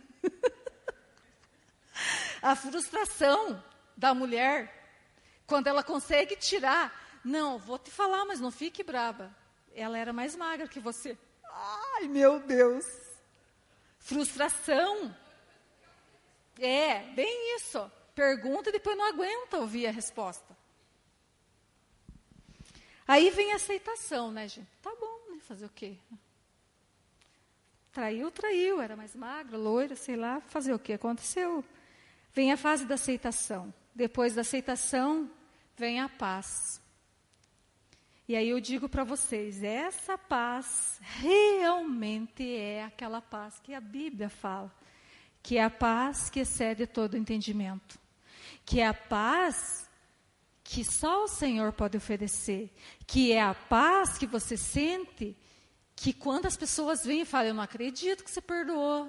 A frustração da mulher, quando ela consegue tirar... Não, vou te falar, mas não fique brava. Ela era mais magra que você. Ai, meu Deus. Frustração. É, bem isso. Pergunta e depois não aguenta ouvir a resposta. Aí vem a aceitação, né, gente? Tá bom, né? Fazer o quê? Traiu. Era mais magra, loira, sei lá. Fazer o quê? Aconteceu. Vem a fase da aceitação. Depois da aceitação, vem a paz. E aí eu digo para vocês, essa paz realmente é aquela paz que a Bíblia fala, que é a paz que excede todo entendimento, que é a paz que só o Senhor pode oferecer, que é a paz que você sente, que quando as pessoas vêm e falam, eu não acredito que você perdoou,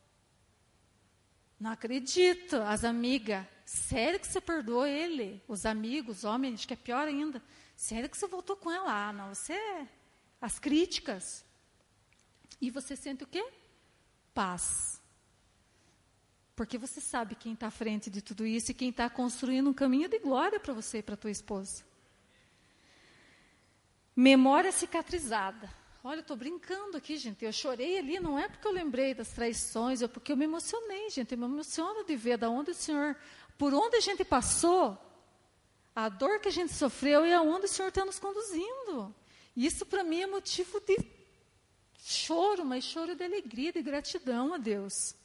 não acredito, as amigas, sério que você perdoou ele, os amigos, os homens, acho que é pior ainda, sério que você voltou com ela? Não, você... As críticas. E você sente o quê? Paz. Porque você sabe quem está à frente de tudo isso e quem está construindo um caminho de glória para você e para a tua esposa. Memória cicatrizada. Olha, eu estou brincando aqui, gente. Eu chorei ali, não é porque eu lembrei das traições, é porque eu me emocionei, gente. Eu me emociono de ver da onde o Senhor... Por onde a gente passou... A dor que a gente sofreu e aonde o Senhor está nos conduzindo. Isso para mim é motivo de choro, mas choro de alegria, de gratidão a Deus.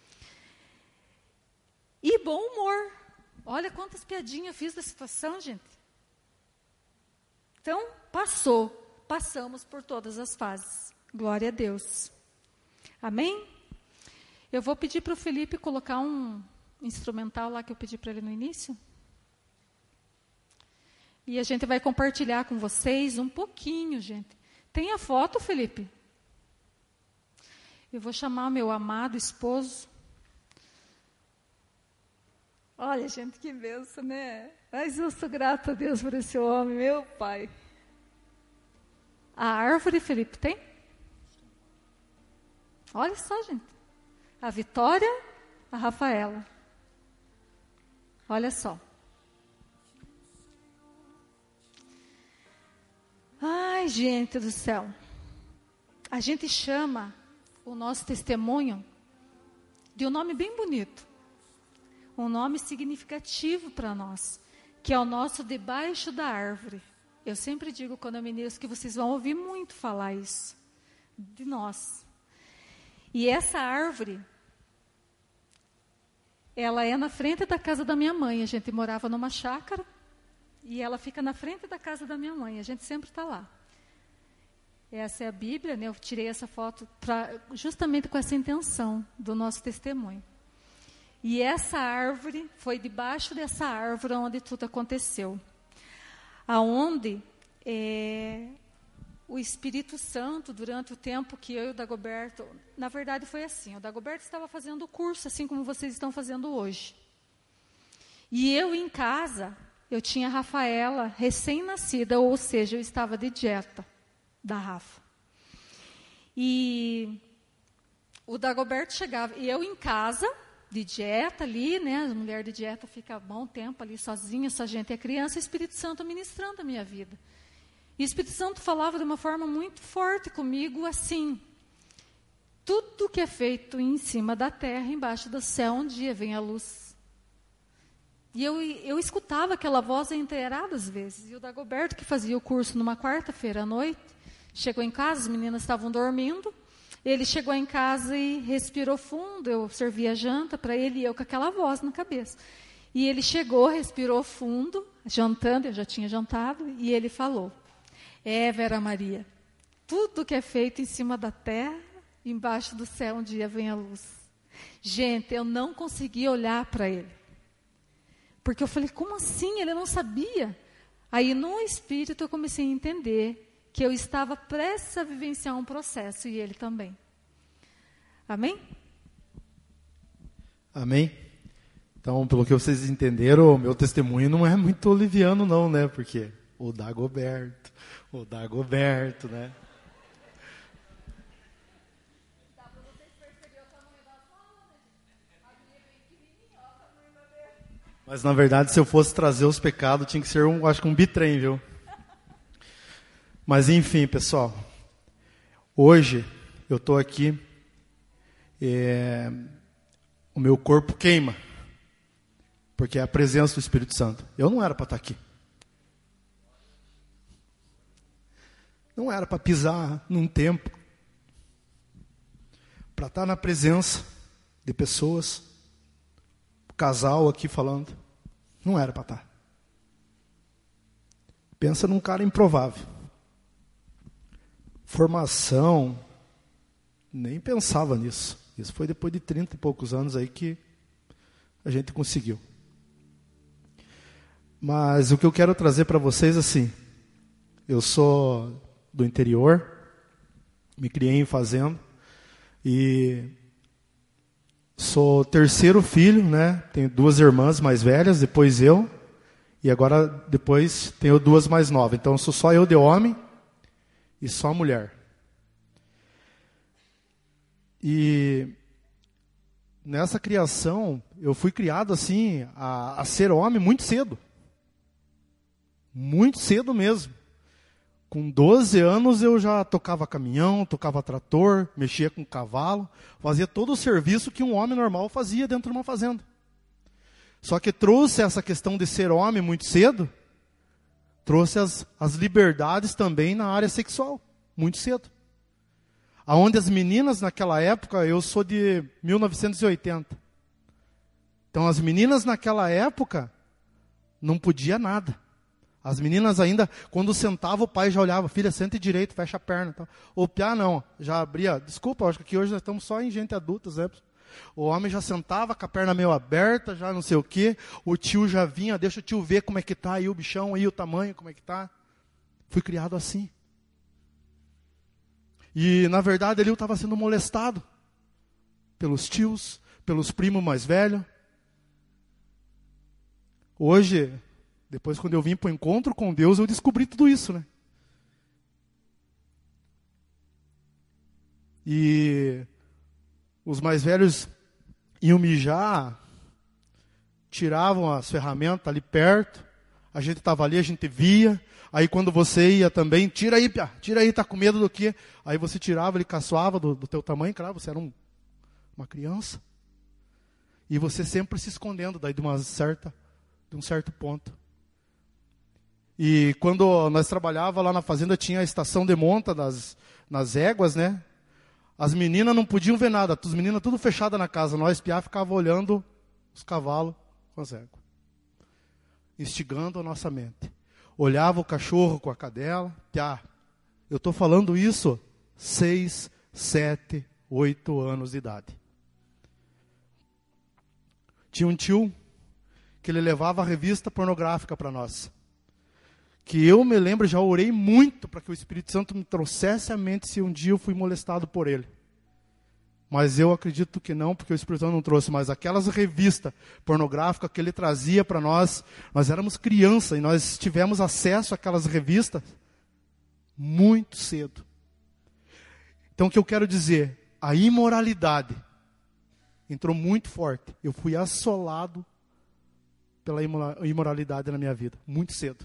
E bom humor. Olha quantas piadinhas eu fiz da situação, gente. Então, passamos por todas as fases. Glória a Deus. Amém? Eu vou pedir para o Felipe colocar um instrumental lá que eu pedi para ele no início. E a gente vai compartilhar com vocês um pouquinho, gente. Tem a foto, Felipe? Eu vou chamar meu amado esposo. Olha, gente, que bênção, né? Mas eu sou grata a Deus por esse homem, meu pai. A árvore, Felipe, tem? Olha só, gente. A Vitória, a Rafaela. Olha só. Ai, gente do céu. A gente chama o nosso testemunho de um nome bem bonito. Um nome significativo para nós, que é o nosso debaixo da árvore. Eu sempre digo quando eu ministro que vocês vão ouvir muito falar isso, de nós. E essa árvore, ela é na frente da casa da minha mãe. A gente morava numa chácara e ela fica na frente da casa da minha mãe. A gente sempre está lá. Essa é a Bíblia, né? Eu tirei essa foto justamente com essa intenção do nosso testemunho. E essa árvore, foi debaixo dessa árvore onde tudo aconteceu. Aonde o Espírito Santo, durante o tempo que eu e o Dagoberto... Na verdade foi assim, o Dagoberto estava fazendo o curso, assim como vocês estão fazendo hoje. E eu em casa, eu tinha a Rafaela recém-nascida, ou seja, eu estava de dieta da Rafa. E o Dagoberto chegava, e eu em casa... de dieta ali, né? A mulher de dieta fica bom tempo ali sozinha, só a gente é criança, e o Espírito Santo ministrando a minha vida. E o Espírito Santo falava de uma forma muito forte comigo, assim: tudo que é feito em cima da terra, embaixo do céu, um dia vem a luz. E eu escutava aquela voz inteiradas vezes. E o Dagoberto, que fazia o curso numa quarta-feira à noite, chegou em casa, as meninas estavam dormindo. Ele chegou em casa e respirou fundo. Eu servi a janta para ele e eu com aquela voz na cabeça. E ele chegou, respirou fundo, jantando, eu já tinha jantado, e ele falou: Vera Maria, tudo que é feito em cima da terra, embaixo do céu, um dia vem a luz. Gente, eu não consegui olhar para ele. Porque eu falei, como assim? Ele não sabia. Aí, no Espírito, eu comecei a entender que eu estava prestes a vivenciar um processo, e ele também. Amém? Amém? Então, pelo que vocês entenderam, o meu testemunho não é muito liviano não, né? Porque o Dagoberto, né? Dá para vocês perceberem o tamanho da fala, né? A Bíblia é bem pequenininha, olha o tamanho da dele. Mas, na verdade, se eu fosse trazer os pecados, tinha que ser, acho que um bitrem, viu? Mas, enfim, pessoal, hoje eu estou aqui, o meu corpo queima, porque é a presença do Espírito Santo. Eu não era para estar aqui. Não era para pisar num templo, para estar na presença de pessoas, casal aqui falando. Não era para estar. Pensa num cara improvável. Formação, nem pensava nisso. Isso foi depois de 30 e poucos anos aí que a gente conseguiu. Mas o que eu quero trazer para vocês, assim, eu sou do interior, me criei em fazenda, e sou terceiro filho, né? Tenho 2 irmãs mais velhas, depois eu, e agora depois tenho 2 mais novas. Então sou só eu de homem, e só mulher. E nessa criação, eu fui criado assim, a ser homem muito cedo. Muito cedo mesmo. Com 12 anos eu já tocava caminhão, tocava trator, mexia com cavalo, fazia todo o serviço que um homem normal fazia dentro de uma fazenda. Só que trouxe essa questão de ser homem muito cedo, trouxe as liberdades também na área sexual, muito cedo. Aonde as meninas naquela época, eu sou de 1980. Então as meninas naquela época não podia nada. As meninas ainda, quando sentava, o pai já olhava, filha, sente direito, fecha a perna. Então, o piá não, já abria, desculpa, acho que aqui hoje nós estamos só em gente adulta, né? O homem já sentava com a perna meio aberta, já não sei o quê. O tio já vinha, deixa o tio ver como é que tá aí o bichão, aí o tamanho, como é que tá. Fui criado assim. E, na verdade, ali eu estava sendo molestado pelos tios, pelos primos mais velhos. Hoje, depois quando eu vim para o encontro com Deus, eu descobri tudo isso, né? E os mais velhos iam mijar, tiravam as ferramentas ali perto, a gente estava ali, a gente via, aí quando você ia também, tira aí, pia, tira aí, tá com medo do quê? Aí você tirava, ele caçoava do teu tamanho, claro, você era uma criança, e você sempre se escondendo daí de um certo ponto. E quando nós trabalhávamos lá na fazenda, tinha a estação de monta nas éguas, né? As meninas não podiam ver nada, as meninas tudo fechadas na casa, nós piá ficava olhando os cavalos com as éguas, instigando a nossa mente. Olhava o cachorro com a cadela, piá, eu estou falando isso 6, 7, 8 anos de idade. Tinha um tio que ele levava a revista pornográfica para nós. Que eu me lembro, já orei muito para que o Espírito Santo me trouxesse à mente se um dia eu fui molestado por ele. Mas eu acredito que não, porque o Espírito Santo não trouxe. Mas aquelas revistas pornográficas que ele trazia para nós éramos crianças e nós tivemos acesso àquelas revistas muito cedo. Então o que eu quero dizer, a imoralidade entrou muito forte. Eu fui assolado pela imoralidade na minha vida, muito cedo.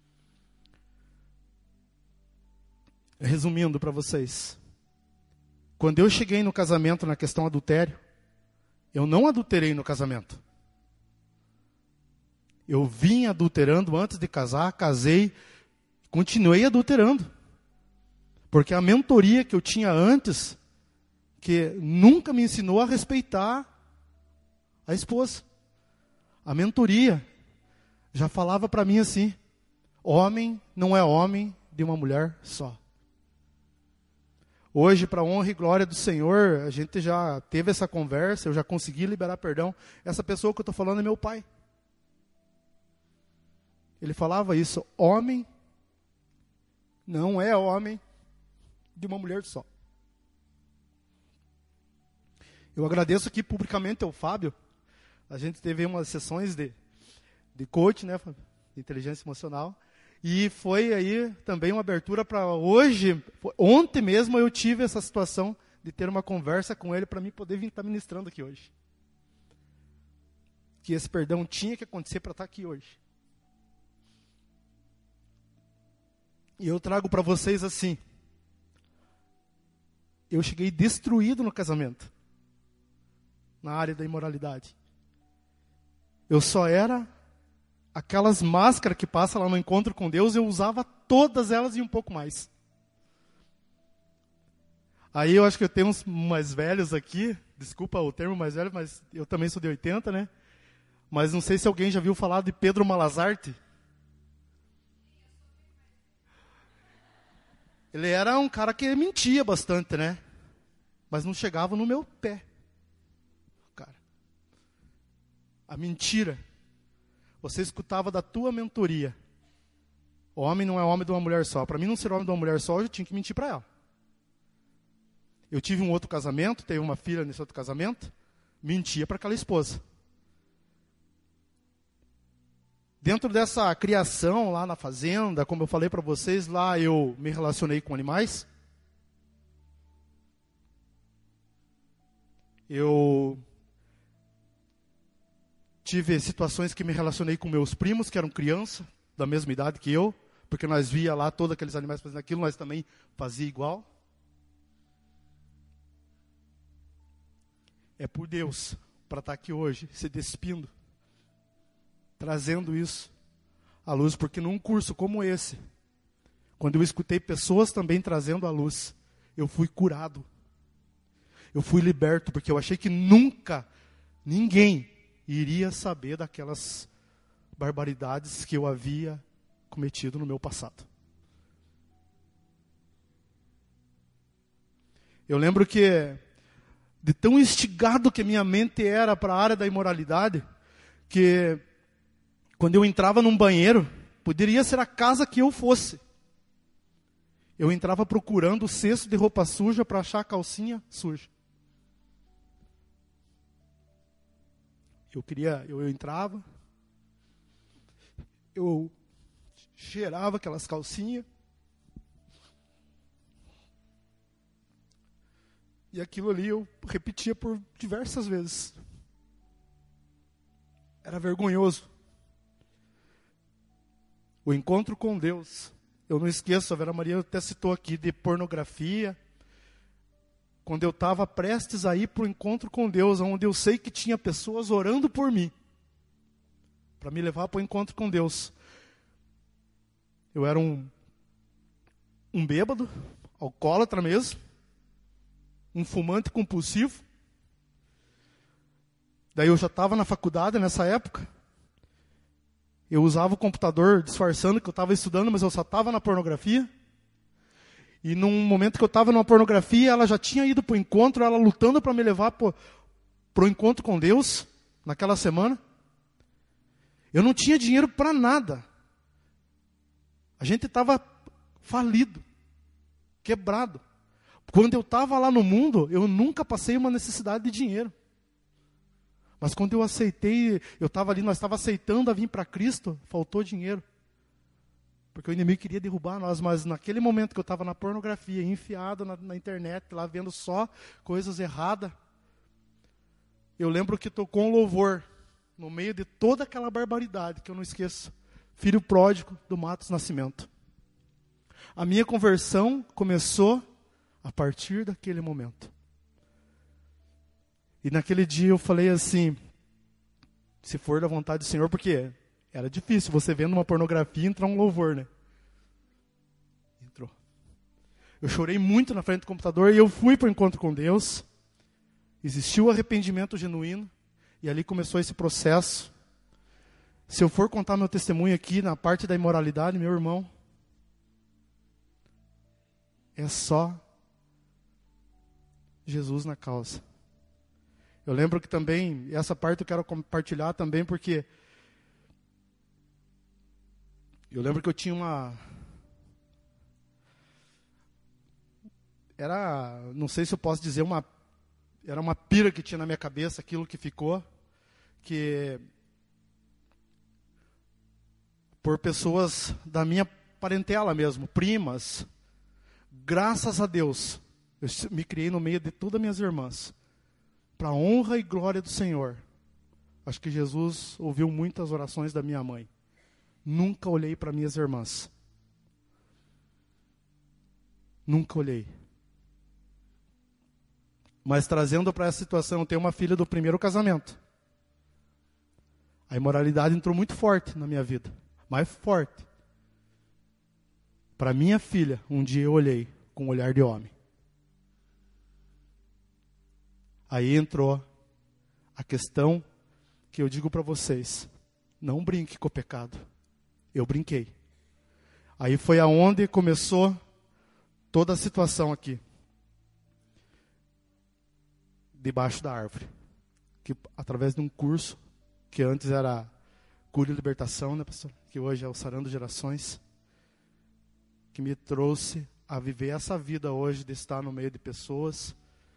Resumindo para vocês, quando eu cheguei no casamento na questão adultério, eu não adulterei no casamento. Eu vim adulterando antes de casar, casei, continuei adulterando. Porque a mentoria que eu tinha antes, que nunca me ensinou a respeitar a esposa. A mentoria já falava para mim assim, homem não é homem de uma mulher só. Hoje, para a honra e glória do Senhor, a gente já teve essa conversa, eu já consegui liberar perdão. Essa pessoa que eu estou falando é meu pai. Ele falava isso, homem não é homem de uma mulher só. Eu agradeço aqui publicamente ao Fábio. A gente teve umas sessões de coach, né, de inteligência emocional. E foi aí também uma abertura para hoje. Ontem mesmo eu tive essa situação de ter uma conversa com ele para mim poder vir estar ministrando aqui hoje. Que esse perdão tinha que acontecer para estar aqui hoje. E eu trago para vocês assim. Eu cheguei destruído no casamento. Na área da imoralidade. Eu só era aquelas máscaras que passa lá no encontro com Deus, eu usava todas elas e um pouco mais. Aí eu acho que eu tenho uns mais velhos aqui, desculpa o termo mais velho, mas eu também sou de 80, né? Mas não sei se alguém já viu falar de Pedro Malazarte. Ele era um cara que mentia bastante, né? Mas não chegava no meu pé. Cara, a mentira. Você escutava da tua mentoria. O homem não é homem de uma mulher só. Para mim não ser homem de uma mulher só, eu tinha que mentir para ela. Eu tive um outro casamento, teve uma filha nesse outro casamento, mentia para aquela esposa. Dentro dessa criação lá na fazenda, como eu falei para vocês, lá eu me relacionei com animais. Eu tive situações que me relacionei com meus primos, que eram crianças, da mesma idade que eu, porque nós via lá todos aqueles animais fazendo aquilo, nós também fazia igual. É por Deus, para estar aqui hoje, se despindo, trazendo isso à luz, porque num curso como esse, quando eu escutei pessoas também trazendo à luz, eu fui curado. Eu fui liberto, porque eu achei que nunca ninguém iria saber daquelas barbaridades que eu havia cometido no meu passado. Eu lembro que, de tão instigado que minha mente era para a área da imoralidade, que quando eu entrava num banheiro, poderia ser a casa que eu fosse. Eu entrava procurando o cesto de roupa suja para achar a calcinha suja. Eu entrava, eu cheirava aquelas calcinhas. E aquilo ali eu repetia por diversas vezes. Era vergonhoso. O encontro com Deus. Eu não esqueço, a Vera Maria até citou aqui, de pornografia. Quando eu estava prestes a ir para o encontro com Deus, onde eu sei que tinha pessoas orando por mim, para me levar para o encontro com Deus. Eu era um bêbado, alcoólatra mesmo, um fumante compulsivo. Daí eu já estava na faculdade nessa época. Eu usava o computador disfarçando que eu estava estudando, mas eu só estava na pornografia. E num momento que eu estava numa pornografia, ela já tinha ido para o encontro, ela lutando para me levar para o encontro com Deus, naquela semana. Eu não tinha dinheiro para nada. A gente estava falido, quebrado. Quando eu estava lá no mundo, eu nunca passei uma necessidade de dinheiro. Mas quando eu aceitei, eu estava ali, nós estávamos aceitando a vir para Cristo, faltou dinheiro. Porque o inimigo queria derrubar nós, mas naquele momento que eu estava na pornografia, enfiado na internet, lá vendo só coisas erradas, eu lembro que tocou um louvor, no meio de toda aquela barbaridade, que eu não esqueço, Filho Pródigo, do Matos Nascimento. A minha conversão começou a partir daquele momento. E naquele dia eu falei assim, se for da vontade do Senhor, porque era difícil você vendo uma pornografia entrar um louvor, né? Entrou. Eu chorei muito na frente do computador e eu fui para o encontro com Deus. Existiu o arrependimento genuíno e ali começou esse processo. Se eu for contar meu testemunho aqui na parte da imoralidade, meu irmão, é só Jesus na causa. Eu lembro que também, essa parte eu quero compartilhar também, porque eu lembro que eu tinha não sei se eu posso dizer, era uma pira que tinha na minha cabeça, aquilo que ficou, que por pessoas da minha parentela mesmo, primas, graças a Deus, eu me criei no meio de todas as minhas irmãs, para a honra e glória do Senhor. Acho que Jesus ouviu muitas orações da minha mãe. Nunca olhei para minhas irmãs. Nunca olhei. Mas trazendo para essa situação, eu tenho uma filha do primeiro casamento. A imoralidade entrou muito forte na minha vida. Mais forte. Para minha filha, um dia eu olhei com um olhar de homem. Aí entrou a questão que eu digo para vocês. Não brinque com o pecado. Eu brinquei. Aí foi aonde começou toda a situação aqui. Debaixo da árvore. Que, através de um curso, que antes era Cura e Libertação, né, pastor? Que hoje é o Sarando Gerações. Que me trouxe a viver essa vida hoje de estar no meio de pessoas,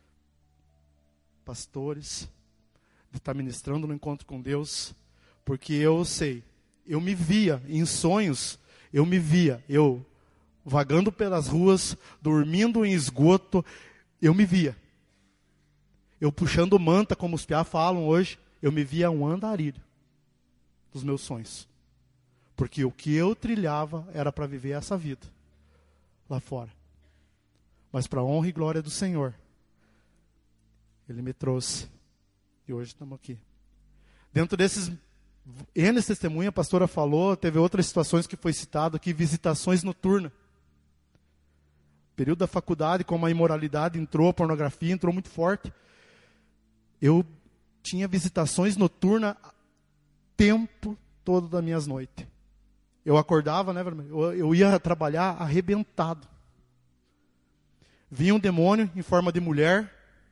pastores, de estar ministrando no encontro com Deus, porque eu sei, eu me via em sonhos, eu vagando pelas ruas, dormindo em esgoto, eu me via. Eu puxando manta, como os piá falam hoje, eu me via um andarilho dos meus sonhos. Porque o que eu trilhava era para viver essa vida lá fora. Mas para a honra e glória do Senhor, Ele me trouxe. E hoje estamos aqui. Dentro desses N testemunhos, a pastora falou, teve outras situações que foi citado aqui, visitações noturnas. Período da faculdade, como a imoralidade entrou, a pornografia entrou muito forte. Eu tinha visitações noturnas tempo todo das minhas noites. Eu acordava, né, eu ia trabalhar arrebentado. Vinha um demônio em forma de mulher.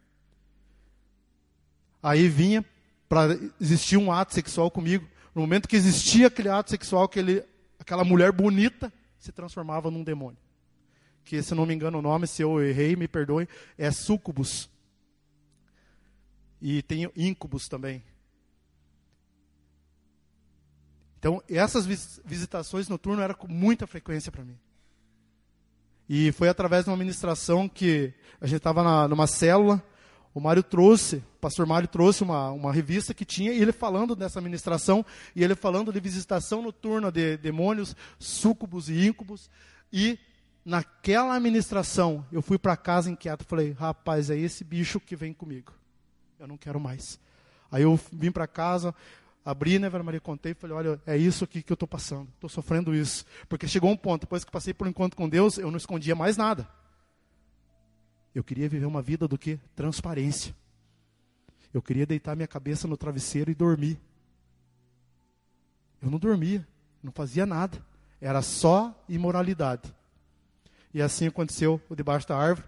Aí vinha para existir um ato sexual comigo. No momento que existia aquele ato sexual, aquela mulher bonita se transformava num demônio. Que, se não me engano o nome, se eu errei, me perdoe, é súcubus. E tem íncubus também. Então, essas visitações noturnas eram com muita frequência para mim. E foi através de uma ministração que a gente estava numa célula, o pastor Mário trouxe uma revista que tinha, e ele falando dessa ministração, e ele falando de visitação noturna de demônios, súcubos e íncubos, e naquela ministração, eu fui para casa inquieto, falei, rapaz, é esse bicho que vem comigo, eu não quero mais. Aí eu vim para casa, abri, né, Vera Maria, contei e falei, olha, é isso aqui que eu estou passando, estou sofrendo isso. Porque chegou um ponto, depois que passei por um encontro com Deus, eu não escondia mais nada. Eu queria viver uma vida do que? Transparência. Eu queria deitar minha cabeça no travesseiro e dormir. Eu não dormia, não fazia nada. Era só imoralidade. E assim aconteceu debaixo da árvore.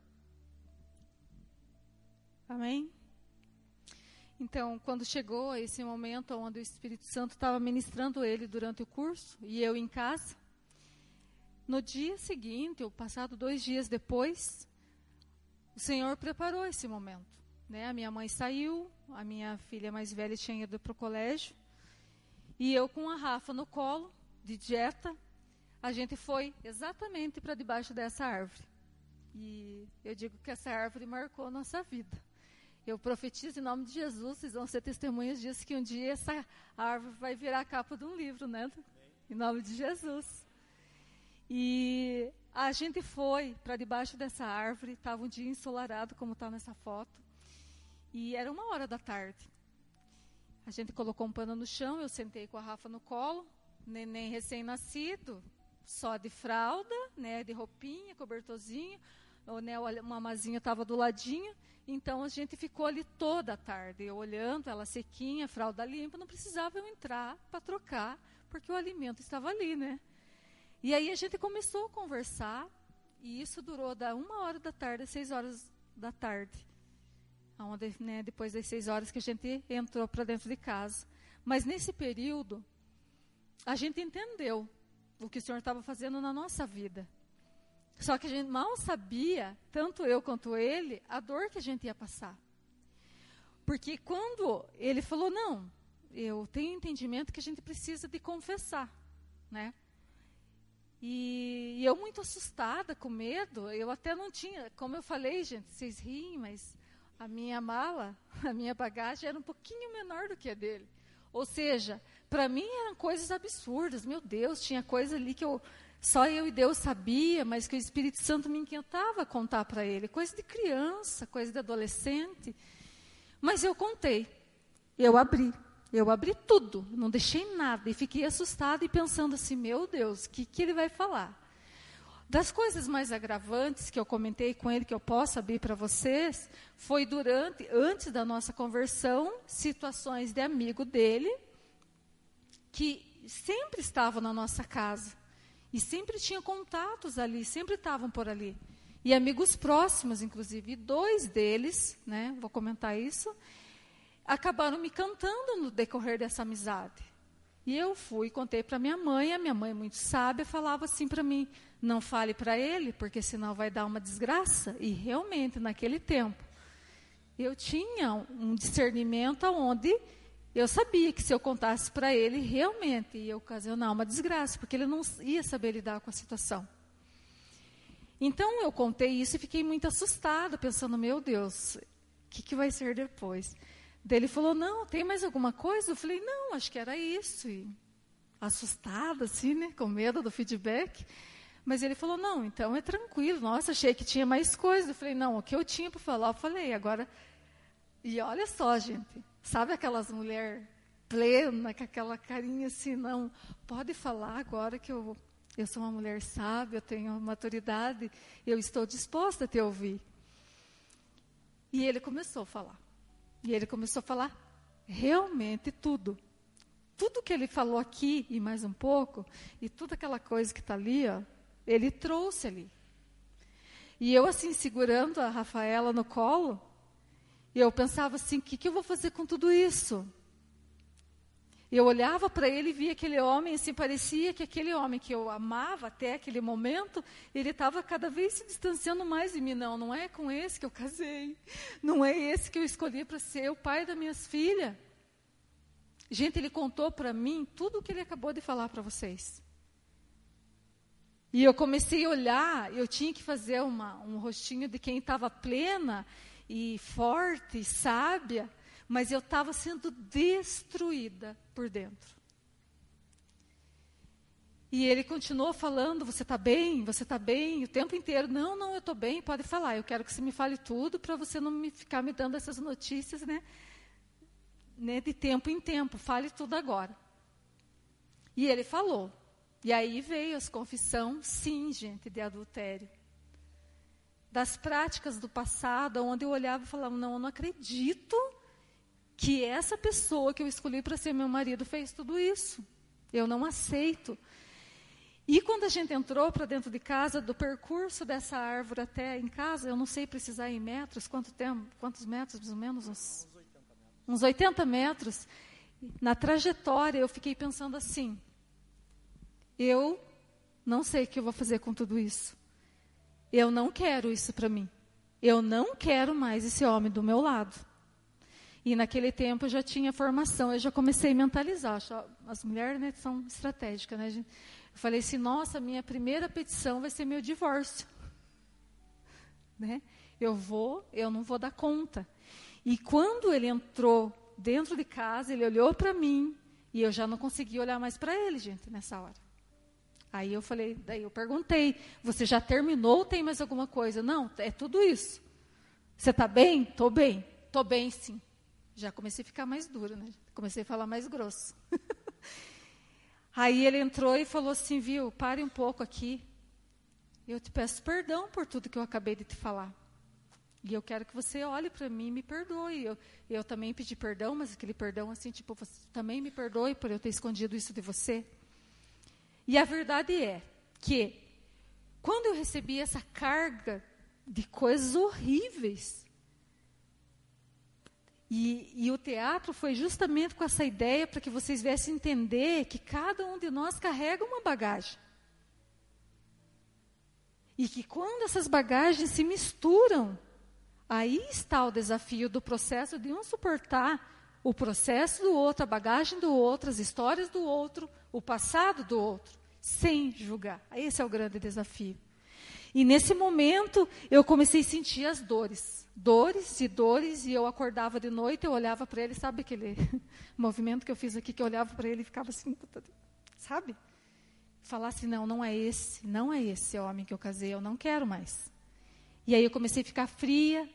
Amém? Então, quando chegou esse momento onde o Espírito Santo estava ministrando ele durante o curso, e eu em casa, no dia seguinte, ou passado 2 dias depois, o Senhor preparou esse momento. Né? A minha mãe saiu, a minha filha mais velha tinha ido para o colégio, e eu com a Rafa no colo, de dieta, a gente foi exatamente para debaixo dessa árvore. E eu digo que essa árvore marcou a nossa vida. Eu profetizo em nome de Jesus, vocês vão ser testemunhas disso, que um dia essa árvore vai virar a capa de um livro, né? Em nome de Jesus. E a gente foi para debaixo dessa árvore, estava um dia ensolarado, como está nessa foto, e era 1h da tarde. A gente colocou um pano no chão, eu sentei com a Rafa no colo, neném recém-nascido, só de fralda, né, de roupinha, cobertorzinho, né, o mamazinho estava do ladinho. Então, a gente ficou ali toda a tarde, eu olhando, ela sequinha, fralda limpa, não precisava eu entrar para trocar, porque o alimento estava ali, né? E aí a gente começou a conversar, e isso durou da 1h da tarde às 6h da tarde, onde, né, depois das 6h que a gente entrou para dentro de casa. Mas nesse período, a gente entendeu o que o Senhor estava fazendo na nossa vida. Só que a gente mal sabia, tanto eu quanto ele, a dor que a gente ia passar. Porque quando ele falou, não, eu tenho entendimento que a gente precisa de confessar, né? E eu muito assustada, com medo, eu até não tinha, como eu falei, gente, vocês riem, mas a minha mala, a minha bagagem era um pouquinho menor do que a dele. Ou seja, para mim eram coisas absurdas, meu Deus, tinha coisa ali que só eu e Deus sabia, mas que o Espírito Santo me inquietava a contar para ele. Coisa de criança, coisa de adolescente. Mas eu contei. Eu abri tudo, não deixei nada. E fiquei assustada e pensando assim, meu Deus, o que ele vai falar? Das coisas mais agravantes que eu comentei com ele, que eu posso abrir para vocês, foi antes da nossa conversão, situações de amigo dele, que sempre estavam na nossa casa. E sempre tinha contatos ali, sempre estavam por ali. E amigos próximos, inclusive. E 2 deles, né, vou comentar isso, acabaram me cantando no decorrer dessa amizade. E eu fui, contei para minha mãe, a minha mãe muito sábia, falava assim para mim, não fale para ele, porque senão vai dar uma desgraça. E realmente, naquele tempo, eu tinha um discernimento onde eu sabia que se eu contasse para ele, realmente ia ocasionar uma desgraça, porque ele não ia saber lidar com a situação. Então, eu contei isso e fiquei muito assustada, pensando, meu Deus, o que vai ser depois? Daí ele falou, não, tem mais alguma coisa? Eu falei, não, acho que era isso. E assustada, assim, né, com medo do feedback. Mas ele falou, não, então é tranquilo. Nossa, achei que tinha mais coisa. Eu falei, não, o que eu tinha para falar, eu falei. Agora, e olha só, gente, sabe aquelas mulheres plenas, com aquela carinha assim, não, pode falar agora que eu sou uma mulher sábia, eu tenho maturidade, eu estou disposta a te ouvir. E ele começou a falar. E ele começou a falar realmente tudo. Tudo que ele falou aqui e mais um pouco, e toda aquela coisa que está ali, ó, ele trouxe ali. E eu assim, segurando a Rafaela no colo, e eu pensava assim, o que eu vou fazer com tudo isso? Eu olhava para ele e via aquele homem, assim, parecia que aquele homem que eu amava até aquele momento, ele estava cada vez se distanciando mais de mim. Não é com esse que eu casei, não é esse que eu escolhi para ser o pai das minhas filhas. Gente, ele contou para mim tudo o que ele acabou de falar para vocês. E eu comecei a olhar, eu tinha que fazer um rostinho de quem estava plena e forte e sábia, mas eu estava sendo destruída por dentro. E ele continuou falando, você está bem, o tempo inteiro. Não, eu estou bem, pode falar, eu quero que você me fale tudo para você não ficar me dando essas notícias, né, de tempo em tempo, fale tudo agora. E ele falou. E aí veio as confissões, sim, gente, de adultério. Das práticas do passado, onde eu olhava e falava, não, eu não acredito que essa pessoa que eu escolhi para ser meu marido fez tudo isso. Eu não aceito. E quando a gente entrou para dentro de casa, do percurso dessa árvore até em casa, eu não sei precisar em metros, quantos metros, mais ou menos? Uns 80 metros. Na trajetória, eu fiquei pensando assim, eu não sei o que eu vou fazer com tudo isso. Eu não quero isso para mim. Eu não quero mais esse homem do meu lado. E naquele tempo eu já tinha formação, eu já comecei a mentalizar. As mulheres, né, são estratégicas, né, gente? Eu falei assim, nossa, minha primeira petição vai ser meu divórcio. Né? Eu não vou dar conta. E quando ele entrou dentro de casa, ele olhou para mim, e eu já não conseguia olhar mais para ele, gente, nessa hora. Aí eu falei, daí eu perguntei, você já terminou ou tem mais alguma coisa? Não, é tudo isso. Você está bem? Estou bem sim. Já comecei a ficar mais dura, né? Comecei a falar mais grosso. Aí ele entrou e falou assim, viu, pare um pouco aqui. Eu te peço perdão por tudo que eu acabei de te falar. E eu quero que você olhe para mim e me perdoe. Eu também pedi perdão, mas aquele perdão assim, tipo, você também me perdoe por eu ter escondido isso de você. E a verdade é que, quando eu recebi essa carga de coisas horríveis, e o teatro foi justamente com essa ideia para que vocês viessem entender que cada um de nós carrega uma bagagem. E que quando essas bagagens se misturam, aí está o desafio do processo de um suportar o processo do outro, a bagagem do outro, as histórias do outro, o passado do outro, sem julgar. Esse é o grande desafio. E nesse momento, eu comecei a sentir as dores, e eu acordava de noite, eu olhava para ele, sabe aquele movimento que eu fiz aqui, que eu olhava para ele e ficava assim, sabe? Falar assim, não é esse homem que eu casei, eu não quero mais. E aí eu comecei a ficar fria,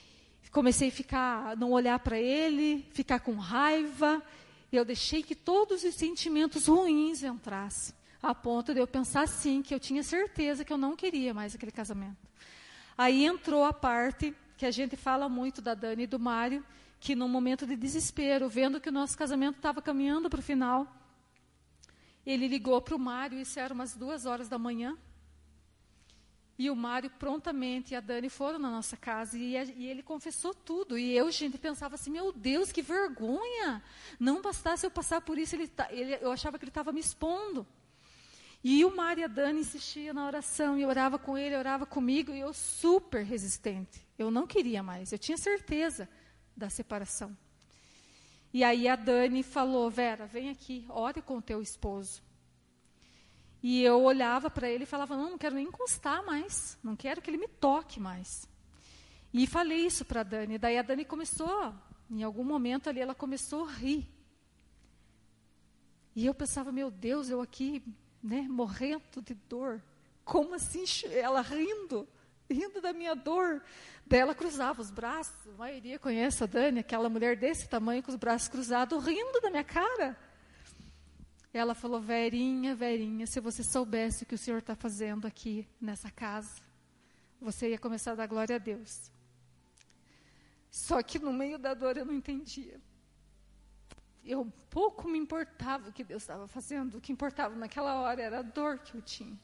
não olhar para ele, ficar com raiva. Eu deixei que todos os sentimentos ruins entrassem, a ponto de eu pensar assim, que eu tinha certeza que eu não queria mais aquele casamento. Aí entrou a parte que a gente fala muito da Dani e do Mário, que num momento de desespero, vendo que o nosso casamento estava caminhando para o final, ele ligou para o Mário, isso era umas 2h da manhã, e o Mário prontamente e a Dani foram na nossa casa e ele confessou tudo. E eu, gente, pensava assim, meu Deus, que vergonha! Não bastasse eu passar por isso, eu achava que ele estava me expondo. E o Mário e a Dani insistiam na oração, e orava com ele, orava comigo, e eu super resistente. Eu não queria mais, eu tinha certeza da separação. E aí a Dani falou, Vera, vem aqui, ore com o teu esposo. E eu olhava para ele e falava, não quero nem encostar mais, não quero que ele me toque mais. E falei isso para a Dani. Daí a Dani começou, em algum momento ali, ela começou a rir. E eu pensava, meu Deus, eu aqui, né, morrendo de dor. Como assim? Ela rindo da minha dor. Daí ela cruzava os braços, a maioria conhece a Dani, aquela mulher desse tamanho, com os braços cruzados, rindo da minha cara. Ela falou, Verinha, se você soubesse o que o Senhor está fazendo aqui nessa casa, você ia começar a dar glória a Deus. Só que no meio da dor eu não entendia. Eu pouco me importava o que Deus estava fazendo, o que importava naquela hora era a dor que eu tinha.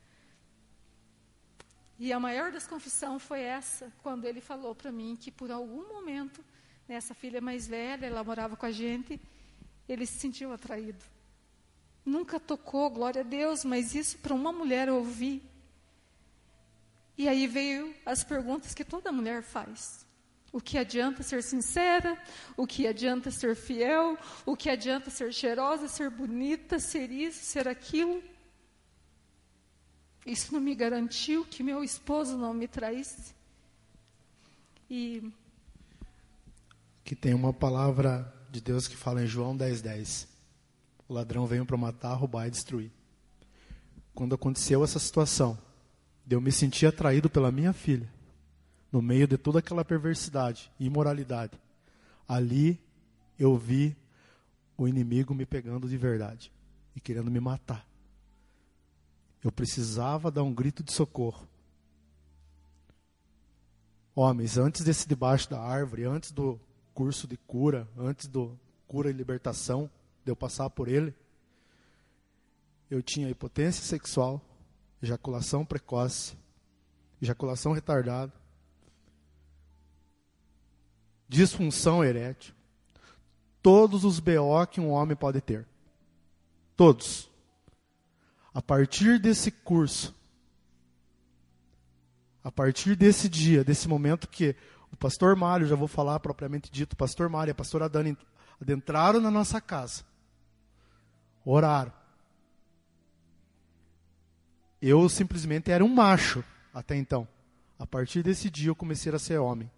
E a maior das confissões foi essa, quando ele falou para mim que por algum momento, essa filha mais velha, ela morava com a gente, ele se sentiu atraído. Nunca tocou, glória a Deus, mas isso para uma mulher ouvir. E aí veio as perguntas que toda mulher faz. O que adianta ser sincera? O que adianta ser fiel? O que adianta ser cheirosa, ser bonita, ser isso, ser aquilo? Isso não me garantiu que meu esposo não me traísse. E que tem uma palavra de Deus que fala em João 10:10. O ladrão veio para matar, roubar e destruir. Quando aconteceu essa situação, eu me senti atraído pela minha filha, no meio de toda aquela perversidade e imoralidade. Ali eu vi o inimigo me pegando de verdade e querendo me matar. Eu precisava dar um grito de socorro. Homens, antes desse debaixo da árvore, antes do curso de cura, antes do cura e libertação, de eu passar por ele, eu tinha impotência sexual, ejaculação precoce, ejaculação retardada, disfunção erétil, todos os BO que um homem pode ter. Todos. A partir desse curso, a partir desse dia, desse momento que o pastor Mário, já vou falar propriamente dito, o pastor Mário e a pastora Dani adentraram na nossa casa, oraram. Eu simplesmente era um macho até então. A partir desse dia eu comecei a ser homem.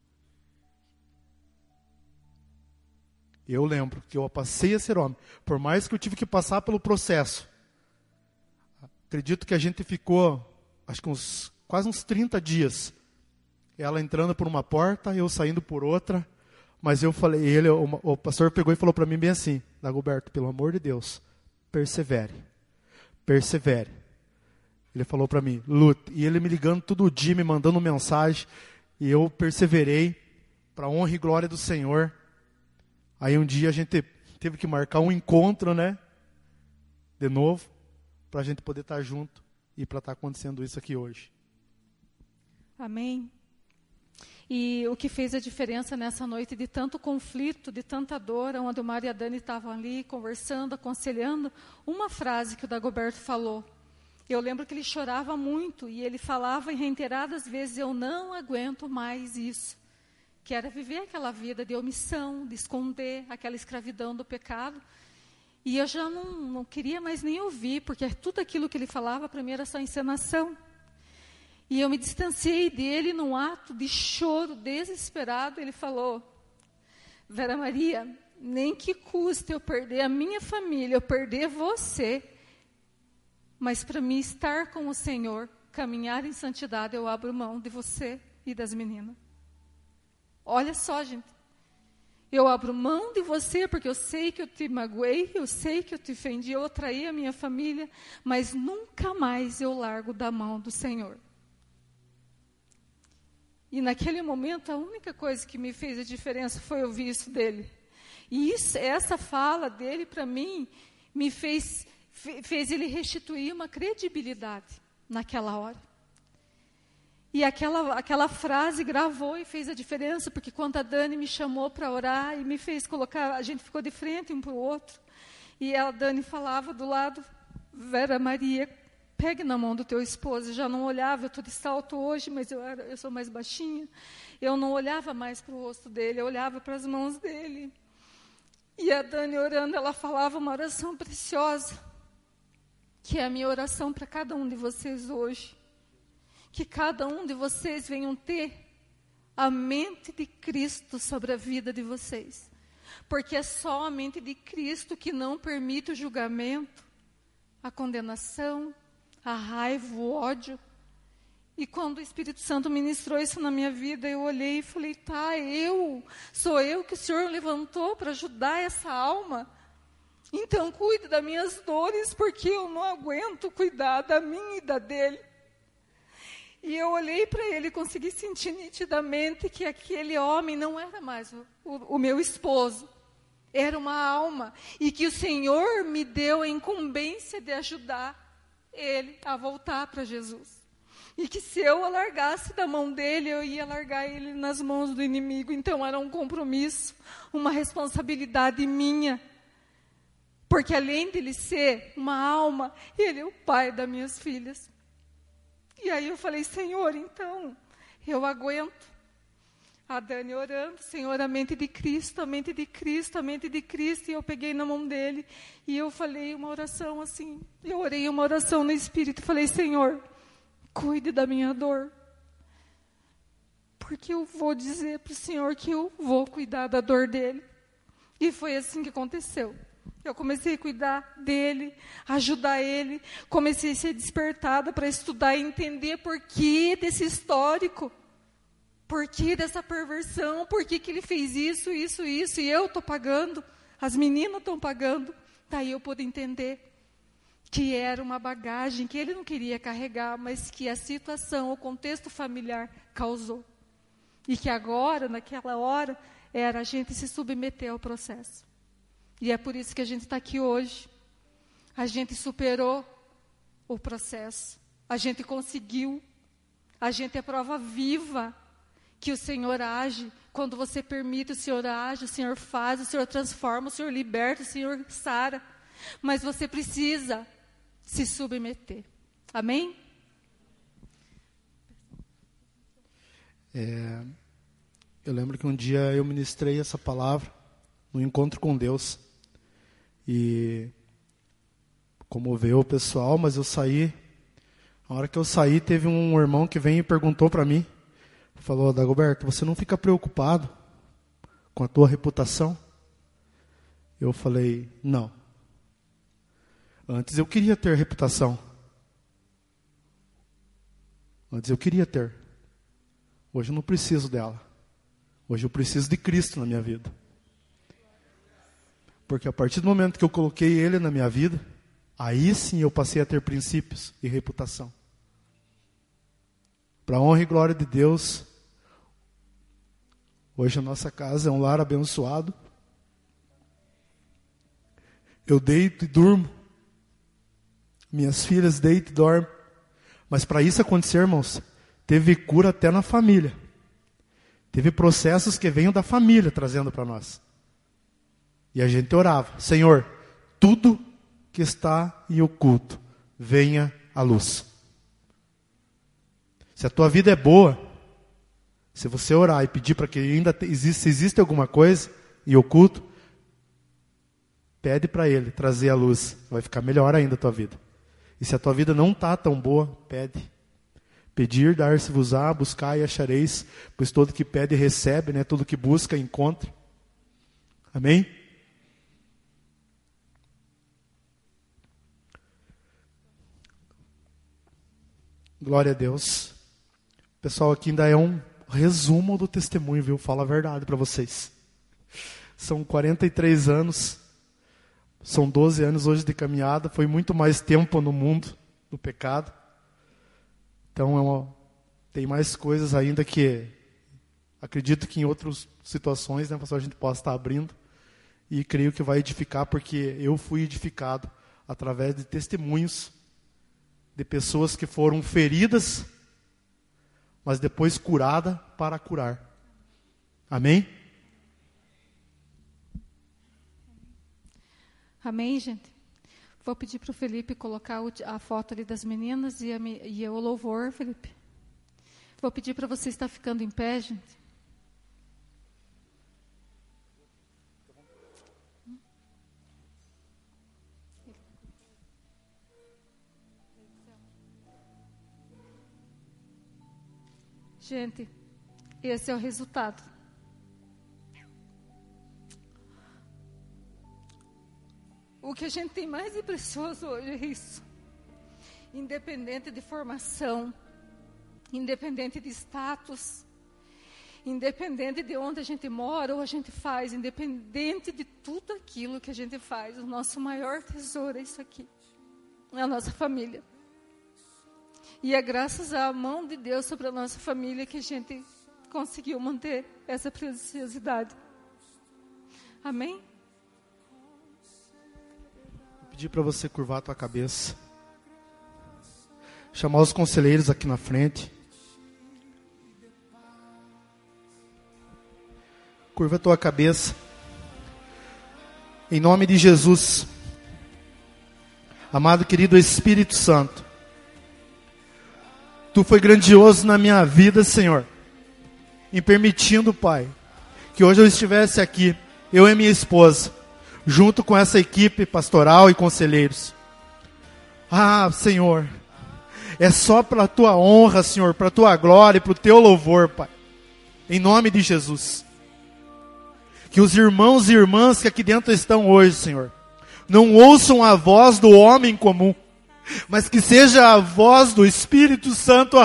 Eu lembro que eu passei a ser homem. Por mais que eu tive que passar pelo processo. Acredito que a gente ficou, acho que quase uns 30 dias. Ela entrando por uma porta, eu saindo por outra. Mas eu falei, o pastor pegou e falou para mim bem assim: Dagoberto, pelo amor de Deus, persevere. Persevere. Ele falou para mim, lute. E ele me ligando todo dia, me mandando mensagem. E eu perseverei para a honra e glória do Senhor. Aí um dia a gente teve que marcar um encontro, né? De novo, para a gente poder estar junto e para estar acontecendo isso aqui hoje. Amém. E o que fez a diferença nessa noite de tanto conflito, de tanta dor, onde o Mário e a Dani estavam ali conversando, aconselhando, uma frase que o Dagoberto falou. Eu lembro que ele chorava muito e ele falava em reiteradas vezes: eu não aguento mais isso. Que era viver aquela vida de omissão, de esconder aquela escravidão do pecado. E eu já não queria mais nem ouvir, porque tudo aquilo que ele falava para mim era só encenação. E eu me distanciei dele num ato de choro desesperado. Ele falou: Vera Maria, nem que custe eu perder a minha família, eu perder você, mas para mim estar com o Senhor, caminhar em santidade, eu abro mão de você e das meninas. Olha só, gente. Eu abro mão de você porque eu sei que eu te magoei, eu sei que eu te ofendi, eu traí a minha família, mas nunca mais eu largo da mão do Senhor. E naquele momento, a única coisa que me fez a diferença foi ouvir isso dele. E essa fala dele, para mim, me fez ele restituir uma credibilidade naquela hora. E aquela frase gravou e fez a diferença, porque quando a Dani me chamou para orar e me fez colocar, a gente ficou de frente um para o outro, e a Dani falava do lado: Vera Maria, pegue na mão do teu esposo. Eu já não olhava, eu estou de salto hoje, mas eu sou mais baixinha. Eu não olhava mais para o rosto dele, eu olhava para as mãos dele. E a Dani orando, ela falava uma oração preciosa, que é a minha oração para cada um de vocês hoje. Que cada um de vocês venham ter a mente de Cristo sobre a vida de vocês. Porque é só a mente de Cristo que não permite o julgamento, a condenação, a raiva, o ódio. E quando o Espírito Santo ministrou isso na minha vida, eu olhei e falei: tá, sou eu que o Senhor levantou para ajudar essa alma. Então cuide das minhas dores, porque eu não aguento cuidar da minha e da dele. E eu olhei para ele e consegui sentir nitidamente que aquele homem não era mais o meu esposo. Era uma alma. E que o Senhor me deu a incumbência de ajudar ele a voltar para Jesus. E que se eu largasse da mão dele, eu ia largar ele nas mãos do inimigo. Então era um compromisso, uma responsabilidade minha. Porque além de ele ser uma alma, ele é o pai das minhas filhas. E aí eu falei: Senhor, então, eu aguento A Dani orando, Senhor, a mente de Cristo, a mente de Cristo, a mente de Cristo. E eu peguei na mão dele e eu falei uma oração assim. Eu orei uma oração no Espírito. Falei, Senhor, cuide da minha dor. Porque eu vou dizer para o Senhor que eu vou cuidar da dor dele. E foi assim que aconteceu. Eu comecei a cuidar dele, ajudar ele. Comecei a ser despertada para estudar e entender por que desse histórico. Por que dessa perversão? Por que ele fez isso, isso, isso? E eu estou pagando. As meninas estão pagando. Daí eu pude entender que era uma bagagem que ele não queria carregar, mas que a situação, o contexto familiar causou. E que agora, naquela hora, era a gente se submeter ao processo. E é por isso que a gente está aqui hoje. A gente superou o processo. A gente conseguiu. A gente é prova viva que o Senhor age. Quando você permite, o Senhor age, o Senhor faz, o Senhor transforma, o Senhor liberta, o Senhor sara. Mas você precisa se submeter. Amém? Eu lembro que um dia eu ministrei essa palavra no encontro com Deus. E comoveu o pessoal, mas eu saí. A hora que eu saí, teve um irmão que veio e perguntou para mim. Falou, Dagoberto, você não fica preocupado com a tua reputação? Eu falei, não. Antes eu queria ter reputação. Antes eu queria ter. Hoje eu não preciso dela. Hoje eu preciso de Cristo na minha vida. Porque a partir do momento que eu coloquei Ele na minha vida, aí sim eu passei a ter princípios e reputação. Para a honra e glória de Deus, hoje a nossa casa é um lar abençoado. Eu deito e durmo. Minhas filhas deitam e dormem. Mas para isso acontecer, irmãos, teve cura até na família. Teve processos que veio da família trazendo para nós. E a gente orava, Senhor, tudo que está em oculto, venha à luz. Se a tua vida é boa, se você orar e pedir para que ainda existe alguma coisa em oculto, pede para Ele trazer a luz. Vai ficar melhor ainda a tua vida. E se a tua vida não está tão boa, pede. Pedir, dar-se-vos-á, buscar e achareis, pois todo que pede recebe, né? Todo que busca encontra. Amém? Glória a Deus. Pessoal, aqui ainda é um resumo do testemunho, viu? Falo a verdade para vocês. São 43 anos, são 12 anos hoje de caminhada, foi muito mais tempo no mundo, no pecado. Então, tem mais coisas ainda que acredito que em outras situações, né, pastor, a gente possa estar abrindo. E creio que vai edificar, porque eu fui edificado através de testemunhos de pessoas que foram feridas, mas depois curada para curar. Amém? Amém, gente? Vou pedir para o Felipe colocar a foto ali das meninas e o louvor, Felipe. Vou pedir para você estar ficando em pé, gente. Gente, esse é o resultado. O que a gente tem mais de precioso hoje é isso. Independente de formação, independente de status, independente de onde a gente mora ou a gente faz, independente de tudo aquilo que a gente faz, o nosso maior tesouro é isso aqui. É a nossa família. E é graças à mão de Deus sobre a nossa família que a gente conseguiu manter essa preciosidade. Amém? Vou pedir para você curvar a tua cabeça. Chamar os conselheiros aqui na frente. Curva a tua cabeça. Em nome de Jesus. Amado querido Espírito Santo. Tu foi grandioso na minha vida, Senhor. em permitindo, Pai, que hoje eu estivesse aqui, eu e minha esposa, junto com essa equipe pastoral e conselheiros. Ah, Senhor, é só para a Tua honra, Senhor, para a Tua glória e para o Teu louvor, Pai. Em nome de Jesus. Que os irmãos e irmãs que aqui dentro estão hoje, Senhor, não ouçam a voz do homem comum, mas que seja a voz do Espírito Santo,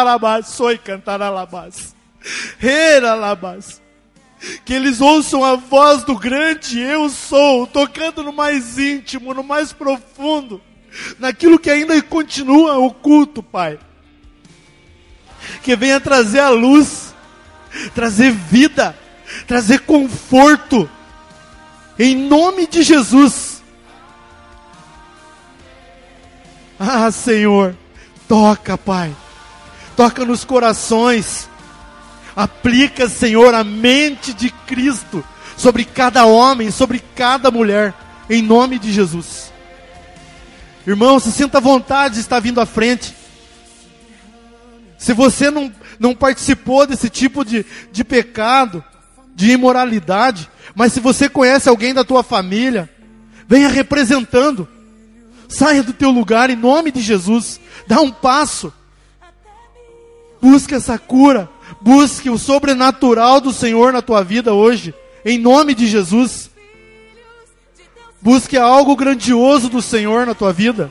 que eles ouçam a voz do grande eu sou, tocando no mais íntimo, no mais profundo, naquilo que ainda continua oculto, Pai. Que venha trazer a luz, trazer vida, trazer conforto, em nome de Jesus. Ah, Senhor, toca, Pai, toca nos corações, aplica, Senhor, a mente de Cristo sobre cada homem, sobre cada mulher, em nome de Jesus. Irmão, se sinta à vontade de estar vindo à frente. Se você não participou desse tipo de pecado, de imoralidade, mas se você conhece alguém da tua família, venha representando. Saia do teu lugar em nome de Jesus. Dá um passo. Busque essa cura. Busque o sobrenatural do Senhor na tua vida hoje. Em nome de Jesus. Busque algo grandioso do Senhor na tua vida.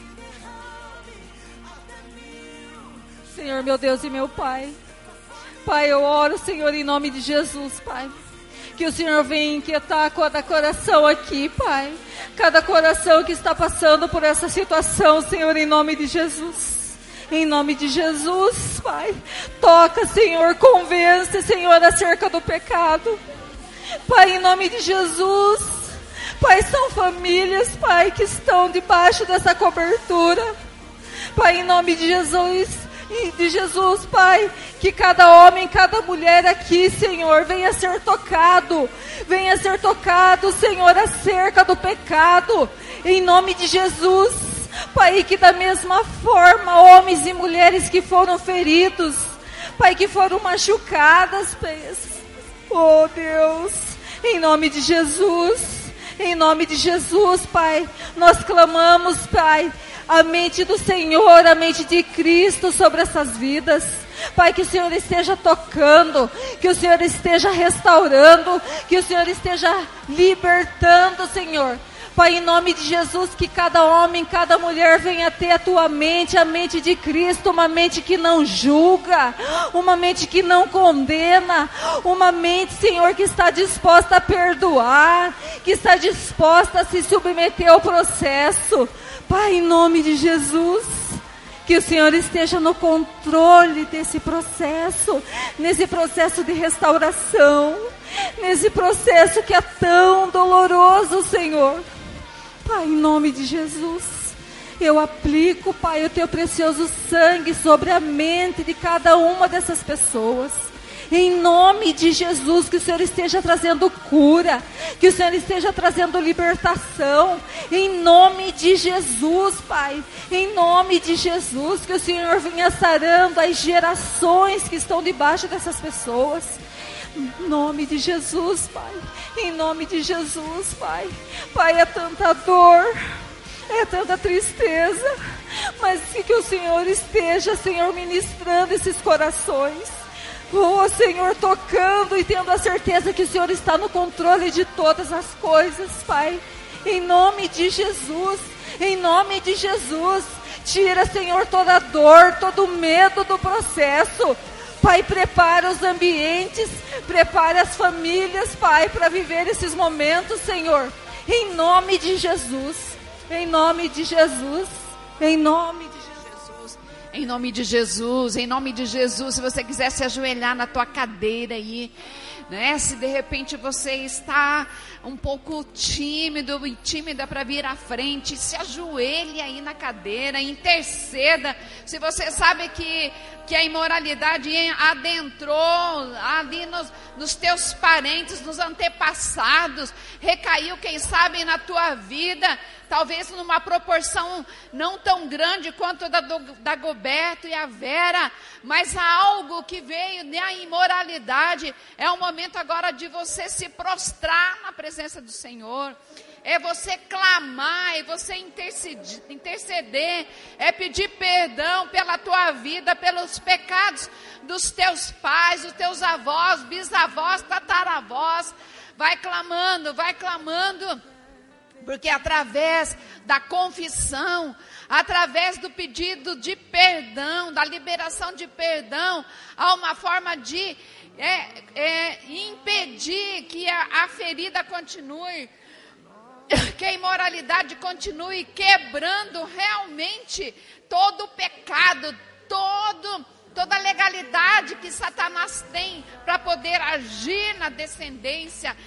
Senhor, meu Deus e meu Pai. Pai, eu oro, Senhor, em nome de Jesus, Pai. Que o Senhor venha inquietar cada coração aqui, Pai. Cada coração que está passando por essa situação, Senhor, em nome de Jesus. Em nome de Jesus, Pai. Toca, Senhor, convence, Senhor, acerca do pecado. Pai, em nome de Jesus. Pai, são famílias, Pai, que estão debaixo dessa cobertura. Pai, em nome de Jesus. E de Jesus, Pai, que cada homem, cada mulher aqui, Senhor, venha ser tocado, Senhor, acerca do pecado, em nome de Jesus, Pai, que da mesma forma, homens e mulheres que foram feridos, Pai, que foram machucadas, Pai, oh Deus, em nome de Jesus, Pai, nós clamamos, Pai, a mente do Senhor, a mente de Cristo sobre essas vidas. Pai, que o Senhor esteja tocando, que o Senhor esteja restaurando, que o Senhor esteja libertando, Senhor. Pai, em nome de Jesus, que cada homem, cada mulher venha ter a tua mente, a mente de Cristo, uma mente que não julga, uma mente que não condena, uma mente, Senhor, que está disposta a perdoar, que está disposta a se submeter ao processo. Pai, em nome de Jesus, que o Senhor esteja no controle desse processo, nesse processo de restauração, nesse processo que é tão doloroso, Senhor. Pai, em nome de Jesus, eu aplico, Pai, o teu precioso sangue sobre a mente de cada uma dessas pessoas. Em nome de Jesus, que o Senhor esteja trazendo cura, que o Senhor esteja trazendo libertação, em nome de Jesus, Pai, em nome de Jesus, que o Senhor venha sarando as gerações que estão debaixo dessas pessoas, em nome de Jesus, Pai, em nome de Jesus, Pai, Pai, é tanta dor, é tanta tristeza, mas que o Senhor esteja, Senhor, ministrando esses corações. Oh, Senhor, tocando e tendo a certeza que o Senhor está no controle de todas as coisas, Pai. Em nome de Jesus, tira, Senhor, toda a dor, todo o medo do processo. Pai, prepara os ambientes, prepara as famílias, Pai, para viver esses momentos, Senhor. Em nome de Jesus, em nome de Jesus, em nome de Jesus. Em nome de Jesus, em nome de Jesus, se você quiser se ajoelhar na tua cadeira aí, né? Se de repente você está um pouco tímido e tímida para vir à frente, se ajoelhe aí na cadeira, interceda. Se você sabe que que a imoralidade adentrou ali nos teus parentes, nos antepassados, recaiu, quem sabe, na tua vida, talvez numa proporção não tão grande quanto da Dagoberto e a Vera, mas algo que veio da imoralidade. É o momento agora de você se prostrar na presença do Senhor. É você clamar, é você interceder, é pedir perdão pela tua vida, pelos pecados dos teus pais, dos teus avós, bisavós, tataravós. Vai clamando, porque através da confissão, através do pedido de perdão, da liberação de perdão, há uma forma de impedir que a ferida continue, que a imoralidade continue quebrando realmente todo o pecado, toda a legalidade que Satanás tem para poder agir na descendência.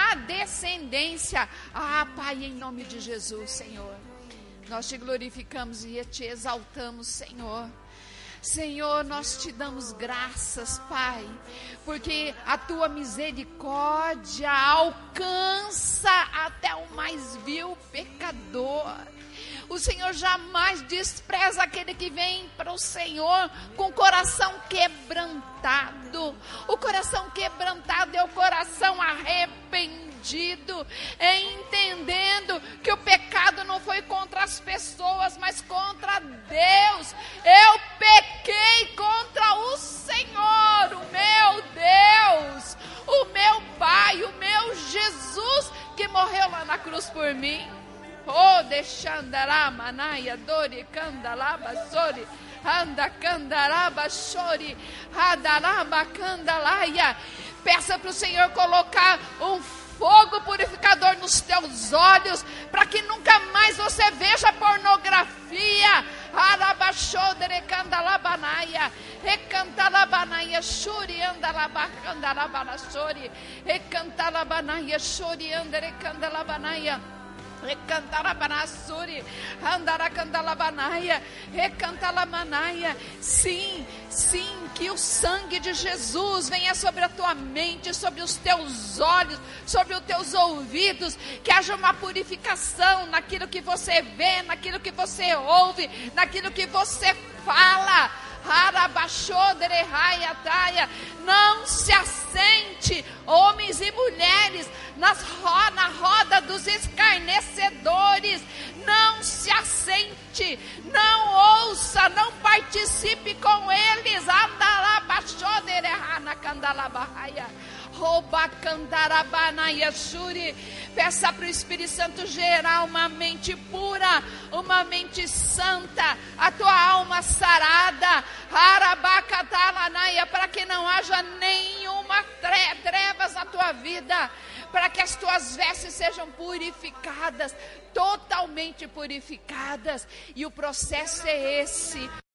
Ah, Pai, em nome de Jesus, Senhor, nós te glorificamos e te exaltamos, Senhor. Senhor, nós te damos graças, Pai, porque a tua misericórdia alcança até o mais vil pecador. O Senhor jamais despreza aquele que vem para o Senhor com o coração quebrantado. O coração quebrantado é o coração arrependido, é entendendo que o pecado não foi contra as pessoas, mas contra Deus. Eu pequei contra o Senhor, o meu Deus, o meu Pai, o meu Jesus, que morreu lá na cruz por mim. Oh, deixandará manaia, dori, candalaba, sori, anda, candaraba, chori, adaraba, candalaia. Peça para o Senhor colocar um fogo purificador nos teus olhos, para que nunca mais você veja pornografia. Arabaxodere, candalabanaia, recantalabanaya, churi, andalabacandalabana, chori, recantalabanaya, chori, andere, candalabanaia. Recantalabanasuri, andaracandalabanaia, recantalamanaya. Sim, que o sangue de Jesus venha sobre a tua mente, sobre os teus olhos, sobre os teus ouvidos, que haja uma purificação naquilo que você vê, naquilo que você ouve, naquilo que você fala. Não se assente, homens e mulheres, na roda dos escarnecedores. Não se assente, não ouça, não participe com eles. Peça para o Espírito Santo gerar uma mente pura, uma mente santa, a tua alma sarada, para que não haja nenhuma trevas na tua vida, para que as tuas vestes sejam purificadas, totalmente purificadas. E o processo é esse.